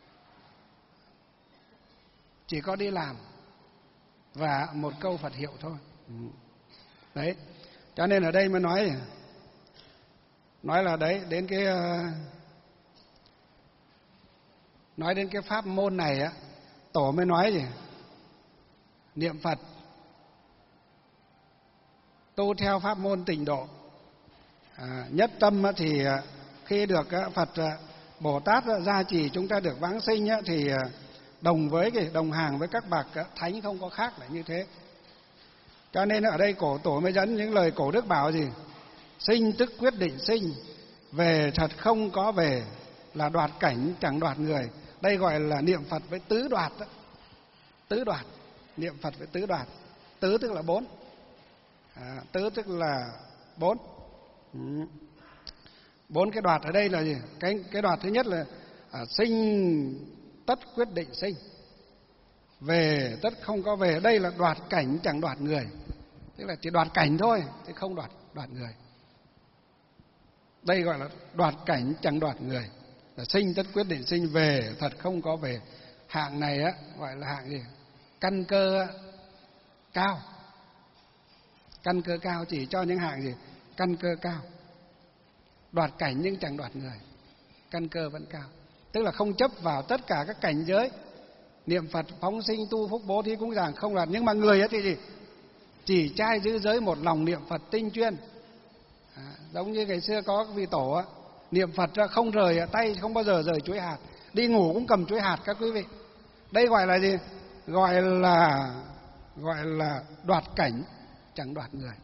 chỉ có đi làm và một câu Phật hiệu thôi. Đấy, cho nên ở đây mới nói là đấy, đến cái nói đến cái pháp môn này Tổ mới nói gì? Niệm Phật tu theo pháp môn tịnh độ, nhất tâm thì khi được Phật Bồ Tát gia trì chúng ta được vãng sinh thì đồng hàng với các bậc thánh không có khác là như thế. Cho nên ở đây Tổ mới dẫn những lời cổ đức bảo gì? Sinh tức quyết định sinh, về thật không có về, là đoạt cảnh chẳng đoạt người. Đây gọi là niệm Phật với tứ đoạt đó. Tứ đoạt, niệm Phật với tứ đoạt. Tứ tức là 4. Tứ tức là 4. 4 cái đoạt ở đây là gì? Cái đoạt thứ nhất là sinh tất quyết định sinh, về tất không có về. Đây là đoạt cảnh chẳng đoạt người, tức là chỉ đoạt cảnh thôi chứ không đoạt người. Đây gọi là đoạt cảnh chẳng đoạt người, là sinh tất quyết định sinh, về thật không có về. Hạng này gọi là hạng gì? Căn cơ cao. Căn cơ cao chỉ cho những hạng gì? Căn cơ cao. Đoạt cảnh nhưng chẳng đoạt người, căn cơ vẫn cao. Tức là không chấp vào tất cả các cảnh giới, niệm Phật, phóng sinh, tu phúc, bố thí, cúng dường không đoạt. Nhưng mà người thì gì? Chỉ trai giữ giới một lòng niệm Phật tinh chuyên. Giống như ngày xưa có vị tổ niệm Phật không rời tay, không bao giờ rời chuỗi hạt, đi ngủ cũng cầm chuỗi hạt các quý vị. Đây gọi là gì? Gọi là đoạt cảnh chẳng đoạt người.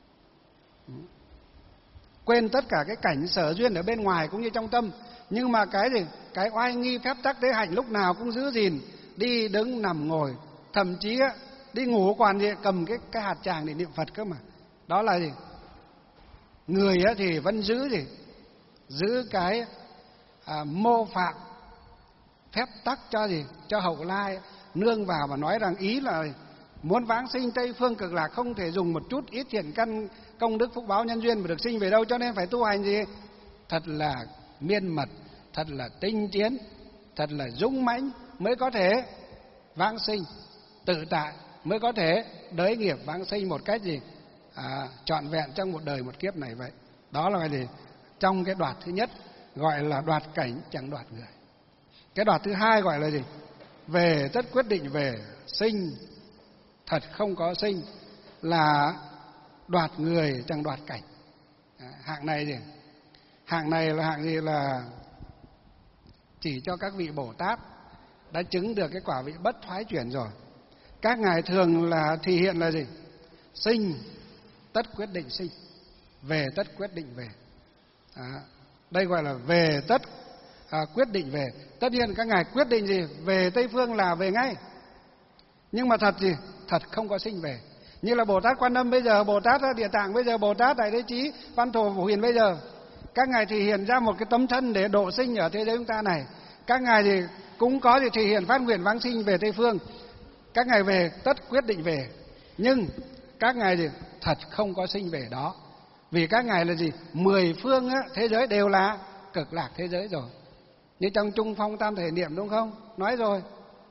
Quên tất cả cái cảnh sở duyên ở bên ngoài cũng như trong tâm, nhưng mà cái gì? Cái oai nghi phép tắc tế hạnh lúc nào cũng giữ gìn, đi đứng nằm ngồi, thậm chí đi ngủ còn gì cầm cái hạt tràng để niệm Phật cơ mà. Đó là gì? Người thì vẫn giữ gì? Giữ cái mô phạm phép tắc cho gì? Cho hậu lai nương vào mà nói rằng ý là muốn vãng sinh Tây Phương Cực Lạc không thể dùng một chút ít thiện căn công đức phúc báo nhân duyên mà được sinh về đâu, cho nên phải tu hành gì? Thật là miên mật, thật là tinh tiến, thật là dũng mãnh mới có thể vãng sinh tự tại, mới có thể đới nghiệp vãng sinh một cách gì? Trọn vẹn trong một đời một kiếp này vậy. Đó là cái gì? Trong cái đoạt thứ nhất gọi là đoạt cảnh chẳng đoạt người. Cái đoạt thứ hai gọi là gì? về tất quyết định về, sinh thật không có sinh, là đoạt người chẳng đoạt cảnh. Hạng này gì? Hạng này là hạng gì? Là chỉ cho các vị Bồ Tát đã chứng được cái quả vị bất thoái chuyển rồi. Các ngài thường là thể hiện là gì? Sinh tất quyết định sinh, về tất quyết định về. Đây gọi là về tất quyết định về. Tất nhiên các ngài quyết định gì? Về Tây Phương là về ngay. Nhưng mà thật gì? Thật không có sinh về. Như là Bồ Tát Quan Âm bây giờ, Bồ Tát Địa Tạng bây giờ, Bồ Tát Đại Đế Chí, Văn Thù Phổ Hiền bây giờ, các ngài thể hiện ra một cái tấm thân để độ sinh ở thế giới chúng ta này. Các ngài thì cũng có thể hiện phát nguyện vãng sinh về Tây Phương. Các ngài về tất quyết định về. Nhưng các ngài thì thật không có sinh về đó. Vì các ngài là gì? 10 phương thế giới đều là cực lạc thế giới rồi. Như trong Trung Phong Tam Thể Niệm đúng không? Nói rồi.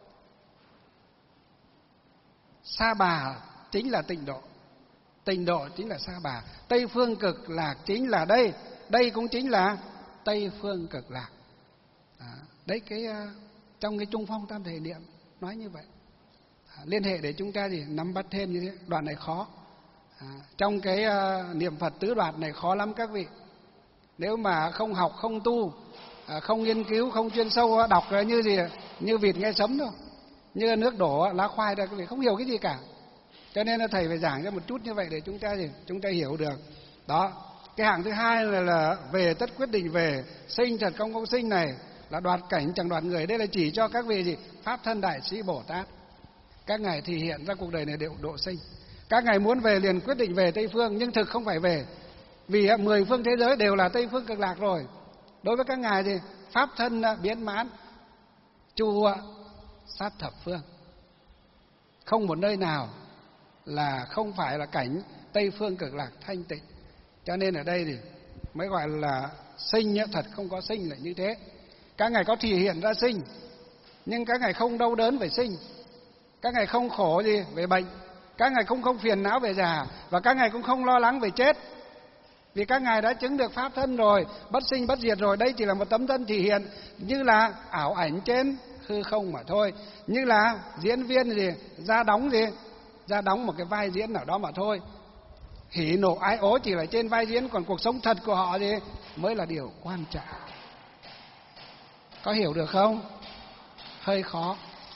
Sa Bà chính là tịnh độ, tịnh độ chính là Sa Bà. Tây phương cực lạc chính là đây, đây cũng chính là Tây phương cực lạc. Đấy trong cái Trung Phong Tam Thể Niệm nói như vậy. Liên hệ để chúng ta nắm bắt thêm như thế. Đoạn này khó. Trong cái niệm Phật tứ đoạn này khó lắm các vị. Nếu mà không học, không tu, không nghiên cứu, không chuyên sâu, đọc như gì, như vịt nghe sấm đâu, như nước đổ lá khoai ra, các vị không hiểu cái gì cả. Cho nên là thầy phải giảng cho một chút như vậy để chúng ta hiểu được. Đó. Cái hạng thứ hai là về tất quyết định về, sinh thật không có sinh này, là đoạt cảnh chẳng đoạt người. Đây là chỉ cho các vị gì? Pháp thân đại sĩ Bồ Tát. Các ngài thì hiện ra cuộc đời này đều độ sinh. Các ngài muốn về liền quyết định về Tây Phương, nhưng thực không phải về. Vì 10 phương thế giới đều là Tây Phương cực lạc rồi. Đối với các ngài thì pháp thân biến mãn, chu sát thập phương. Không một nơi nào là không phải là cảnh Tây Phương cực lạc thanh tịnh. Cho nên ở đây thì mới gọi là sinh thật không có sinh là như thế. Các ngài có thể hiện ra sinh, nhưng các ngài không đau đớn về sinh. Các ngài không khổ gì về bệnh. Các ngài cũng không phiền não về già. Và các ngài cũng không lo lắng về chết. Vì các ngài đã chứng được pháp thân rồi, bất sinh bất diệt rồi. Đây chỉ là một tấm thân thể hiện như là ảo ảnh trên hư không mà thôi. Như là diễn viên ra đóng một cái vai diễn nào đó mà thôi. Hỉ nộ ái ố chỉ là trên vai diễn, còn cuộc sống thật của họ mới là điều quan trọng. Có hiểu được không? Hơi khó.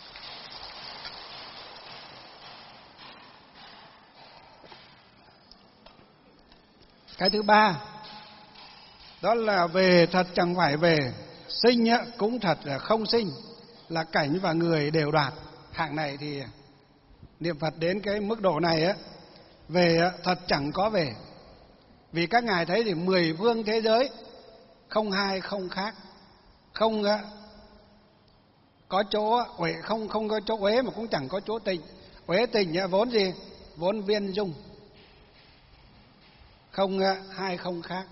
Cái thứ ba, đó là về thật chẳng phải về, sinh cũng thật là không sinh, là cảnh và người đều đoạt. Hạng này thì niệm Phật đến cái mức độ này về thật chẳng có về. Vì các ngài thấy thì 10 phương thế giới không hai không khác, không có chỗ uế, không có chỗ uế mà cũng chẳng có chỗ tịnh. Uế tịnh vốn gì? Vốn viên dung. Không hai không khác.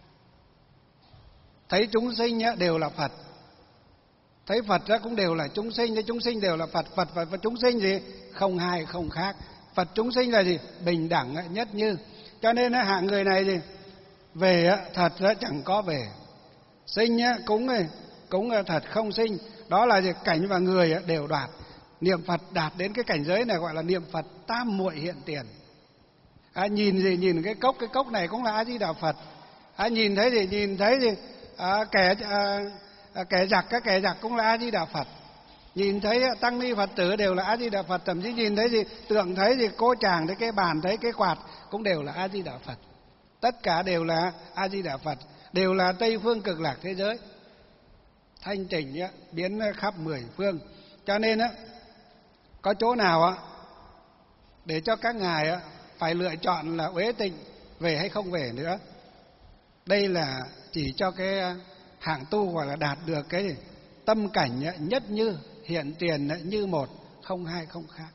Thấy chúng sinh đều là Phật, thấy Phật cũng đều là chúng sinh, thấy chúng sinh đều là Phật. Phật và chúng sinh gì? Không hai không khác. Phật chúng sinh là gì? Bình đẳng nhất như. Cho nên hạng người này gì? Về thật chẳng có về, sinh cũng thật không sinh. Đó là gì? Cảnh và người đều đoạt. Niệm Phật đạt đến cái cảnh giới này gọi là niệm Phật tam muội hiện tiền. Nhìn gì? Nhìn cái cốc này cũng là A Di Đà Phật. Nhìn thấy gì? Nhìn thấy gì? Kẻ giặc cũng là A Di Đà Phật. Nhìn thấy tăng ni Phật tử đều là A Di Đà Phật. Thậm chí nhìn thấy gì? Tượng thấy gì? Cô chàng thấy cái bàn, thấy cái quạt cũng đều là A Di Đà Phật. Tất cả đều là A Di Đà Phật, đều là Tây phương cực lạc thế giới thanh tịnh biến khắp 10 phương. Cho nên có chỗ nào để cho các ngài phải lựa chọn là uế tịnh về hay không về nữa. Đây là chỉ cho cái hạng tu gọi là đạt được cái tâm cảnh nhất như, hiện tiền như một, không hai không khác.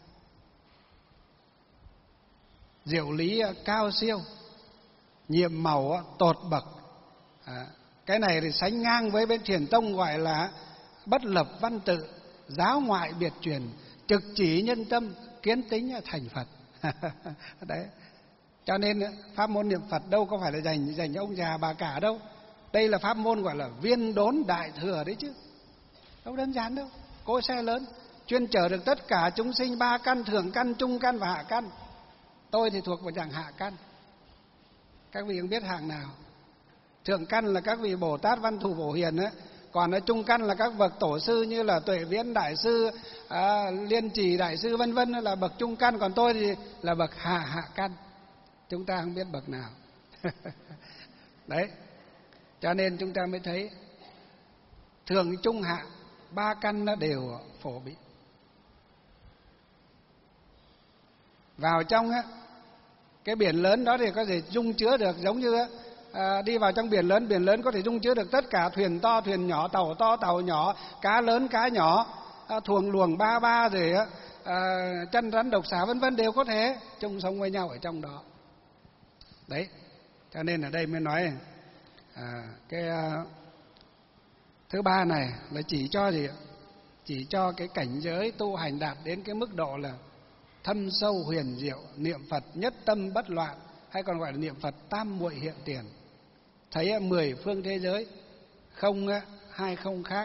Diệu lý cao siêu, nhiệm màu tột bậc. Cái này thì sánh ngang với bên Thiền tông gọi là bất lập văn tự, giáo ngoại biệt truyền, trực chỉ nhân tâm, kiến tính thành Phật. Đấy. Cho nên pháp môn niệm Phật đâu có phải là dành cho ông già bà cả đâu. Đây là pháp môn gọi là viên đốn đại thừa đấy chứ. Đâu đơn giản đâu. Cỗ xe lớn chuyên chở được tất cả chúng sinh ba căn, thượng căn, trung căn và hạ căn. Tôi thì thuộc vào dạng hạ căn. Các vị không biết hạng nào? Thượng căn là các vị Bồ Tát Văn Thù Phổ Hiền ấy. Còn ở trung căn là các bậc tổ sư như là Tuệ Viễn Đại Sư, Liên Trì Đại Sư vân vân là bậc trung căn. Còn tôi thì là bậc hạ căn. Chúng ta không biết bậc nào. Đấy, cho nên chúng ta mới thấy thượng trung hạ ba căn nó đều phổ biến. Vào trong á, cái biển lớn đó thì có thể dung chứa được, giống như đi vào trong biển lớn có thể dung chứa được tất cả thuyền to thuyền nhỏ, tàu to tàu nhỏ, cá lớn cá nhỏ, thuồng luồng ba rồi chân rắn độc xà vân vân đều có thể chung sống với nhau ở trong đó. Đấy, cho nên ở đây mới nói cái thứ ba này là chỉ cho gì? Chỉ cho cái cảnh giới tu hành đạt đến cái mức độ là thâm sâu huyền diệu, niệm Phật nhất tâm bất loạn, hay còn gọi là niệm Phật tam muội hiện tiền. Thấy 10 phương thế giới không hai không khác,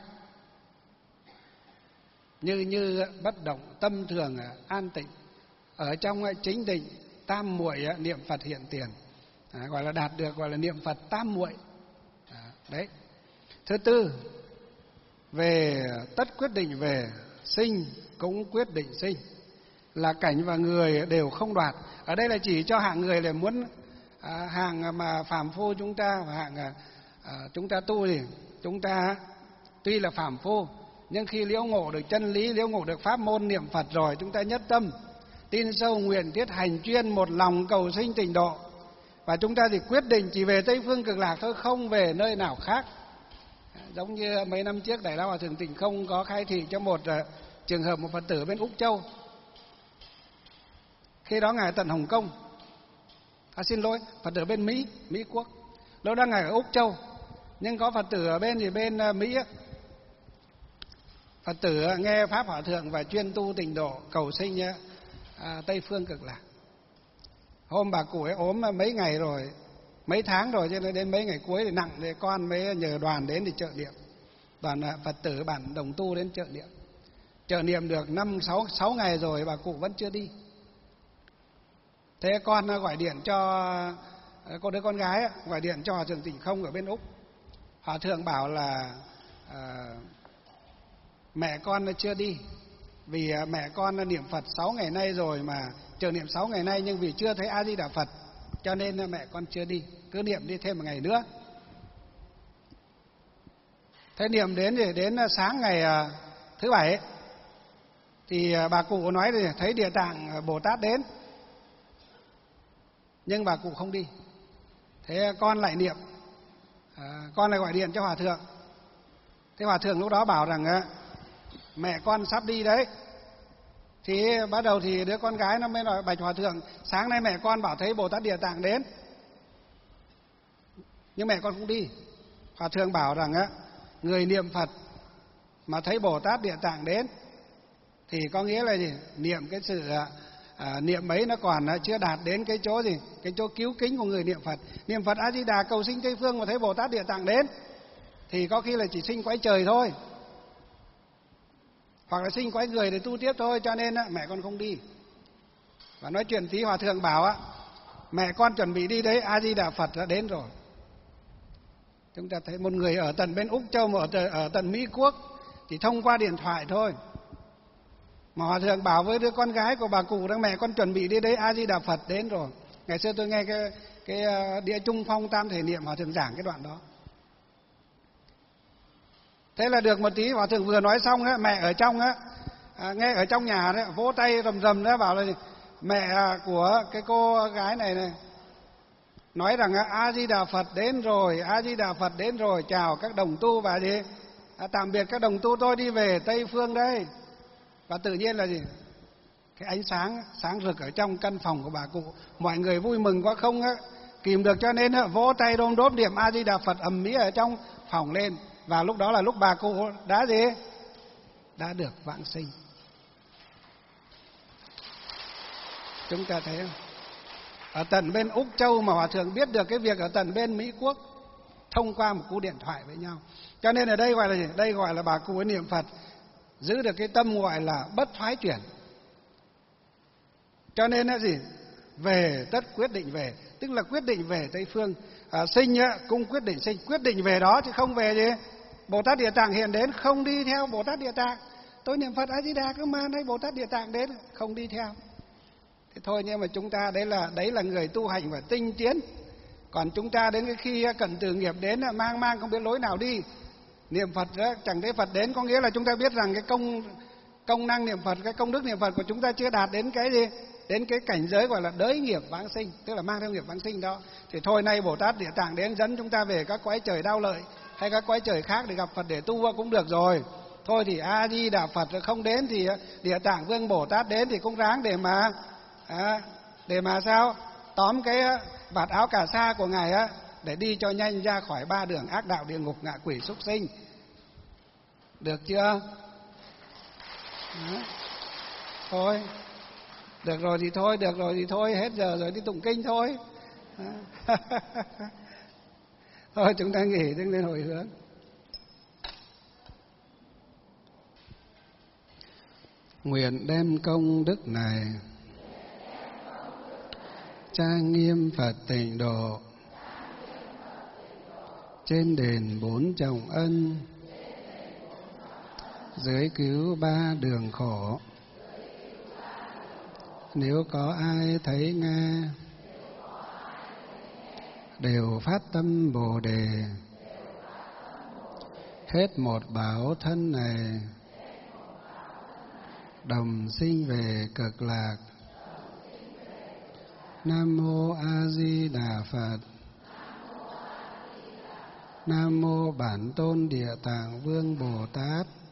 như bất động, tâm thường an tịnh, ở trong chính định tam muội niệm Phật hiện tiền, gọi là đạt được, gọi là niệm Phật tam muội. Đấy. Thứ tư, về tất quyết định về sinh cũng quyết định sinh, là cảnh và người đều không đoạt. Ở đây là chỉ cho hạng người là muốn hạng mà phàm phu chúng ta và hạng chúng ta tu thì chúng ta tuy là phàm phu nhưng khi liễu ngộ được chân lý, liễu ngộ được pháp môn niệm Phật rồi, chúng ta nhất tâm tin sâu nguyện thiết hành chuyên, một lòng cầu sinh tịnh độ, và chúng ta thì quyết định chỉ về Tây Phương Cực Lạc thôi, không về nơi nào khác. Giống như mấy năm trước Đại Lão Hòa Thượng Tịnh Không có khai thị cho một trường hợp một Phật tử bên Úc Châu. Khi đó ngài tận Hồng Kông, xin lỗi, Phật tử bên Mỹ Quốc. Lúc đó ngài ở Úc Châu, nhưng có Phật tử ở bên Mỹ á. Phật tử nghe pháp Hòa Thượng và chuyên tu tịnh độ cầu sinh Tây Phương Cực Lạc. Hôm bà cụ ấy ốm mấy ngày rồi, mấy tháng rồi, cho nên đến mấy ngày cuối thì nặng, thì con mới nhờ đoàn đến thì trợ niệm. Đoàn Phật tử bản đồng tu đến trợ niệm. Trợ niệm được 5-6 ngày rồi bà cụ vẫn chưa đi. Thế con gọi điện cho cô đứa con gái, gọi điện cho Hòa Thượng Tịnh Không ở bên Úc. Hòa Thượng bảo là mẹ con chưa đi, vì mẹ con niệm Phật 6 ngày nay rồi, mà trợ niệm 6 ngày nay nhưng vì chưa thấy A Di Đà Phật cho nên mẹ con chưa đi, cứ niệm đi thêm một ngày nữa. Thế niệm đến sáng ngày thứ Bảy thì bà cụ nói thì thấy Địa Tạng Bồ Tát đến, nhưng bà cụ không đi. Thế con lại niệm, con lại gọi điện cho Hòa Thượng. Thế Hòa Thượng lúc đó bảo rằng mẹ con sắp đi đấy. Thì bắt đầu thì đứa con gái nó mới nói bạch Hòa Thượng, sáng nay mẹ con bảo thấy Bồ Tát Địa Tạng đến, nhưng mẹ con không đi. Hòa Thượng bảo rằng người niệm Phật mà thấy Bồ Tát Địa Tạng đến thì có nghĩa là gì? Niệm cái sự niệm ấy nó còn chưa đạt đến cái chỗ gì? Cái chỗ cứu kính của người niệm Phật. Niệm Phật A Di Đà cầu sinh Tây Phương mà thấy Bồ Tát Địa Tạng đến thì có khi là chỉ sinh quái trời thôi, hoặc là sinh quái người để tu tiếp thôi, cho nên mẹ con không đi. Và nói chuyện tí Hòa Thượng bảo mẹ con chuẩn bị đi đấy, A Di Đà Phật đã đến rồi. Chúng ta thấy một người ở tận bên Úc Châu mà ở tận Mỹ Quốc chỉ thông qua điện thoại thôi, mà Hòa Thượng bảo với đứa con gái của bà cụ rằng mẹ con chuẩn bị đi đấy, A Di Đà Phật đến rồi. Ngày xưa tôi nghe cái Địa Trung Phong Tam Thể Niệm Hòa Thượng giảng cái đoạn đó. Thế là được một tí, Hòa Thượng vừa nói xong mẹ ở trong nghe ở trong nhà đấy vỗ tay rầm rầm đó, bảo là mẹ của cái cô gái này nói rằng A Di Đà Phật đến rồi, A Di Đà Phật đến rồi, chào các đồng tu và gì tạm biệt các đồng tu, tôi đi về Tây Phương đây. Và tự nhiên là gì? Cái ánh sáng rực ở trong căn phòng của bà cụ, mọi người vui mừng quá không kìm được, cho nên vỗ tay đôm đốp niệm A Di Đà Phật ầm ĩ ở trong phòng lên. Và lúc đó là lúc bà cụ đã gì? Đã được vãng sinh. Chúng ta thấy không? Ở tận bên Úc Châu mà Hòa Thượng biết được cái việc ở tận bên Mỹ Quốc thông qua một cú điện thoại với nhau. Cho nên ở đây gọi là gì? Đây gọi là bà cụ ấy niệm Phật giữ được cái tâm gọi là bất thoái chuyển. Cho nên là gì? Về tất quyết định về, tức là quyết định về Tây Phương. Sinh cung quyết định sinh, quyết định về đó chứ không về gì. Bồ Tát Địa Tạng hiện đến không đi theo Bồ Tát Địa Tạng. Tôi niệm Phật A Di Đà cơ mà, đây Bồ Tát Địa Tạng đến không đi theo. Thế thôi, nhưng mà chúng ta đấy là người tu hành và tinh tiến. Còn chúng ta đến cái khi cận tử nghiệp đến là mang không biết lối nào đi. Niệm Phật đó, chẳng thấy Phật đến có nghĩa là chúng ta biết rằng cái công năng niệm Phật, cái công đức niệm Phật của chúng ta chưa đạt đến cái gì? Đến cái cảnh giới gọi là đới nghiệp vãng sinh, tức là mang theo nghiệp vãng sinh đó. Thì thôi nay Bồ Tát Địa Tạng đến dẫn chúng ta về các cõi trời đau lợi hay các cõi trời khác để gặp Phật để tu cũng được rồi. Thôi thì A Di Đà Phật không đến thì Địa Tạng Vương Bồ Tát đến thì cũng ráng để mà sao? Tóm cái vạt áo cà sa của ngài để đi cho nhanh ra khỏi ba đường ác đạo, địa ngục, ngạ quỷ, súc sinh. Được chưa? Đó. Thôi. Được rồi thì thôi, hết giờ rồi đi tụng kinh thôi. Thôi chúng ta nghỉ đứng lên hồi hướng. Nguyện đem công đức này trang nghiêm Phật Tịnh Độ, trên đền bốn trọng ân, dưới cứu ba đường khổ. Nếu có ai thấy nghe, đều phát tâm Bồ Đề, hết một báo thân này, đồng sinh về Cực Lạc. Nam mô A Di Đà Phật. Nam mô Bản Tôn Địa Tạng Vương Bồ Tát.